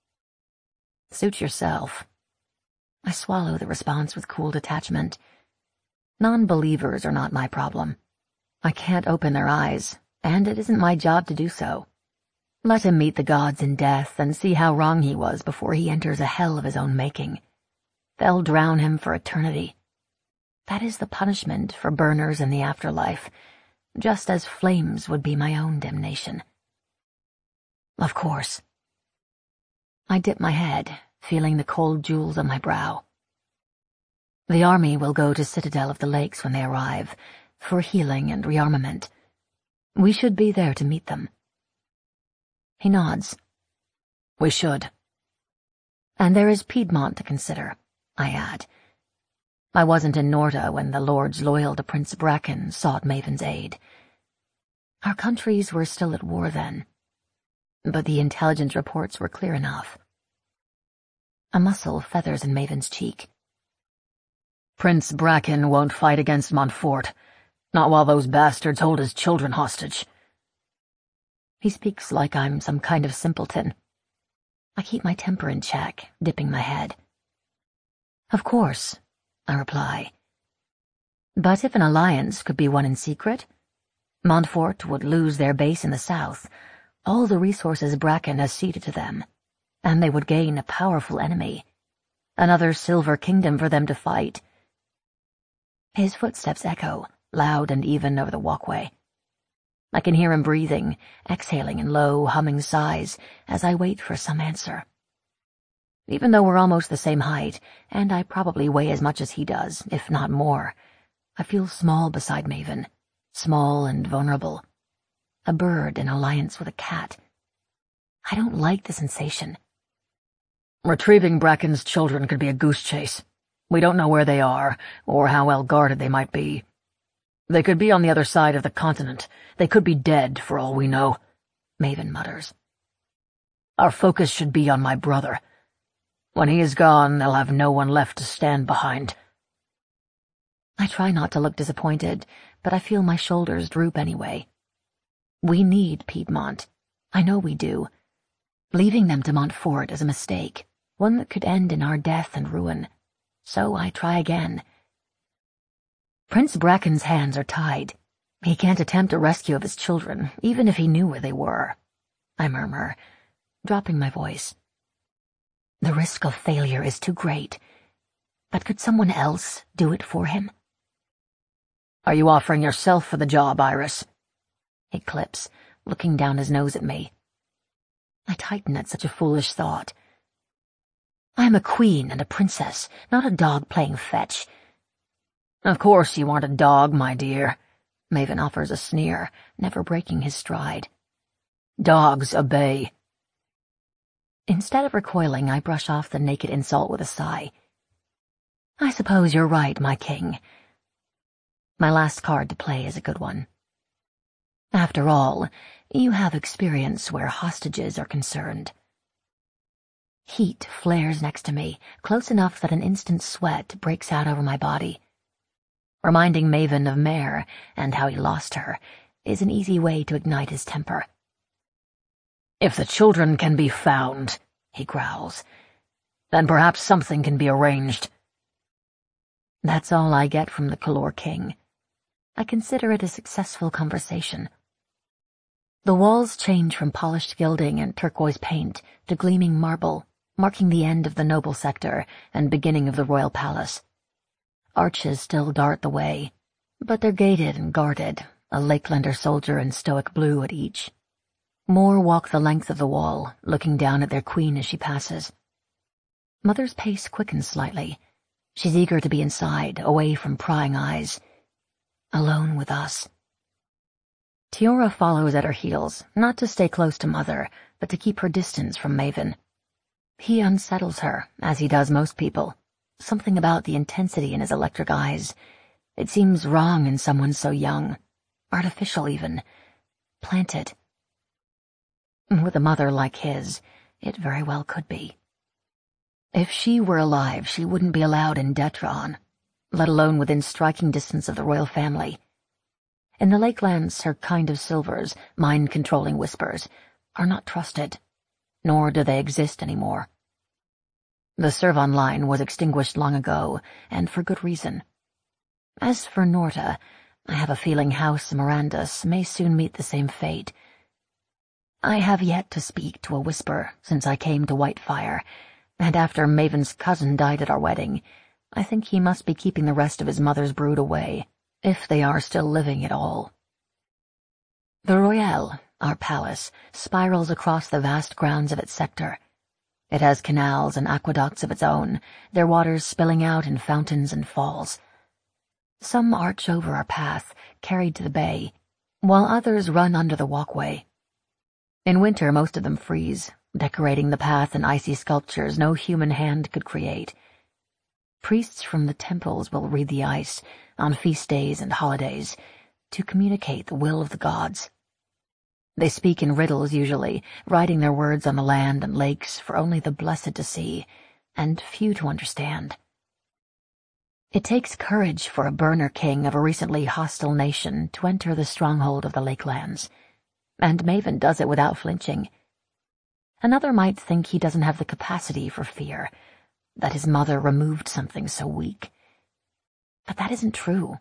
Suit yourself. I swallow the response with cool detachment. Non-believers are not my problem. I can't open their eyes, and it isn't my job to do so. Let him meet the gods in death and see how wrong he was before he enters a hell of his own making. They'll drown him for eternity. That is the punishment for burners in the afterlife, just as flames would be my own damnation. Of course. I dip my head, feeling the cold jewels on my brow. The army will go to Citadel of the Lakes when they arrive, for healing and rearmament. We should be there to meet them. He nods. We should. And there is Piedmont to consider, I add. I wasn't in Norda when the lords loyal to Prince Bracken sought Maven's aid. Our countries were still at war then, but the intelligence reports were clear enough. A muscle feathers in Maven's cheek. Prince Bracken won't fight against Montfort, not while those bastards hold his children hostage. He speaks like I'm some kind of simpleton. I keep my temper in check, dipping my head. Of course, I reply. But if an alliance could be won in secret, Montfort would lose their base in the south, all the resources Bracken has ceded to them, and they would gain a powerful enemy, another Silver Kingdom for them to fight. His footsteps echo, loud and even over the walkway. I can hear him breathing, exhaling in low, humming sighs as I wait for some answer. Even though we're almost the same height, and I probably weigh as much as he does, if not more, I feel small beside Maven, small and vulnerable. A bird in alliance with a cat. I don't like the sensation. Retrieving Bracken's children could be a goose chase. We don't know where they are, or how well guarded they might be. They could be on the other side of the continent. They could be dead, for all we know, Maven mutters. Our focus should be on my brother. When he is gone, they'll have no one left to stand behind. I try not to look disappointed, but I feel my shoulders droop anyway. We need Piedmont. I know we do. Leaving them to Montfort is a mistake, one that could end in our death and ruin. So I try again. Prince Bracken's hands are tied. He can't attempt a rescue of his children, even if he knew where they were, I murmur, dropping my voice. The risk of failure is too great. But could someone else do it for him? Are you offering yourself for the job, Iris? He clips, looking down his nose at me. I tighten at such a foolish thought. I am a queen and a princess, not a dog playing fetch. Of course you aren't a dog, my dear. Maven offers a sneer, never breaking his stride. Dogs obey. Instead of recoiling, I brush off the naked insult with a sigh. I suppose you're right, my king. My last card to play is a good one. After all, you have experience where hostages are concerned. Heat flares next to me, close enough that an instant sweat breaks out over my body. Reminding Maven of Mare and how he lost her is an easy way to ignite his temper. If the children can be found, he growls, then perhaps something can be arranged. That's all I get from the Kalor King. I consider it a successful conversation. The walls change from polished gilding and turquoise paint to gleaming marble, marking the end of the noble sector and beginning of the royal palace. Arches still dart the way, but they're gated and guarded, a Lakelander soldier in stoic blue at each. More walk the length of the wall, looking down at their queen as she passes. Mother's pace quickens slightly. She's eager to be inside, away from prying eyes. Alone with us. Tiora follows at her heels, not to stay close to Mother, but to keep her distance from Maven. He unsettles her, as he does most people. Something about the intensity in his electric eyes. It seems wrong in someone so young. Artificial, even. Planted. With a mother like his, it very well could be. If she were alive, she wouldn't be allowed in Detron. let alone within striking distance of the royal family. In the Lakelands, her kind of silvers, mind-controlling whispers, are not trusted, nor do they exist anymore. The Servon line was extinguished long ago, and for good reason. As for Norta, I have a feeling House Mirandus may soon meet the same fate. I have yet to speak to a whisper since I came to Whitefire, and after Maven's cousin died at our wedding, I think he must be keeping the rest of his mother's brood away, if they are still living at all. The Royale, our palace, spirals across the vast grounds of its sector. It has canals and aqueducts of its own, their waters spilling out in fountains and falls. Some arch over our path, carried to the bay, while others run under the walkway. In winter, most of them freeze, decorating the path in icy sculptures no human hand could create. Priests from the temples will read the ice, on feast days and holidays, to communicate the will of the gods. They speak in riddles usually, writing their words on the land and lakes for only the blessed to see, and few to understand. It takes courage for a burner king of a recently hostile nation to enter the stronghold of the Lakelands, and Maven does it without flinching. Another might think he doesn't have the capacity for fear, that his mother removed something so weak. But that isn't true.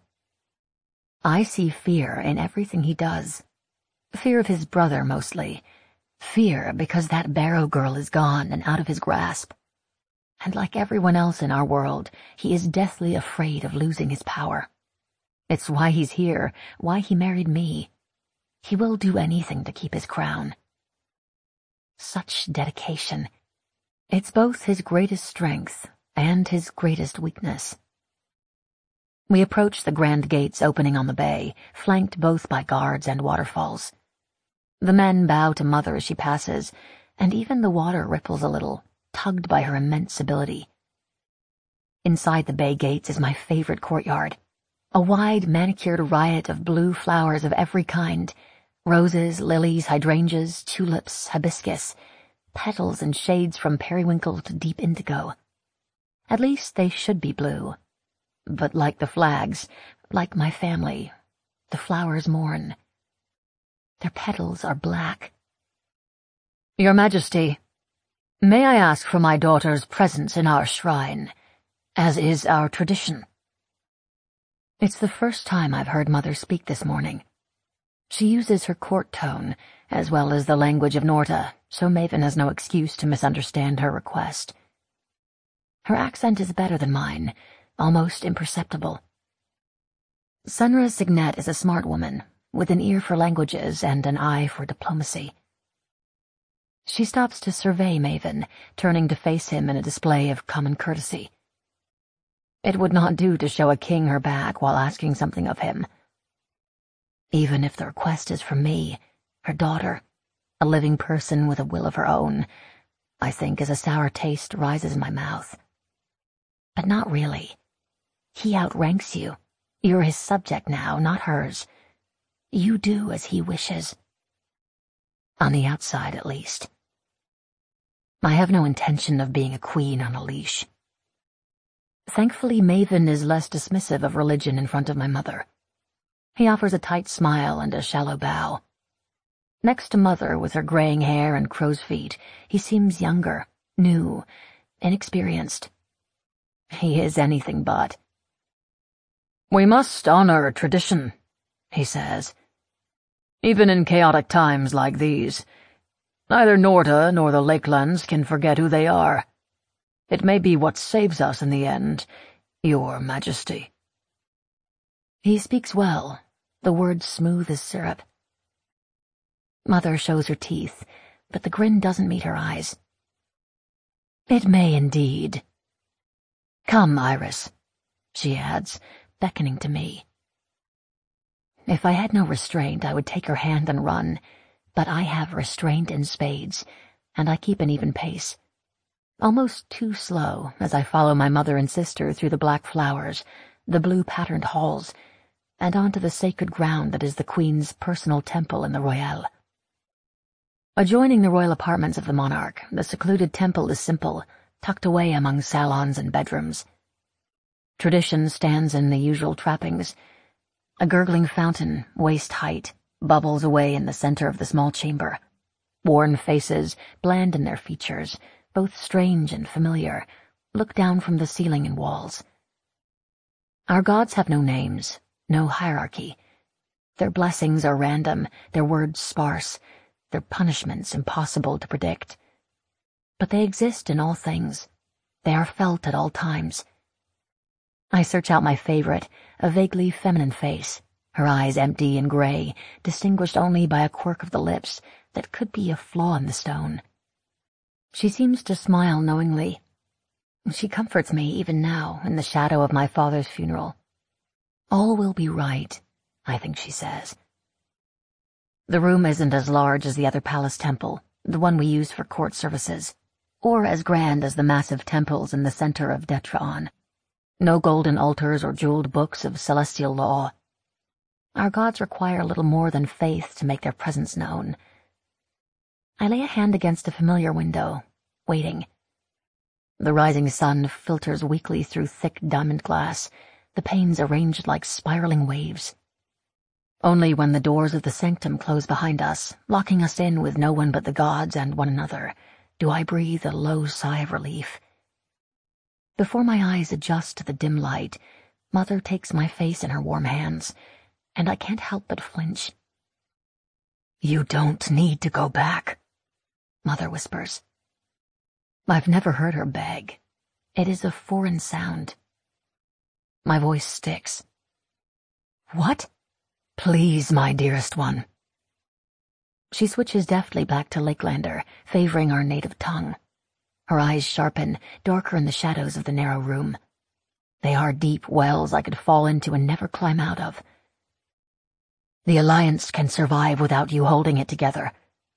I see fear in everything he does. Fear of his brother, mostly. Fear because that Barrow girl is gone and out of his grasp. And like everyone else in our world, he is deathly afraid of losing his power. It's why he's here, why he married me. He will do anything to keep his crown. Such dedication. It's both his greatest strength and his greatest weakness. We approach the grand gates opening on the bay, flanked both by guards and waterfalls. The men bow to Mother as she passes, and even the water ripples a little, tugged by her immense ability. Inside the bay gates is my favorite courtyard, a wide manicured riot of blue flowers of every kind, roses, lilies, hydrangeas, tulips, hibiscus, petals and shades from periwinkle to deep indigo. At least they should be blue. But like the flags, like my family, the flowers mourn. Their petals are black. Your Majesty, may I ask for my daughter's presence in our shrine, as is our tradition? It's the first time I've heard Mother speak this morning. She uses her court tone, as well as the language of Norta, so Maven has no excuse to misunderstand her request. Her accent is better than mine, almost imperceptible. Sunra Signet is a smart woman, with an ear for languages and an eye for diplomacy. She stops to survey Maven, turning to face him in a display of common courtesy. It would not do to show a king her back while asking something of him. Even if the request is from me, her daughter, a living person with a will of her own, I think as a sour taste rises in my mouth. But not really. He outranks you. You're his subject now, not hers. You do as he wishes. On the outside, at least. I have no intention of being a queen on a leash. Thankfully, Maven is less dismissive of religion in front of my mother. He offers a tight smile and a shallow bow. Next to Mother, with her graying hair and crow's feet, he seems younger, new, inexperienced. He is anything but. We must honor tradition, he says. Even in chaotic times like these, neither Norta nor the Lakelands can forget who they are. It may be what saves us in the end, Your Majesty. He speaks well, the words smooth as syrup. Mother shows her teeth, but the grin doesn't meet her eyes. It may indeed. Come, Iris, she adds, beckoning to me. If I had no restraint, I would take her hand and run, but I have restraint in spades, and I keep an even pace. Almost too slow as I follow my mother and sister through the black flowers, the blue-patterned halls, and onto the sacred ground that is the Queen's personal temple in the Royale. Adjoining the royal apartments of the monarch, the secluded temple is simple, tucked away among salons and bedrooms. Tradition stands in the usual trappings. A gurgling fountain, waist-height, bubbles away in the center of the small chamber. Worn faces, bland in their features, both strange and familiar, look down from the ceiling and walls. Our gods have no names, no hierarchy. Their blessings are random, their words sparse, their punishments impossible to predict. But they exist in all things. They are felt at all times. I search out my favorite, a vaguely feminine face, her eyes empty and gray, distinguished only by a quirk of the lips that could be a flaw in the stone. She seems to smile knowingly. She comforts me even now in the shadow of my father's funeral. All will be right, I think she says. The room isn't as large as the other palace temple, the one we use for court services, or as grand as the massive temples in the center of Detraon. No golden altars or jeweled books of celestial law. Our gods require a little more than faith to make their presence known. I lay a hand against a familiar window, waiting. The rising sun filters weakly through thick diamond glass, the panes arranged like spiraling waves. Only when the doors of the sanctum close behind us, locking us in with no one but the gods and one another, do I breathe a low sigh of relief. Before my eyes adjust to the dim light, Mother takes my face in her warm hands, and I can't help but flinch. "You don't need to go back," Mother whispers. I've never heard her beg. It is a foreign sound. My voice sticks. "What?" "Please, my dearest one." She switches deftly back to Lakelander, favoring our native tongue. Her eyes sharpen, darker in the shadows of the narrow room. They are deep wells I could fall into and never climb out of. "The Alliance can survive without you holding it together."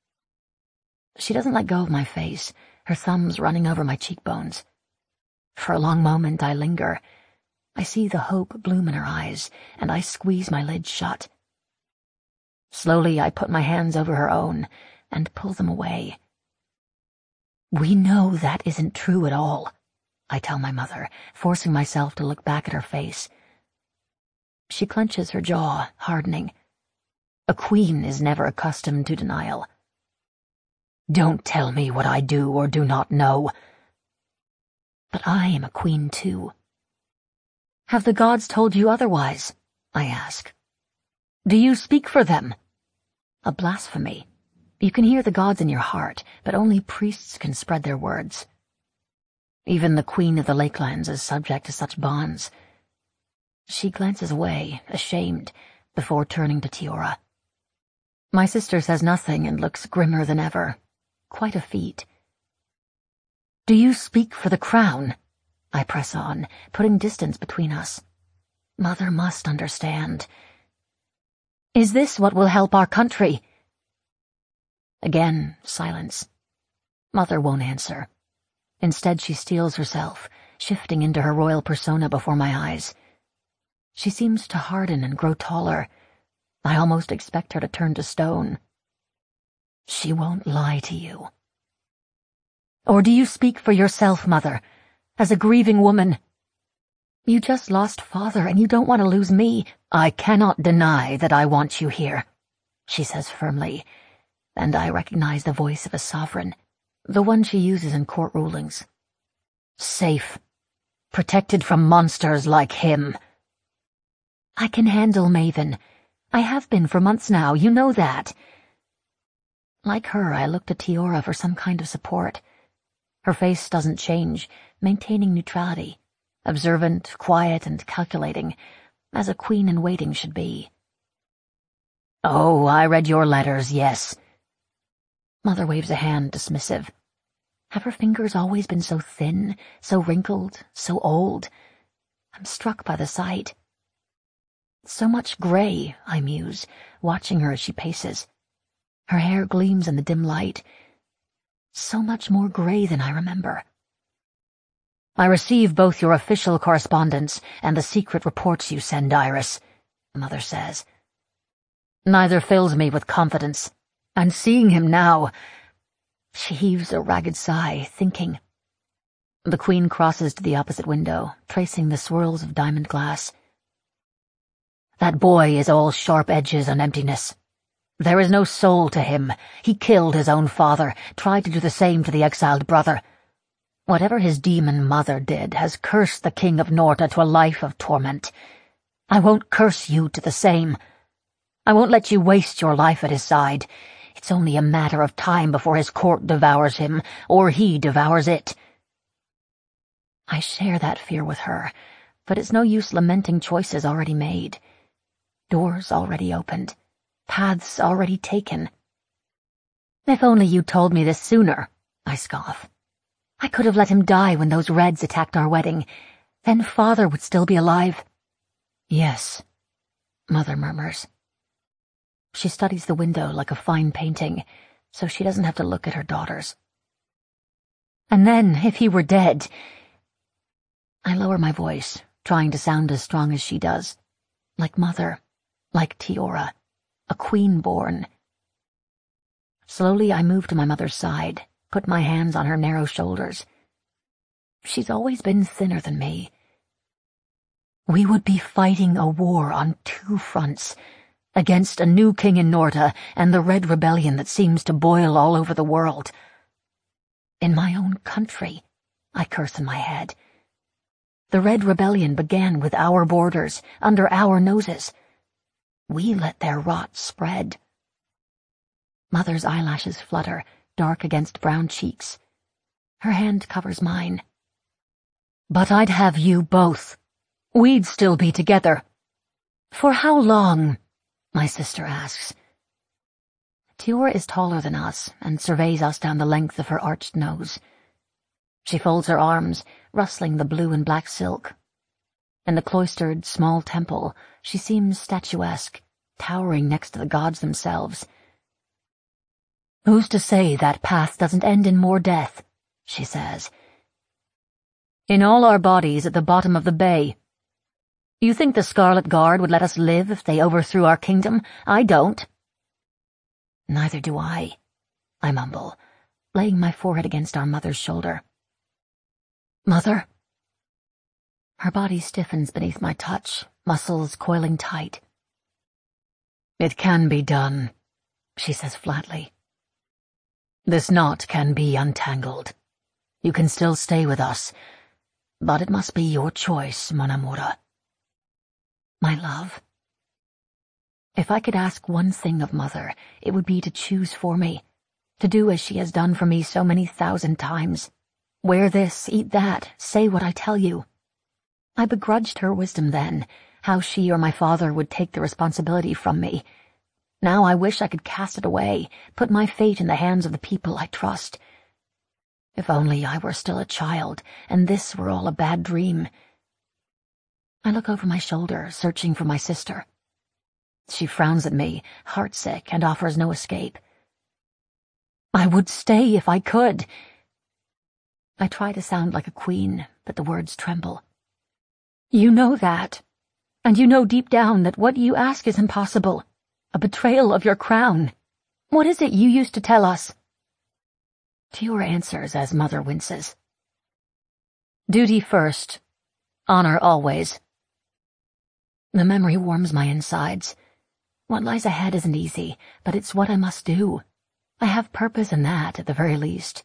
She doesn't let go of my face, her thumbs running over my cheekbones. For a long moment I linger. I see the hope bloom in her eyes, and I squeeze my lids shut. Slowly I put my hands over her own and pull them away. "We know that isn't true at all," I tell my mother, forcing myself to look back at her face. She clenches her jaw, hardening. A queen is never accustomed to denial. "Don't tell me what I do or do not know." But I am a queen too. "Have the gods told you otherwise?" I ask. "Do you speak for them?" A blasphemy. You can hear the gods in your heart, but only priests can spread their words. Even the Queen of the Lakelands is subject to such bonds. She glances away, ashamed, before turning to Tiora. My sister says nothing and looks grimmer than ever. Quite a feat. "Do you speak for the crown?" I press on, putting distance between us. Mother must understand. "Is this what will help our country?" Again, silence. Mother won't answer. Instead, she steels herself, shifting into her royal persona before my eyes. She seems to harden and grow taller. I almost expect her to turn to stone. "She won't lie to you." "Or do you speak for yourself, Mother, as a grieving woman?" "You just lost Father, and you don't want to lose me." "I cannot deny that I want you here," she says firmly, and I recognize the voice of a sovereign, the one she uses in court rulings. "Safe, protected from monsters like him." "I can handle Maven. I have been for months now, you know that." Like her, I look to Tiora for some kind of support. Her face doesn't change, maintaining neutrality, observant, quiet, and calculating, as a queen in waiting should be. "Oh, I read your letters, yes." Mother waves a hand, dismissive. Have her fingers always been so thin, so wrinkled, so old? I'm struck by the sight. So much gray, I muse, watching her as she paces. Her hair gleams in the dim light. So much more gray than I remember. "I receive both your official correspondence and the secret reports you send, Iris," Mother says. "Neither fills me with confidence. And seeing him now..." She heaves a ragged sigh, thinking. The Queen crosses to the opposite window, tracing the swirls of diamond glass. That boy is all sharp edges and emptiness. There is no soul to him. He killed his own father, tried to do the same to the exiled brother. Whatever his demon mother did has cursed the King of Norta to a life of torment. I won't curse you to the same. I won't let you waste your life at his side. It's only a matter of time before his court devours him, or he devours it. I share that fear with her, but it's no use lamenting choices already made. Doors already opened. Paths already taken. If only you told me this sooner, I scoff. I could have let him die when those Reds attacked our wedding. Then Father would still be alive. Yes, Mother murmurs. She studies the window like a fine painting, so she doesn't have to look at her daughters. And then, if he were dead... I lower my voice, trying to sound as strong as she does. Like Mother, like Tiora, a queen born. Slowly I move to my mother's side, put my hands on her narrow shoulders. She's always been thinner than me. We would be fighting a war on two fronts, against a new king in Norta and the Red Rebellion that seems to boil all over the world. In my own country, I curse in my head. The Red Rebellion began with our borders, under our noses. We let their rot spread. Mother's eyelashes flutter, dark against brown cheeks. Her hand covers mine. But I'd have you both. We'd still be together. For how long? My sister asks. Tiora is taller than us and surveys us down the length of her arched nose. She folds her arms, rustling the blue and black silk. In the cloistered, small temple, she seems statuesque, towering next to the gods themselves. Who's to say that path doesn't end in more death? She says. In all our bodies at the bottom of the bay. You think the Scarlet Guard would let us live if they overthrew our kingdom? I don't. Neither do I, I mumble, laying my forehead against our mother's shoulder. Mother? Her body stiffens beneath my touch, muscles coiling tight. It can be done, she says flatly. This knot can be untangled. You can still stay with us, but it must be your choice, Mon Amora. My love. If I could ask one thing of Mother, it would be to choose for me, to do as she has done for me so many thousand times. Wear this, eat that, say what I tell you. I begrudged her wisdom then, how she or my father would take the responsibility from me. Now I wish I could cast it away, put my fate in the hands of the people I trust. If only I were still a child, and this were all a bad dream. I look over my shoulder, searching for my sister. She frowns at me, heartsick, and offers no escape. I would stay if I could. I try to sound like a queen, but the words tremble. You know that, and you know deep down that what you ask is impossible, a betrayal of your crown. What is it you used to tell us? Tiora answers as Mother winces. Duty first, honor always. The memory warms my insides. What lies ahead isn't easy, but it's what I must do. I have purpose in that, at the very least.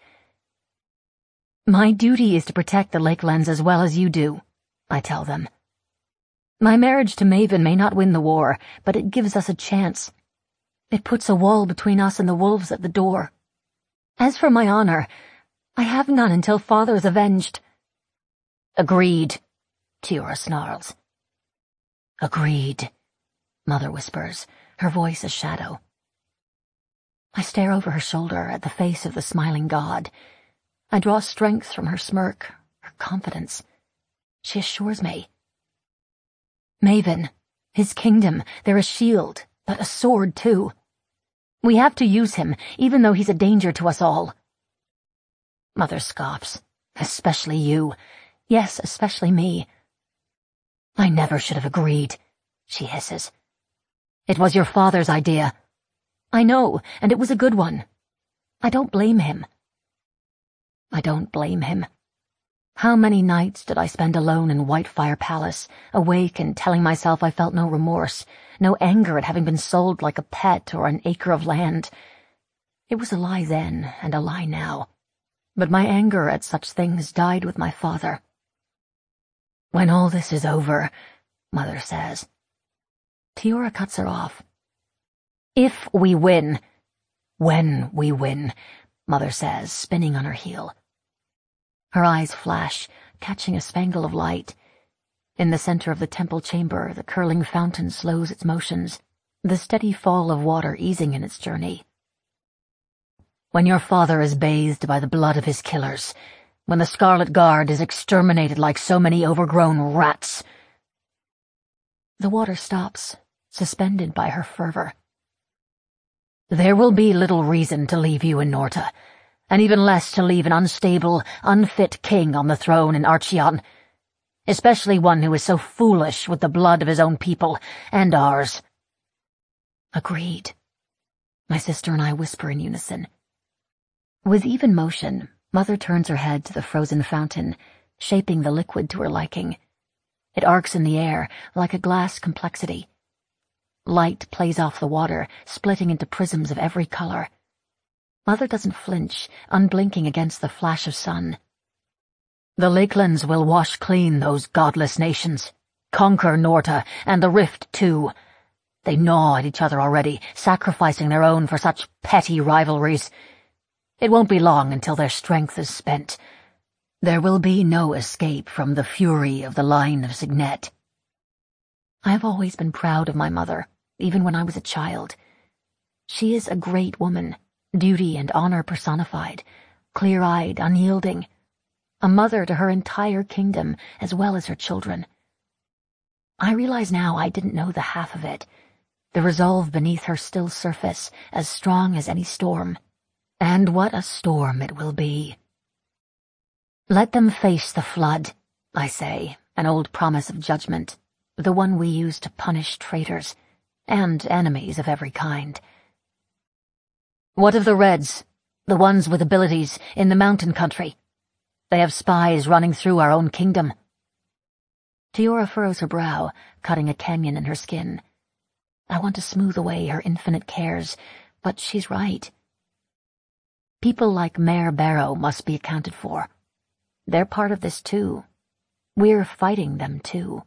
My duty is to protect the Lakelands as well as you do, I tell them. My marriage to Maven may not win the war, but it gives us a chance. It puts a wall between us and the wolves at the door. As for my honor, I have none until Father is avenged. Agreed, Tiora snarls. Agreed, Mother whispers, her voice a shadow. I stare over her shoulder at the face of the smiling god. I draw strength from her smirk, her confidence. She assures me. Maven, his kingdom, they're a shield, but a sword too. We have to use him, even though he's a danger to us all. Mother scoffs. Especially you. Yes, especially me. I never should have agreed, she hisses. It was your father's idea. I know, and it was a good one. I don't blame him. I don't blame him. How many nights did I spend alone in Whitefire Palace, awake and telling myself I felt no remorse, no anger at having been sold like a pet or an acre of land. It was a lie then and a lie now, but my anger at such things died with my father. When all this is over, Mother says. Tiora cuts her off. If we win, when we win, Mother says, spinning on her heel. Her eyes flash, catching a spangle of light. In the center of the temple chamber, the curling fountain slows its motions, the steady fall of water easing in its journey. When your father is bathed by the blood of his killers, when the Scarlet Guard is exterminated like so many overgrown rats. The water stops, suspended by her fervor. There will be little reason to leave you in Norta, and even less to leave an unstable, unfit king on the throne in Archeon, especially one who is so foolish with the blood of his own people and ours. Agreed. My sister and I whisper in unison. With even motion, Mother turns her head to the frozen fountain, shaping the liquid to her liking. It arcs in the air like a glass complexity. Light plays off the water, splitting into prisms of every color. Mother doesn't flinch, unblinking against the flash of sun. The Lakelands will wash clean those godless nations, conquer Norta, and the Rift too. They gnaw at each other already, sacrificing their own for such petty rivalries. It won't be long until their strength is spent. There will be no escape from the fury of the line of Signet. I have always been proud of my mother, even when I was a child. She is a great woman, duty and honor personified, clear-eyed, unyielding, a mother to her entire kingdom as well as her children. I realize now I didn't know the half of it, the resolve beneath her still surface, as strong as any storm. And what a storm it will be. Let them face the flood, I say, an old promise of judgment, the one we use to punish traitors, and enemies of every kind. What of the Reds, the ones with abilities, in the mountain country? They have spies running through our own kingdom. Tiora furrows her brow, cutting a canyon in her skin. I want to smooth away her infinite cares, but she's right. People like Mare Barrow must be accounted for. They're part of this too. We're fighting them too.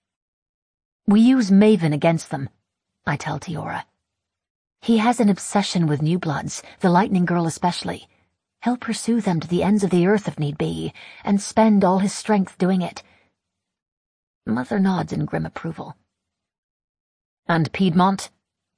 We use Maven against them, I tell Tiora. He has an obsession with new bloods, the Lightning Girl especially. He'll pursue them to the ends of the earth if need be, and spend all his strength doing it. Mother nods in grim approval. And Piedmont?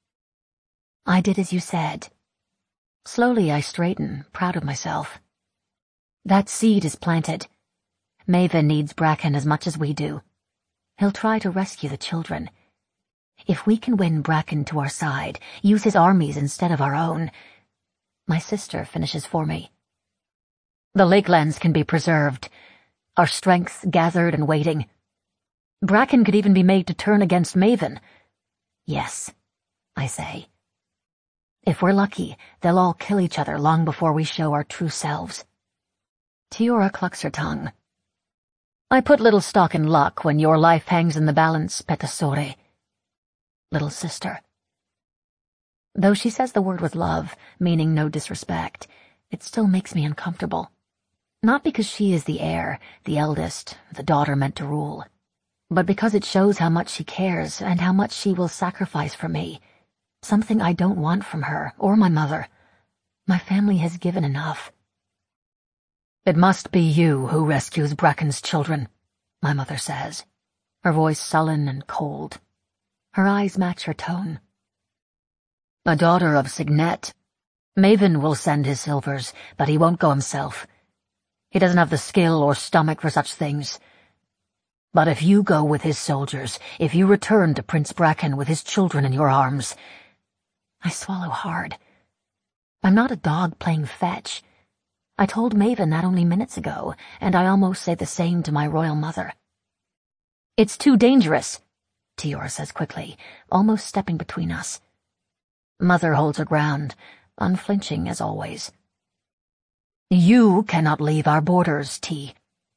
I did as you said. Slowly I straighten, proud of myself. That seed is planted. Maven needs Bracken as much as we do. He'll try to rescue the children. If we can win Bracken to our side, use his armies instead of our own. My sister finishes for me. The Lakelands can be preserved, our strength gathered and waiting. Bracken could even be made to turn against Maven. Yes, I say. If we're lucky, they'll all kill each other long before we show our true selves. Tiora clucks her tongue. I put little stock in luck when your life hangs in the balance, Petasore. Little sister. Though she says the word with love, meaning no disrespect, it still makes me uncomfortable. Not because she is the heir, the eldest, the daughter meant to rule, but because it shows how much she cares and how much she will sacrifice for me. Something I don't want from her, or my mother. My family has given enough. It must be you who rescues Bracken's children, my mother says, her voice sullen and cold. Her eyes match her tone. A daughter of Signet. Maven will send his silvers, but he won't go himself. He doesn't have the skill or stomach for such things. But if you go with his soldiers, if you return to Prince Bracken with his children in your arms... I swallow hard. I'm not a dog playing fetch. I told Maven that only minutes ago, and I almost say the same to my royal mother. It's too dangerous, Tiora says quickly, almost stepping between us. Mother holds her ground, unflinching as always. You cannot leave our borders, T.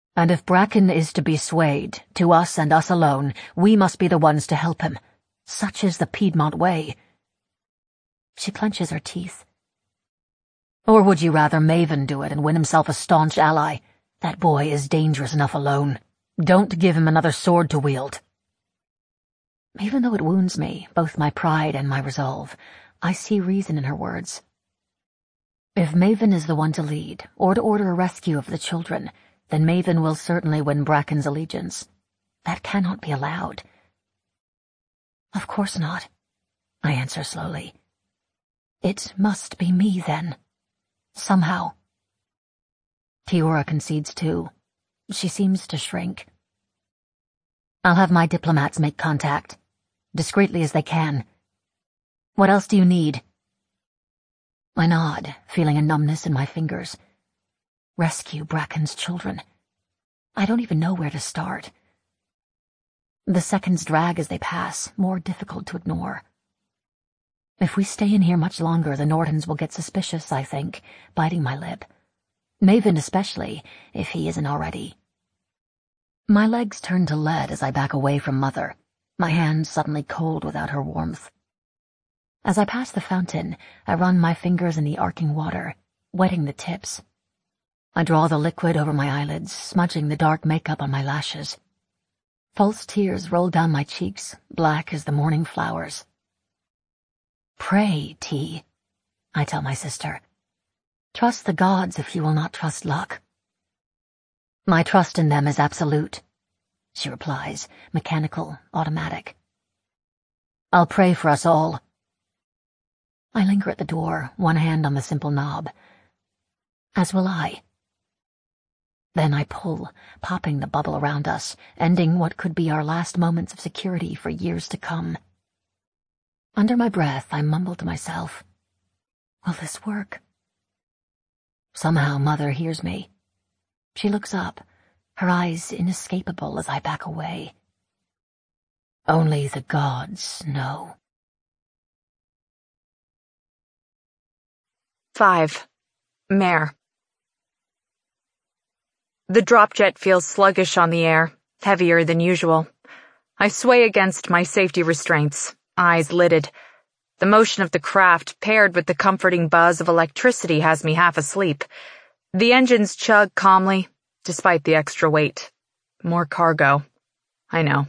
And if Bracken is to be swayed, to us and us alone, we must be the ones to help him. Such is the Piedmont way. She clenches her teeth. Or would you rather Maven do it and win himself a staunch ally? That boy is dangerous enough alone. Don't give him another sword to wield. Even though it wounds me, both my pride and my resolve, I see reason in her words. If Maven is the one to lead, or to order a rescue of the children, then Maven will certainly win Bracken's allegiance. That cannot be allowed. Of course not, I answer slowly. It must be me, then. Somehow. Tiora concedes too. She seems to shrink. I'll have my diplomats make contact, discreetly as they can. What else do you need? I nod, feeling a numbness in my fingers. Rescue Bracken's children. I don't even know where to start. The seconds drag as they pass, more difficult to ignore. If we stay in here much longer, the Nordens will get suspicious, I think, biting my lip. Maven especially, if he isn't already. My legs turn to lead as I back away from Mother, my hands suddenly cold without her warmth. As I pass the fountain, I run my fingers in the arcing water, wetting the tips. I draw the liquid over my eyelids, smudging the dark makeup on my lashes. False tears roll down my cheeks, black as the morning flowers. Pray, T, I tell my sister. Trust the gods if you will not trust luck. My trust in them is absolute, she replies, mechanical, automatic. I'll pray for us all. I linger at the door, one hand on the simple knob. As will I. Then I pull, popping the bubble around us, ending what could be our last moments of security for years to come. Under my breath, I mumble to myself, will this work? Somehow Mother hears me. She looks up, her eyes inescapable as I back away. Only the gods know. Five. Mare. The dropjet feels sluggish on the air, heavier than usual. I sway against my safety restraints, eyes lidded. The motion of the craft, paired with the comforting buzz of electricity, has me half asleep. The engines chug calmly, despite the extra weight. More cargo. I know.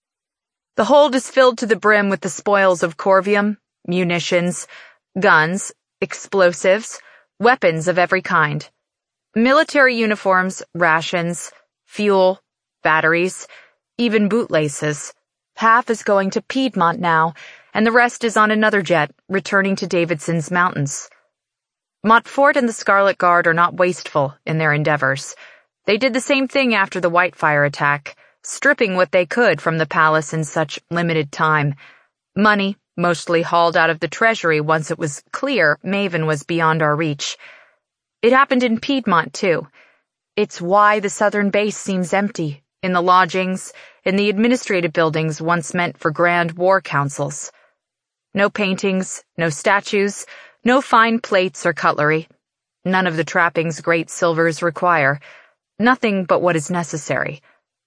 The hold is filled to the brim with the spoils of Corvium, munitions, guns, explosives, weapons of every kind. Military uniforms, rations, fuel, batteries, even bootlaces. Half is going to Piedmont now, and the rest is on another jet, returning to Davidson's mountains. Montfort and the Scarlet Guard are not wasteful in their endeavors. They did the same thing after the Whitefire attack, stripping what they could from the palace in such limited time. Money, mostly hauled out of the treasury once it was clear Maven was beyond our reach. It happened in Piedmont, too. It's why the southern base seems empty, in the lodgings, in the administrative buildings once meant for grand war councils. No paintings, no statues, no fine plates or cutlery. None of the trappings great silvers require. Nothing but what is necessary.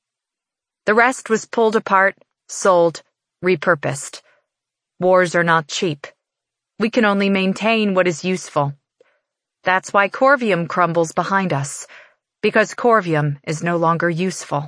The rest was pulled apart, sold, repurposed. Wars are not cheap. We can only maintain what is useful. That's why Corvium crumbles behind us, because Corvium is no longer useful.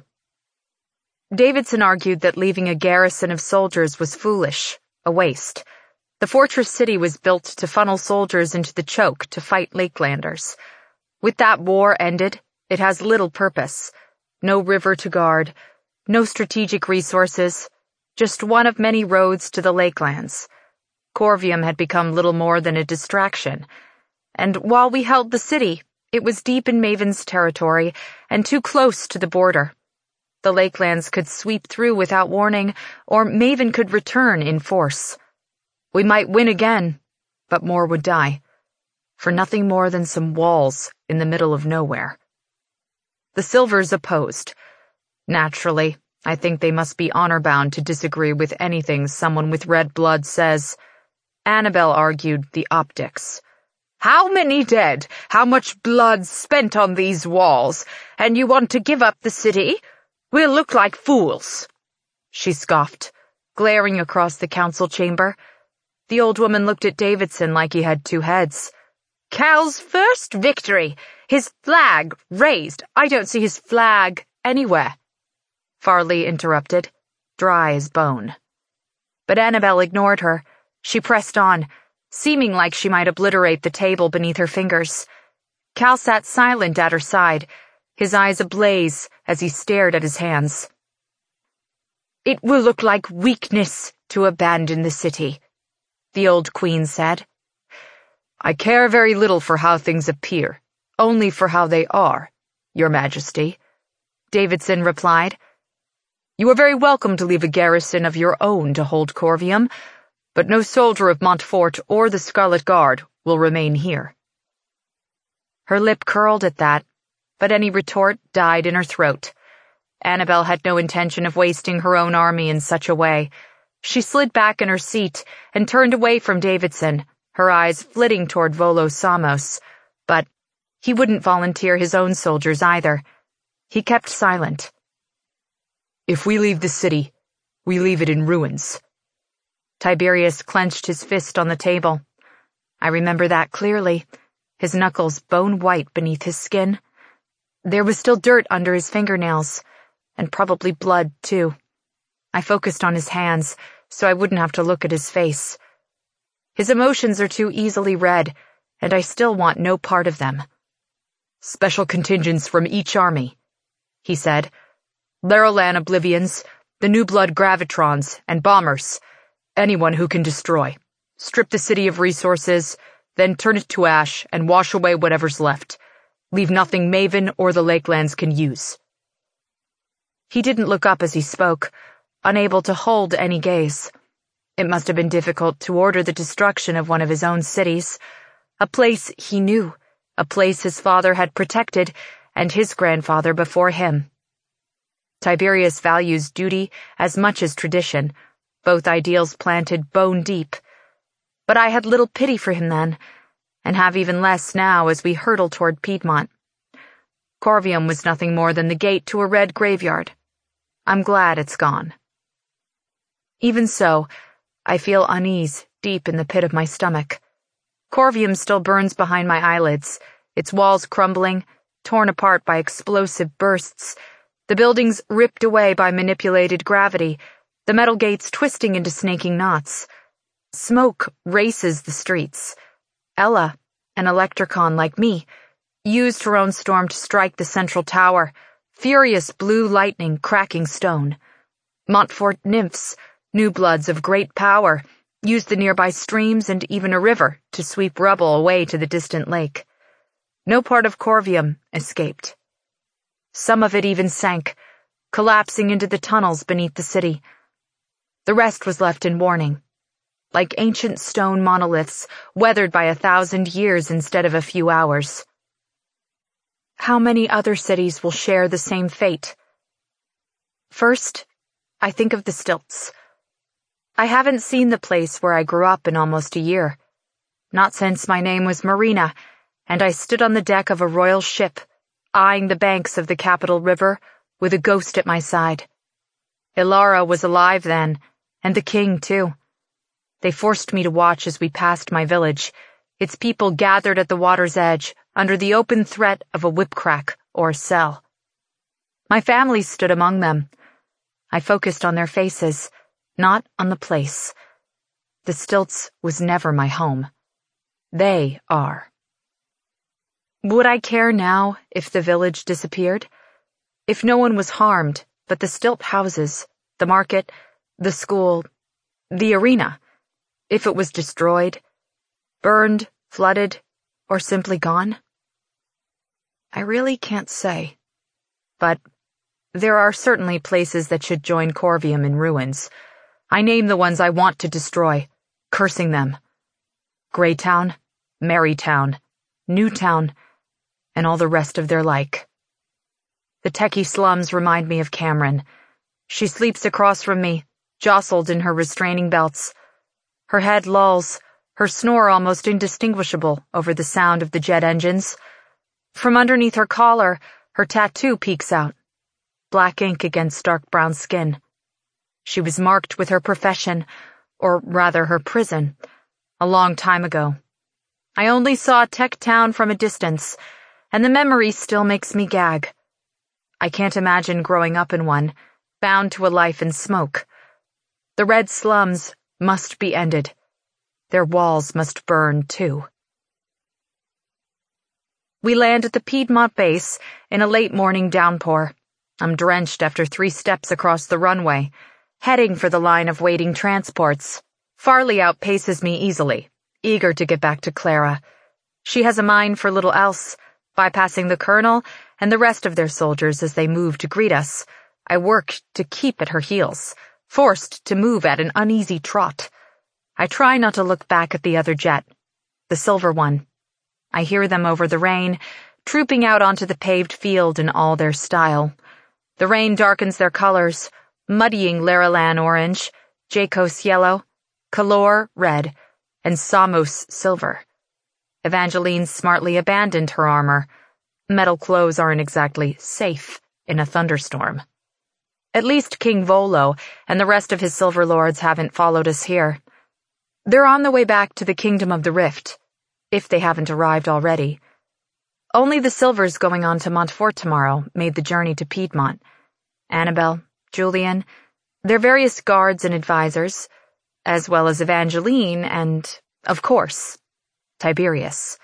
Davidson argued that leaving a garrison of soldiers was foolish, a waste. The fortress city was built to funnel soldiers into the choke to fight Lakelanders. With that war ended, it has little purpose. No river to guard, no strategic resources, just one of many roads to the Lakelands. Corvium had become little more than a distraction. And while we held the city, it was deep in Maven's territory and too close to the border. The Lakelands could sweep through without warning, or Maven could return in force. We might win again, but more would die, for nothing more than some walls in the middle of nowhere. The Silvers opposed. Naturally, I think they must be honor-bound to disagree with anything someone with red blood says. Annabelle argued the optics. How many dead? How much blood spent on these walls? And you want to give up the city? We'll look like fools." She scoffed, glaring across the council chamber. The old woman looked at Davidson like he had two heads. "Cal's first victory! His flag raised! I don't see his flag anywhere," Farley interrupted, dry as bone. But Annabelle ignored her. She pressed on, seeming like she might obliterate the table beneath her fingers. Cal sat silent at her side, his eyes ablaze as he stared at his hands. "It will look like weakness to abandon the city," the old queen said. "I care very little for how things appear, only for how they are, Your Majesty," Davidson replied. "You are very welcome to leave a garrison of your own to hold Corvium, but no soldier of Montfort or the Scarlet Guard will remain here." Her lip curled at that, but any retort died in her throat. Annabelle had no intention of wasting her own army in such a way. She slid back in her seat and turned away from Davidson, her eyes flitting toward Volo Samos, but he wouldn't volunteer his own soldiers either. He kept silent. "If we leave the city, we leave it in ruins." Tiberius clenched his fist on the table. I remember that clearly, his knuckles bone-white beneath his skin. There was still dirt under his fingernails, and probably blood, too. I focused on his hands, so I wouldn't have to look at his face. His emotions are too easily read, and I still want no part of them. "Special contingents from each army," he said. "Larolan Oblivions, the New Blood Gravitrons, and bombers. Anyone who can destroy. Strip the city of resources, then turn it to ash and wash away whatever's left. Leave nothing Maven or the Lakelands can use." He didn't look up as he spoke, unable to hold any gaze. It must have been difficult to order the destruction of one of his own cities, a place he knew, a place his father had protected, and his grandfather before him. Tiberius values duty as much as tradition, both ideals planted bone deep. But I had little pity for him then, and have even less now as we hurtle toward Piedmont. Corvium was nothing more than the gate to a red graveyard. I'm glad it's gone. Even so, I feel unease deep in the pit of my stomach. Corvium still burns behind my eyelids, its walls crumbling, torn apart by explosive bursts, the buildings ripped away by manipulated gravity, the metal gates twisting into snaking knots. Smoke races the streets. Ella, an electricon like me, used her own storm to strike the central tower, furious blue lightning cracking stone. Montfort nymphs, new bloods of great power, used the nearby streams and even a river to sweep rubble away to the distant lake. No part of Corvium escaped. Some of it even sank, collapsing into the tunnels beneath the city. The rest was left in warning, like ancient stone monoliths weathered by a thousand years instead of a few hours. How many other cities will share the same fate? First, I think of the stilts. I haven't seen the place where I grew up in almost a year, not since my name was Marina, and I stood on the deck of a royal ship, eyeing the banks of the capital river with a ghost at my side. Ilara was alive then, and the king too. They forced me to watch as we passed my village, its people gathered at the water's edge under the open threat of a whip-crack or a cell. My family stood among them. I focused on their faces, not on the place. The stilts was never my home. They are. Would I care now if the village disappeared? If no one was harmed but the stilt houses, the market, the school, the arena? If it was destroyed, burned, flooded, or simply gone? I really can't say. But there are certainly places that should join Corvium in ruins. I name the ones I want to destroy, cursing them. Greytown, Marytown, Newtown, and all the rest of their like. The techie slums remind me of Cameron. She sleeps across from me, jostled in her restraining belts. Her head lolls, her snore almost indistinguishable over the sound of the jet engines. From underneath her collar, her tattoo peeks out, black ink against dark brown skin. She was marked with her profession, or rather her prison, a long time ago. I only saw Tech Town from a distance, and the memory still makes me gag. I can't imagine growing up in one, bound to a life in smoke. The red slums must be ended. Their walls must burn, too. We land at the Piedmont base in a late morning downpour. I'm drenched after three steps across the runway, heading for the line of waiting transports. Farley outpaces me easily, eager to get back to Clara. She has a mind for little else, bypassing the colonel and the rest of their soldiers as they move to greet us. I work to keep at her heels, forced to move at an uneasy trot. I try not to look back at the other jet, the silver one. I hear them over the rain, trooping out onto the paved field in all their style. The rain darkens their colors, muddying Laralan orange, Jacos yellow, Kalor red, and Samos silver. Evangeline smartly abandoned her armor. Metal clothes aren't exactly safe in a thunderstorm. At least King Volo and the rest of his silver lords haven't followed us here. They're on the way back to the Kingdom of the Rift, if they haven't arrived already. Only the Silvers going on to Montfort tomorrow made the journey to Piedmont. Annabelle, Julian, their various guards and advisors, as well as Evangeline and, of course, Tiberius.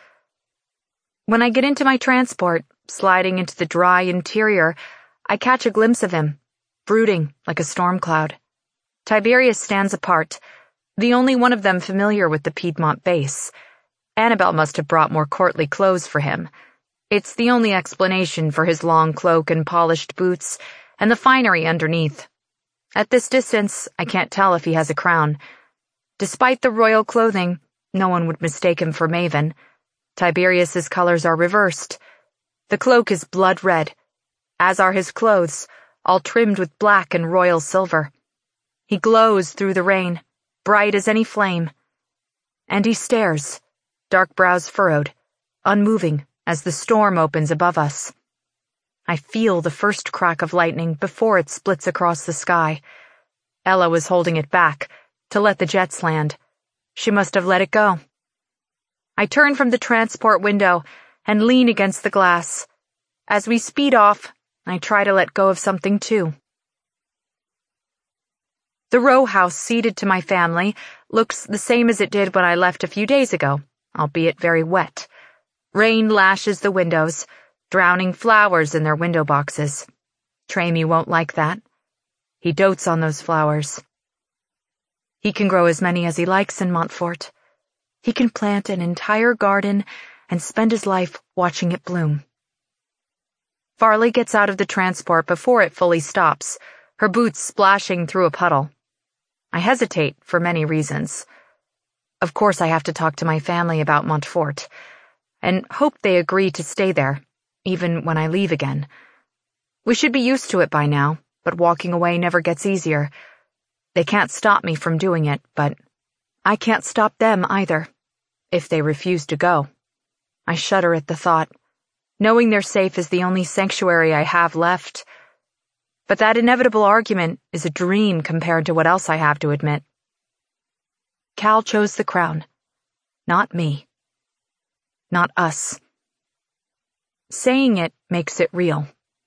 When I get into my transport, sliding into the dry interior, I catch a glimpse of him, brooding like a storm cloud. Tiberius stands apart, the only one of them familiar with the Piedmont base. Annabelle must have brought more courtly clothes for him. It's the only explanation for his long cloak and polished boots, and the finery underneath. At this distance, I can't tell if he has a crown. Despite the royal clothing, no one would mistake him for Maven. Tiberius's colors are reversed. The cloak is blood red, as are his clothes, all trimmed with black and royal silver. He glows through the rain, bright as any flame. And he stares, dark brows furrowed, unmoving as the storm opens above us. I feel the first crack of lightning before it splits across the sky. Ella was holding it back to let the jets land. She must have let it go. I turn from the transport window and lean against the glass. As we speed off, I try to let go of something too. The row house ceded to my family looks the same as it did when I left a few days ago, albeit very wet. Rain lashes the windows, drowning flowers in their window boxes. Traemy won't like that. He dotes on those flowers. He can grow as many as he likes in Montfort. He can plant an entire garden and spend his life watching it bloom. Farley gets out of the transport before it fully stops, her boots splashing through a puddle. I hesitate for many reasons. Of course I have to talk to my family about Montfort, and hope they agree to stay there, even when I leave again. We should be used to it by now, but walking away never gets easier. They can't stop me from doing it, but I can't stop them either, if they refuse to go. I shudder at the thought. Knowing they're safe is the only sanctuary I have left. But that inevitable argument is a dream compared to what else I have to admit. Cal chose the crown. Not me. Not us. Saying it makes it real.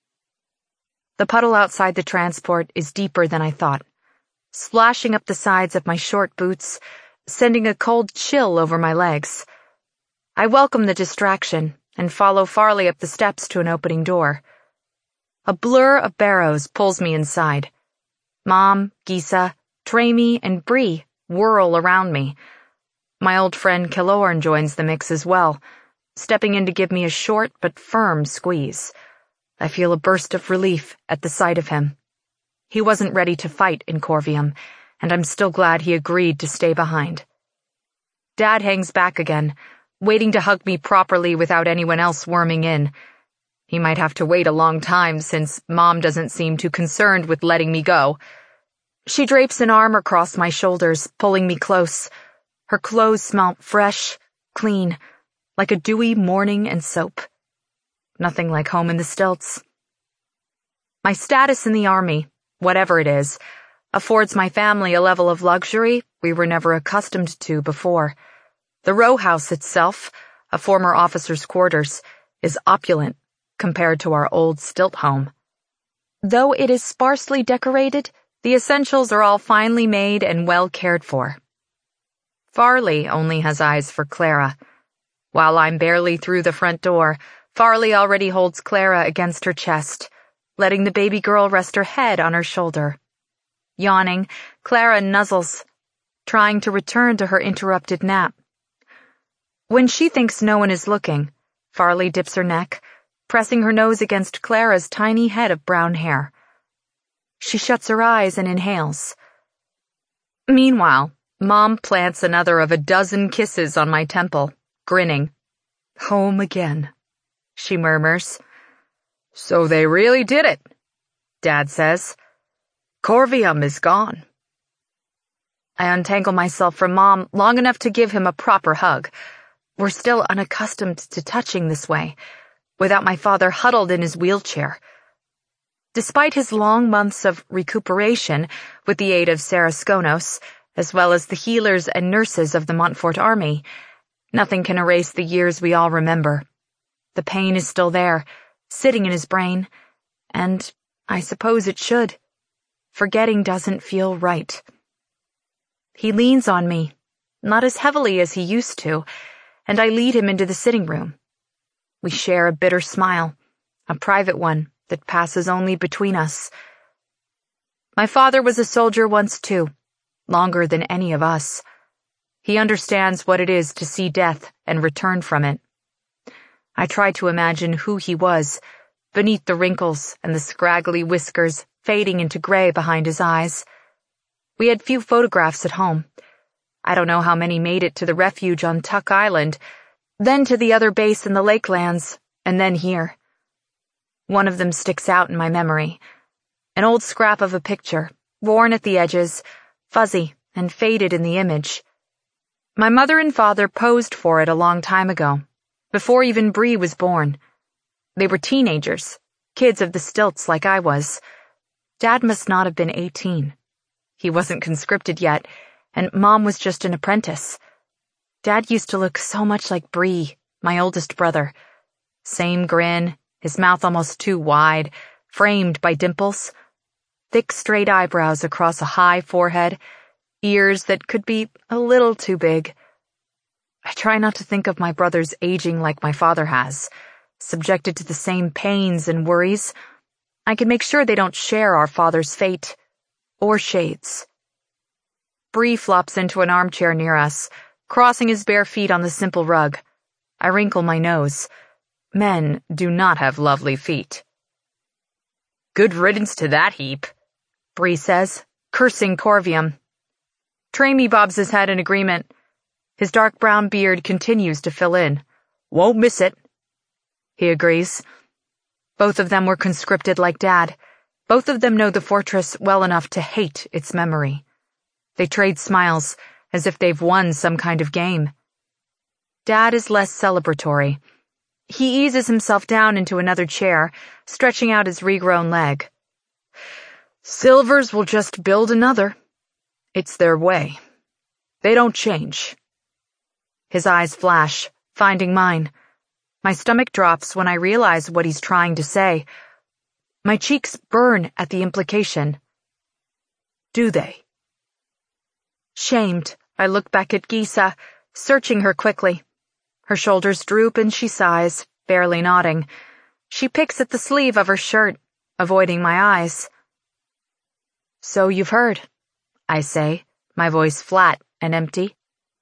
The puddle outside the transport is deeper than I thought, splashing up the sides of my short boots, sending a cold chill over my legs. I welcome the distraction and follow Farley up the steps to an opening door. A blur of barrows pulls me inside. Mom, Gisa, Traemy, and Bree whirl around me. My old friend Kilorn joins the mix as well, stepping in to give me a short but firm squeeze. I feel a burst of relief at the sight of him. He wasn't ready to fight in Corvium, and I'm still glad he agreed to stay behind. Dad hangs back again, waiting to hug me properly without anyone else worming in. He might have to wait a long time since Mom doesn't seem too concerned with letting me go. She drapes an arm across my shoulders, pulling me close. Her clothes smell fresh, clean, like a dewy morning and soap. Nothing like home in the stilts. My status in the army, whatever it is, affords my family a level of luxury we were never accustomed to before. The row house itself, a former officer's quarters, is opulent compared to our old stilt home. Though it is sparsely decorated, the essentials are all finely made and well cared for. Farley only has eyes for Clara. While I'm barely through the front door, Farley already holds Clara against her chest, letting the baby girl rest her head on her shoulder. Yawning, Clara nuzzles, trying to return to her interrupted nap. When she thinks no one is looking, Farley dips her neck, pressing her nose against Clara's tiny head of brown hair. She shuts her eyes and inhales. Meanwhile, Mom plants another of a dozen kisses on my temple, grinning. Home again, she murmurs. So they really did it, Dad says. Corvium is gone. I untangle myself from Mom long enough to give him a proper hug. We're still unaccustomed to touching this way, without my father huddled in his wheelchair. Despite his long months of recuperation with the aid of Sarah Skonos, as well as the healers and nurses of the Montfort army, nothing can erase the years we all remember. The pain is still there, sitting in his brain, and I suppose it should. Forgetting doesn't feel right. He leans on me, not as heavily as he used to, and I lead him into the sitting room. We share a bitter smile, a private one that passes only between us. My father was a soldier once too, longer than any of us. He understands what it is to see death and return from it. I try to imagine who he was, beneath the wrinkles and the scraggly whiskers fading into gray behind his eyes. We had few photographs at home. I don't know how many made it to the refuge on Tuck Island, then to the other base in the Lakelands, and then here. One of them sticks out in my memory. An old scrap of a picture, worn at the edges, fuzzy and faded in the image. My mother and father posed for it a long time ago, before even Bree was born. They were teenagers, kids of the stilts like I was. Dad must not have been eighteen. He wasn't conscripted yet, and Mom was just an apprentice. Dad used to look so much like Bree, my oldest brother. Same grin, his mouth almost too wide, framed by dimples. Thick straight eyebrows across a high forehead, ears that could be a little too big. I try not to think of my brothers aging like my father has, subjected to the same pains and worries. I can make sure they don't share our father's fate, or shades. Bree flops into an armchair near us, crossing his bare feet on the simple rug. I wrinkle my nose. Men do not have lovely feet. Good riddance to that heap, Bree says, cursing Corvium. Tramey bobs his head in agreement. His dark brown beard continues to fill in. Won't miss it. He agrees. Both of them were conscripted like Dad. Both of them know the fortress well enough to hate its memory. They trade smiles, as if they've won some kind of game. Dad is less celebratory. He eases himself down into another chair, stretching out his regrown leg. Silvers will just build another. It's their way. They don't change. His eyes flash, finding mine. My stomach drops when I realize what he's trying to say. My cheeks burn at the implication. Do they? Shamed, I look back at Gisa, searching her quickly. Her shoulders droop and she sighs, barely nodding. She picks at the sleeve of her shirt, avoiding my eyes. So you've heard, I say, my voice flat and empty.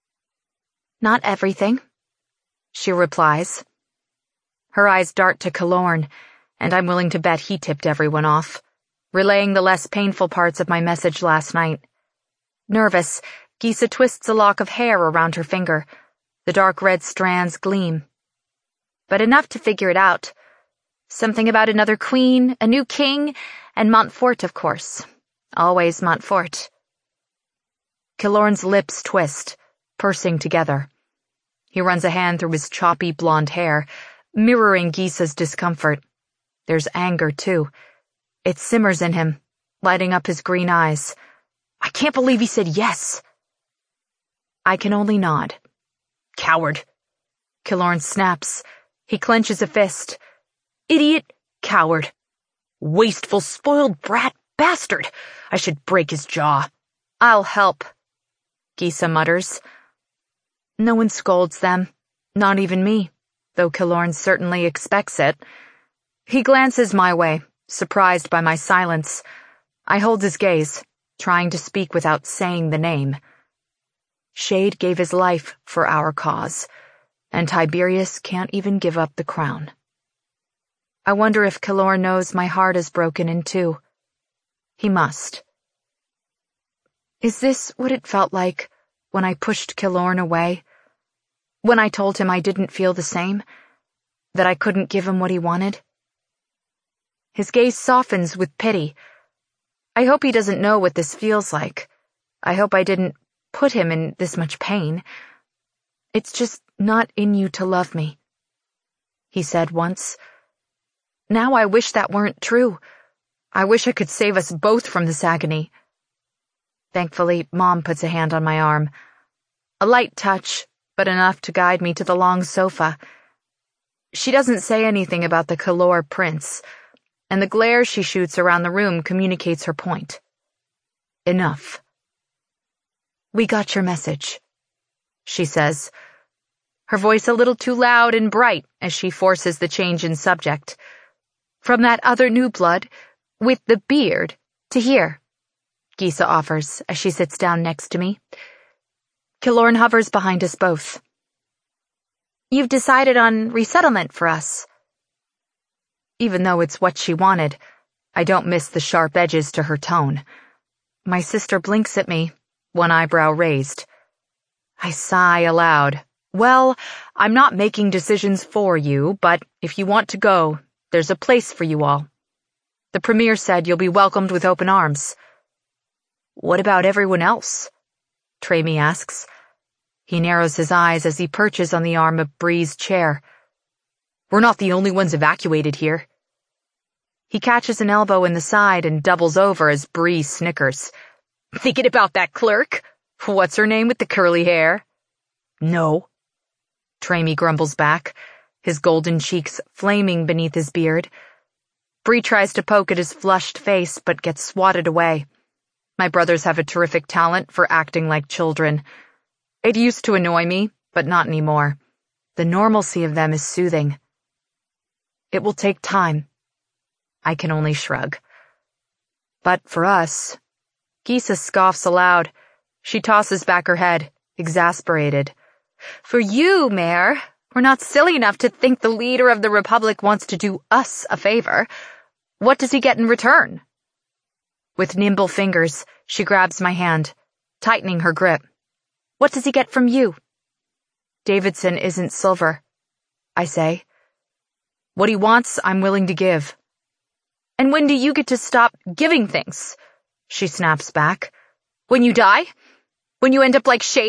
Not everything, she replies. Her eyes dart to Killorn, and I'm willing to bet he tipped everyone off, relaying the less painful parts of my message last night. Nervous, Gisa twists a lock of hair around her finger. The dark red strands gleam. But enough to figure it out. Something about another queen, a new king, and Montfort, of course. Always Montfort. Killorn's lips twist, pursing together. He runs a hand through his choppy blonde hair, mirroring Gisa's discomfort. There's anger, too. It simmers in him, lighting up his green eyes. I can't believe he said yes. I can only nod. Coward. Killorn snaps. He clenches a fist. Idiot, coward. Wasteful, spoiled brat, bastard. I should break his jaw. I'll help, Gisa mutters. No one scolds them, not even me, though Killorn certainly expects it. He glances my way, surprised by my silence. I hold his gaze, trying to speak without saying the name. Shade gave his life for our cause, and Tiberius can't even give up the crown. I wonder if Killorn knows my heart is broken in two. He must. Is this what it felt like when I pushed Killorn away? When I told him I didn't feel the same? That I couldn't give him what he wanted? His gaze softens with pity. I hope he doesn't know what this feels like. I hope I didn't put him in this much pain. It's just not in you to love me, he said once. Now I wish that weren't true. I wish I could save us both from this agony. Thankfully, Mom puts a hand on my arm. A light touch, but enough to guide me to the long sofa. She doesn't say anything about the Killor prince, and the glare she shoots around the room communicates her point. Enough. We got your message, she says, her voice a little too loud and bright as she forces the change in subject. From that other new blood, with the beard, to here, Gisa offers as she sits down next to me. Killorn hovers behind us both. You've decided on resettlement for us. Even though it's what she wanted, I don't miss the sharp edges to her tone. My sister blinks at me, one eyebrow raised. I sigh aloud. Well, I'm not making decisions for you, but if you want to go, there's a place for you all. The Premier said you'll be welcomed with open arms. What about everyone else? Tramy asks. He narrows his eyes as he perches on the arm of Bree's chair. We're not the only ones evacuated here. He catches an elbow in the side and doubles over as Bree snickers. Thinking about that clerk? What's her name with the curly hair? No. Tramy grumbles back, his golden cheeks flaming beneath his beard. Bree tries to poke at his flushed face but gets swatted away. My brothers have a terrific talent for acting like children. It used to annoy me, but not anymore. The normalcy of them is soothing. It will take time. I can only shrug. But for us... Gisa scoffs aloud. She tosses back her head, exasperated. For you, Mayor, we're not silly enough to think the leader of the Republic wants to do us a favor. What does he get in return? With nimble fingers, she grabs my hand, tightening her grip. What does he get from you? Davidson isn't silver, I say. What he wants, I'm willing to give. And when do you get to stop giving things? She snaps back. When you die? When you end up like Shade?